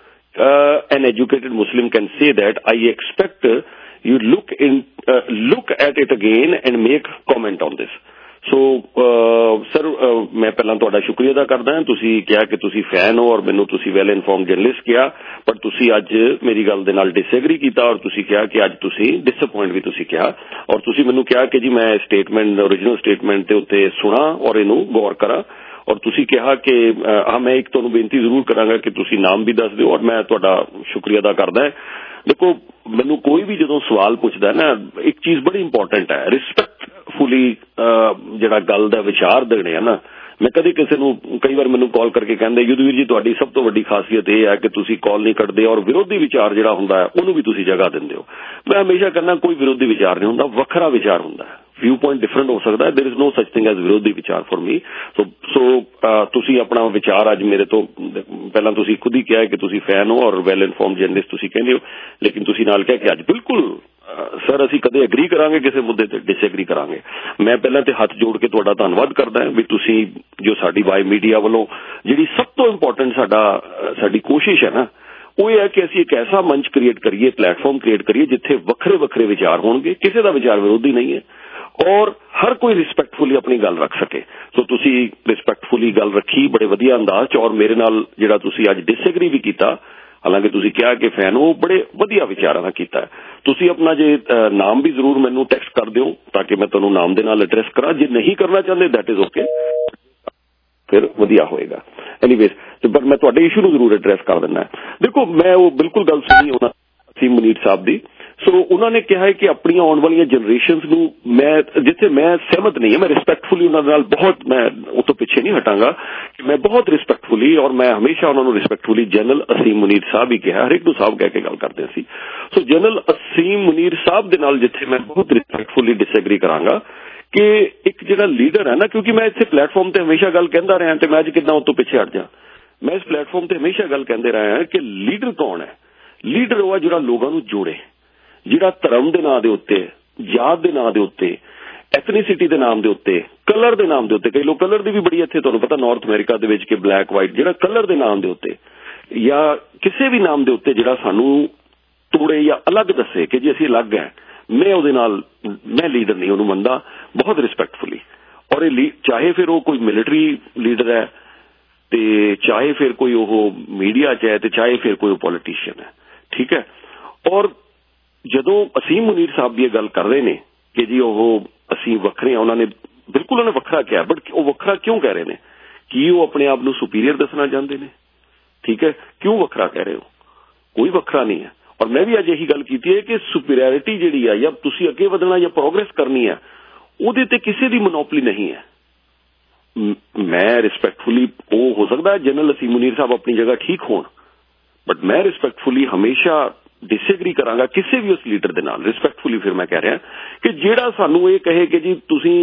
an educated Muslim can say that? I expect you look at it again and make comment on this. So sir ਮੈਂ ਪਹਿਲਾਂ ਤੁਹਾਡਾ ਸ਼ੁਕਰੀਆ ਅਦਾ ਕਰਦਾ ਹਾਂ। ਤੁਸੀਂ ਕਿਹਾ ਕਿ ਤੁਸੀਂ ਫੈਨ ਹੋ ਔਰ ਮੈਨੂੰ ਤੁਸੀਂ ਵੈਲ ਇਨਫੋਰਮ ਜਰਨਲਿਸਟ ਕਿਹਾ, ਪਰ ਤੁਸੀਂ ਅੱਜ ਮੇਰੀ ਗੱਲ ਦੇ ਨਾਲ ਡਿਸਐਗਰੀ ਕੀਤਾ ਔਰ ਤੁਸੀਂ ਕਿਹਾ ਕਿ ਅੱਜ ਤੁਸੀਂ ਡਿਸਅਪੁਆਇੰਟ ਵੀ ਤੁਸੀਂ ਕਿਹਾ, ਔਰ ਤੁਸੀਂ ਮੈਨੂੰ ਕਿਹਾ ਕਿ ਜੀ ਮੈਂ ਸਟੇਟਮੈਂਟ ਓਰੀਜਨਲ ਸਟੇਟਮੈਂਟ ਦੇ ਉੱਤੇ ਸੁਣਾ ਔਰ ਇਹਨੂੰ ਗੌਰ ਕਰਾਂ, ਔਰ ਤੁਸੀਂ ਕਿਹਾ ਕਿ ਹਾਂ ਮੈਂ ਇੱਕ ਤੁਹਾਨੂੰ ਬੇਨਤੀ ਜ਼ਰੂਰ ਕਰਾਂਗਾ ਕਿ ਤੁਸੀਂ ਨਾਮ ਵੀ ਦੱਸ ਦਿਓ, ਔਰ ਮੈਂ ਤੁਹਾਡਾ ਸ਼ੁਕਰੀਆ ਅਦਾ ਕਰਦਾ। ਦੇਖੋ ਮੈਨੂੰ ਕੋਈ ਵੀ ਜਦੋਂ ਸਵਾਲ ਪੁੱਛਦਾ ਨਾ, ਇੱਕ ਚੀਜ਼ ਬੜੀ ਇੰਪੋਰਟੈਂਟ ਹੈ, ਰਿਸਪੈਕਟਫੁਲੀ ਜਿਹੜਾ ਗੱਲ ਦਾ ਵਿਚਾਰ ਦੇਣੇ ਆ ਨਾ। ਮੈਂ ਕਦੇ ਕਿਸੇ ਨੂੰ, ਕਈ ਵਾਰ ਮੈਨੂੰ ਕਾਲ ਕਰਕੇ ਕਹਿੰਦੇ ਯੁਧਵੀਰ ਜੀ ਤੁਹਾਡੀ ਸਭ ਤੋਂ ਵੱਡੀ ਖਾਸੀਅਤ ਇਹ ਹੈ ਕਿ ਤੁਸੀਂ ਕਾਲ ਨਹੀਂ ਕੱਢਦੇ ਔਰ ਵਿਰੋਧੀ ਵਿਚਾਰ ਜਿਹੜਾ ਹੁੰਦਾ ਹੈ ਉਹਨੂੰ ਵੀ ਤੁਸੀਂ ਜਗ੍ਹਾ ਦਿੰਦੇ ਹੋ। ਮੈਂ ਹਮੇਸ਼ਾ ਕਹਿੰਦਾ ਕੋਈ ਵਿਰੋਧੀ ਵਿਚਾਰ ਨਹੀਂ ਹੁੰਦਾ, ਵੱਖਰਾ ਵਿਚਾਰ ਹੁੰਦਾ ਹੈ, ਵਿਊ ਪੁਆਇੰਟ ਡਿਫਰੈਂਟ ਹੋ ਸਕਦਾ ਹੈ। There is no such thing as ਵਿਰੋਧੀ ਵਿਚਾਰ ਫॉर ਮੀ। ਸੋ ਤੁਸੀਂ ਆਪਣਾ ਵਿਚਾਰ ਅੱਜ ਮੇਰੇ ਤੋਂ, ਪਹਿਲਾਂ ਤੁਸੀਂ ਖੁਦ ਹੀ ਕਿਹਾ ਕਿ ਤੁਸੀਂ ਫੈਨ ਹੋ ਔਰ ਵੈਲ ਇਨਫੋਰਮ ਜਰਨਲਿਸਟ ਤੁਸੀਂ ਕਹਿੰਦੇ ਹੋ, ਲੇਕਿਨ ਤੁਸੀਂ ਨਾਲ ਕਿਹਾ ਕਿ ਅੱਜ ਬਿਲਕੁਲ ਸਰ ਅਸੀਂ ਕਦੇ ਐਗਰੀ ਕਰਾਂਗੇ, ਕਿਸੇ ਮੁੱਦੇ ਤੇ ਡਿਸਐਗਰੀ ਕਰਾਂਗੇ। ਮੈਂ ਪਹਿਲਾਂ ਤੇ ਹੱਥ ਜੋੜ ਕੇ ਤੁਹਾਡਾ ਧੰਨਵਾਦ ਕਰਦਾ ਵੀ ਤੁਸੀਂ ਜੋ ਸਾਡੀ ਵਾਈ ਮੀਡੀਆ ਵੱਲੋਂ ਜਿਹੜੀ ਸਭ ਤੋਂ ਇੰਪੋਰਟੈਂਟ ਸਾਡੀ ਕੋਸ਼ਿਸ਼ ਹੈ ਨਾ, ਉਹ ਇਹ ਹੈ ਕਿ ਅਸੀਂ ਇੱਕ ਐਸਾ ਮੰਚ ਕ੍ਰੀਏਟ ਕਰੀਏ, ਪਲੇਟਫਾਰਮ ਕ੍ਰੀਏਟ ਕਰੀਏ ਜਿੱਥੇ ਵੱਖਰੇ ਵੱਖਰੇ ਵਿਚਾਰ ਹੋਣਗੇ, ਕਿਸੇ ਦਾ ਵਿਚਾਰ ਵਿਰੋਧੀ ਨਹੀਂ ਹੈ ਔਰ ਹਰ ਕੋਈ ਰਿਸਪੈਕਟਫੁਲੀ ਆਪਣੀ ਗੱਲ ਰੱਖ ਸਕੇ। ਸੋ ਤੁਸੀਂ ਰਿਸਪੈਕਟਫੁਲੀ ਗੱਲ ਰੱਖੀ ਬੜੇ ਵਧੀਆ ਅੰਦਾਜ਼ 'ਚ, ਔਰ ਮੇਰੇ ਨਾਲ ਜਿਹੜਾ ਤੁਸੀਂ ਅੱਜ ਡਿਸਐਗਰੀ ਵੀ ਕੀਤਾ, ਹਾਲਾਂਕਿ ਤੁਸੀਂ ਕਿਹਾ ਕਿ ਫੈਨ ਉਹ ਬੜੇ ਵਧੀਆ ਵਿਚਾਰਾਂ ਨਾਲ ਕੀਤਾ। ਤੁਸੀਂ ਆਪਣਾ ਜੇ ਨਾਮ ਵੀ ਜ਼ਰੂਰ ਮੈਨੂੰ ਟੈਕਸਟ ਕਰ ਦਿਓ ਤਾਂ ਕਿ ਮੈਂ ਤੁਹਾਨੂੰ ਨਾਮ ਦੇ ਨਾਲ ਐਡਰੈਸ ਕਰਾਂ। ਜੇ ਨਹੀਂ ਕਰਨਾ ਚਾਹੁੰਦੇ ਦੈਟ ਇਜ਼ ਓਕੇ, ਫਿਰ ਵਧੀਆ ਹੋਏਗਾ। ਐਨੀਵੇਜ਼ ਪਰ ਮੈਂ ਤੁਹਾਡੇ ਇਸ਼ੂ ਨੂੰ ਜ਼ਰੂਰ ਐਡਰੈਸ ਕਰ ਦਿੰਦਾ। ਦੇਖੋ ਮੈਂ ਉਹ ਬਿਲਕੁਲ ਗੱਲ ਸੁਣੀ ਉਹਨਾਂ ਅਸੀਮ ਮੁਨੀਰ ਸਾਹਿਬ ਦੀ। ਸੋ ਉਹਨਾਂ ਨੇ ਕਿਹਾ ਹੈ ਕਿ ਆਪਣੀਆਂ ਆਉਣ ਵਾਲੀਆਂ ਜਨਰੇਸ਼ਨਸ ਨੂੰ ਮੈਂ ਜਿੱਥੇ ਮੈਂ ਸਹਿਮਤ ਨਹੀਂ ਹਾਂ, ਮੈਂ ਰਿਸਪੈਕਟਫੁਲੀ ਉਹਨਾਂ ਨਾਲ ਬਹੁਤ, ਮੈਂ ਉਹ ਤੋਂ ਪਿੱਛੇ ਨਹੀਂ ਹਟਾਂਗਾ ਕਿ ਮੈਂ ਬਹੁਤ ਰਿਸਪੈਕਟਫੁਲੀ, ਔਰ ਮੈਂ ਹਮੇਸ਼ਾ ਉਹਨਾਂ ਨੂੰ ਰਿਸਪੈਕਟਫੁਲੀ ਜਨਰਲ ਅਸੀਮ ਮੁਨੀਰ ਸਾਹਿਬ ਹੀ ਕਿਹਾ, ਹਰੇਕ ਨੂੰ ਸਾਹਿਬ ਕਹਿ ਕੇ ਗੱਲ ਕਰਦੇ ਸੀ। ਸੋ ਜਨਰਲ ਅਸੀਮ ਮੁਨੀਰ ਸਾਹਿਬ ਦੇ ਨਾਲ ਜਿੱਥੇ ਮੈਂ ਬਹੁਤ ਰਿਸਪੈਕਟਫੁਲੀ ਡਿਸਐਗਰੀ ਕਰਾਂਗਾ ਕਿ ਇੱਕ ਜਿਹੜਾ ਲੀਡਰ ਹੈ ਨਾ, ਕਿਉਂਕਿ ਮੈਂ ਇੱਥੇ ਪਲੇਟਫਾਰਮ ਤੇ ਹਮੇਸ਼ਾ ਗੱਲ ਕਹਿੰਦਾ ਰਿਹਾ ਤੇ ਮੈਂ ਅੱਜ ਕਿੱਦਾਂ ਉਹ ਤੋਂ ਪਿੱਛੇ ਹਟ ਜਾ। ਮੈਂ ਇਸ ਪਲੇਟਫਾਰਮ ਤੇ ਹਮੇਸ਼ਾ ਗੱਲ ਕਹਿੰਦੇ ਰਿਹਾ ਕਿ ਲੀਡਰ ਕੌਣ ਹੈ? ਲੀਡਰ ਉਹ ਹੈ ਜਿਹੜਾ ਲੋਕਾਂ ਨੂੰ ਜੋੜੇ, ਜਿਹੜਾ ਧਰਮ ਦੇ ਨਾਂ ਦੇ ਉੱਤੇ, ਜਾਤ ਦੇ ਨਾਂ ਦੇ ਉੱਤੇ, ਐਥਨੀਸਿਟੀ ਦੇ ਨਾਮ ਦੇ ਉੱਤੇ, ਕਲਰ ਦੇ ਨਾਮ ਦੇ ਉੱਤੇ, ਕਈ ਲੋਕ ਕਲਰ ਦੀ ਵੀ ਬੜੀ ਇੱਥੇ ਤੁਹਾਨੂੰ ਪਤਾ ਨਾਰਥ ਅਮਰੀਕਾ ਦੇ ਵਿੱਚ ਕਿ ਬਲੈਕ ਵਾਈਟ, ਜਿਹੜਾ ਕਲਰ ਦੇ ਨਾਮ ਦੇ ਉੱਤੇ ਜਾਂ ਕਿਸੇ ਵੀ ਨਾਮ ਦੇ ਉੱਤੇ ਜਿਹੜਾ ਸਾਨੂੰ ਤੋੜੇ ਜਾਂ ਅਲੱਗ ਦੱਸੇ ਕਿ ਜੇ ਅਸੀਂ ਅਲੱਗ ਹੈ, ਮੈਂ ਉਹਦੇ ਨਾਲ, ਮੈਂ ਲੀਡਰ ਨਹੀਂ ਉਹਨੂੰ ਮੰਨਦਾ, ਬਹੁਤ ਰਿਸਪੈਕਟਫੁਲੀ। ਔਰ ਇਹ ਚਾਹੇ ਫਿਰ ਉਹ ਕੋਈ ਮਿਲਟਰੀ ਲੀਡਰ ਹੈ, ਤੇ ਚਾਹੇ ਫਿਰ ਕੋਈ ਉਹ ਮੀਡੀਆ 'ਚ ਹੈ ਤੇ ਚਾਹੇ ਫਿਰ ਕੋਈ ਪੋਲੀਟੀਸ਼ੀਅਨ ਹੈ, ਠੀਕ ਹੈ। ਔਰ ਜਦੋਂ ਅਸੀਮ ਮੁਨੀਰ ਸਾਹਿਬ ਵੀ ਇਹ ਗੱਲ ਕਰ ਰਹੇ ਨੇ ਕਿ ਜੀ ਉਹ ਅਸੀਂ ਵੱਖਰੇ ਆ, ਉਹਨਾਂ ਨੇ ਬਿਲਕੁਲ ਉਹਨੇ ਵੱਖਰਾ ਕਿਹਾ, ਬਟ ਉਹ ਵੱਖਰਾ ਕਿਉਂ ਕਹਿ ਰਹੇ ਨੇ? ਕੀ ਉਹ ਆਪਣੇ ਆਪ ਨੂੰ ਸੁਪੀਰੀਅਰ ਦੱਸਣਾ ਚਾਹੁੰਦੇ ਨੇ? ਠੀਕ ਹੈ, ਕਿਉਂ ਵੱਖਰਾ ਕਹਿ ਰਹੇ ਹੋ? ਕੋਈ ਵੱਖਰਾ ਨਹੀਂ ਹੈ। ਔਰ ਮੈਂ ਵੀ ਅੱਜ ਇਹੀ ਗੱਲ ਕੀਤੀ ਹੈ ਕਿ ਸੁਪੀਰੀਅਰਿਟੀ ਜਿਹੜੀ ਆ ਜਾਂ ਤੁਸੀਂ ਅੱਗੇ ਵਧਣਾ ਜਾਂ ਪ੍ਰੋਗਰੈਸ ਕਰਨੀ ਹੈ, ਉਹਦੇ ਤੇ ਕਿਸੇ ਦੀ ਮੋਨੋਪਲੀ ਨਹੀਂ ਹੈ। ਮੈਂ ਰਿਸਪੈਕਟਫੁਲੀ, ਉਹ ਹੋ ਸਕਦਾ ਜਨਰਲ ਅਸੀਮ ਮੁਨੀਰ ਸਾਹਿਬ ਆਪਣੀ ਜਗ੍ਹਾ ਠੀਕ ਹੋਣ, ਬਟ ਮੈਂ ਰਿਸਪੈਕਟਫੁਲੀ ਹਮੇਸ਼ਾ ਡਿਸਐਗਰੀ ਕਰਾਂਗਾ ਕਿਸੇ ਵੀ ਉਸ ਲੀਡਰ ਦੇ ਨਾਲ, ਰਿਸਪੈਕਟਫੁਲੀ। ਫਿਰ ਮੈਂ ਕਹਿ ਰਿਹਾ ਕਿ ਜਿਹੜਾ ਸਾਨੂੰ ਇਹ ਕਹੇ ਕਿ ਜੀ ਤੁਸੀਂ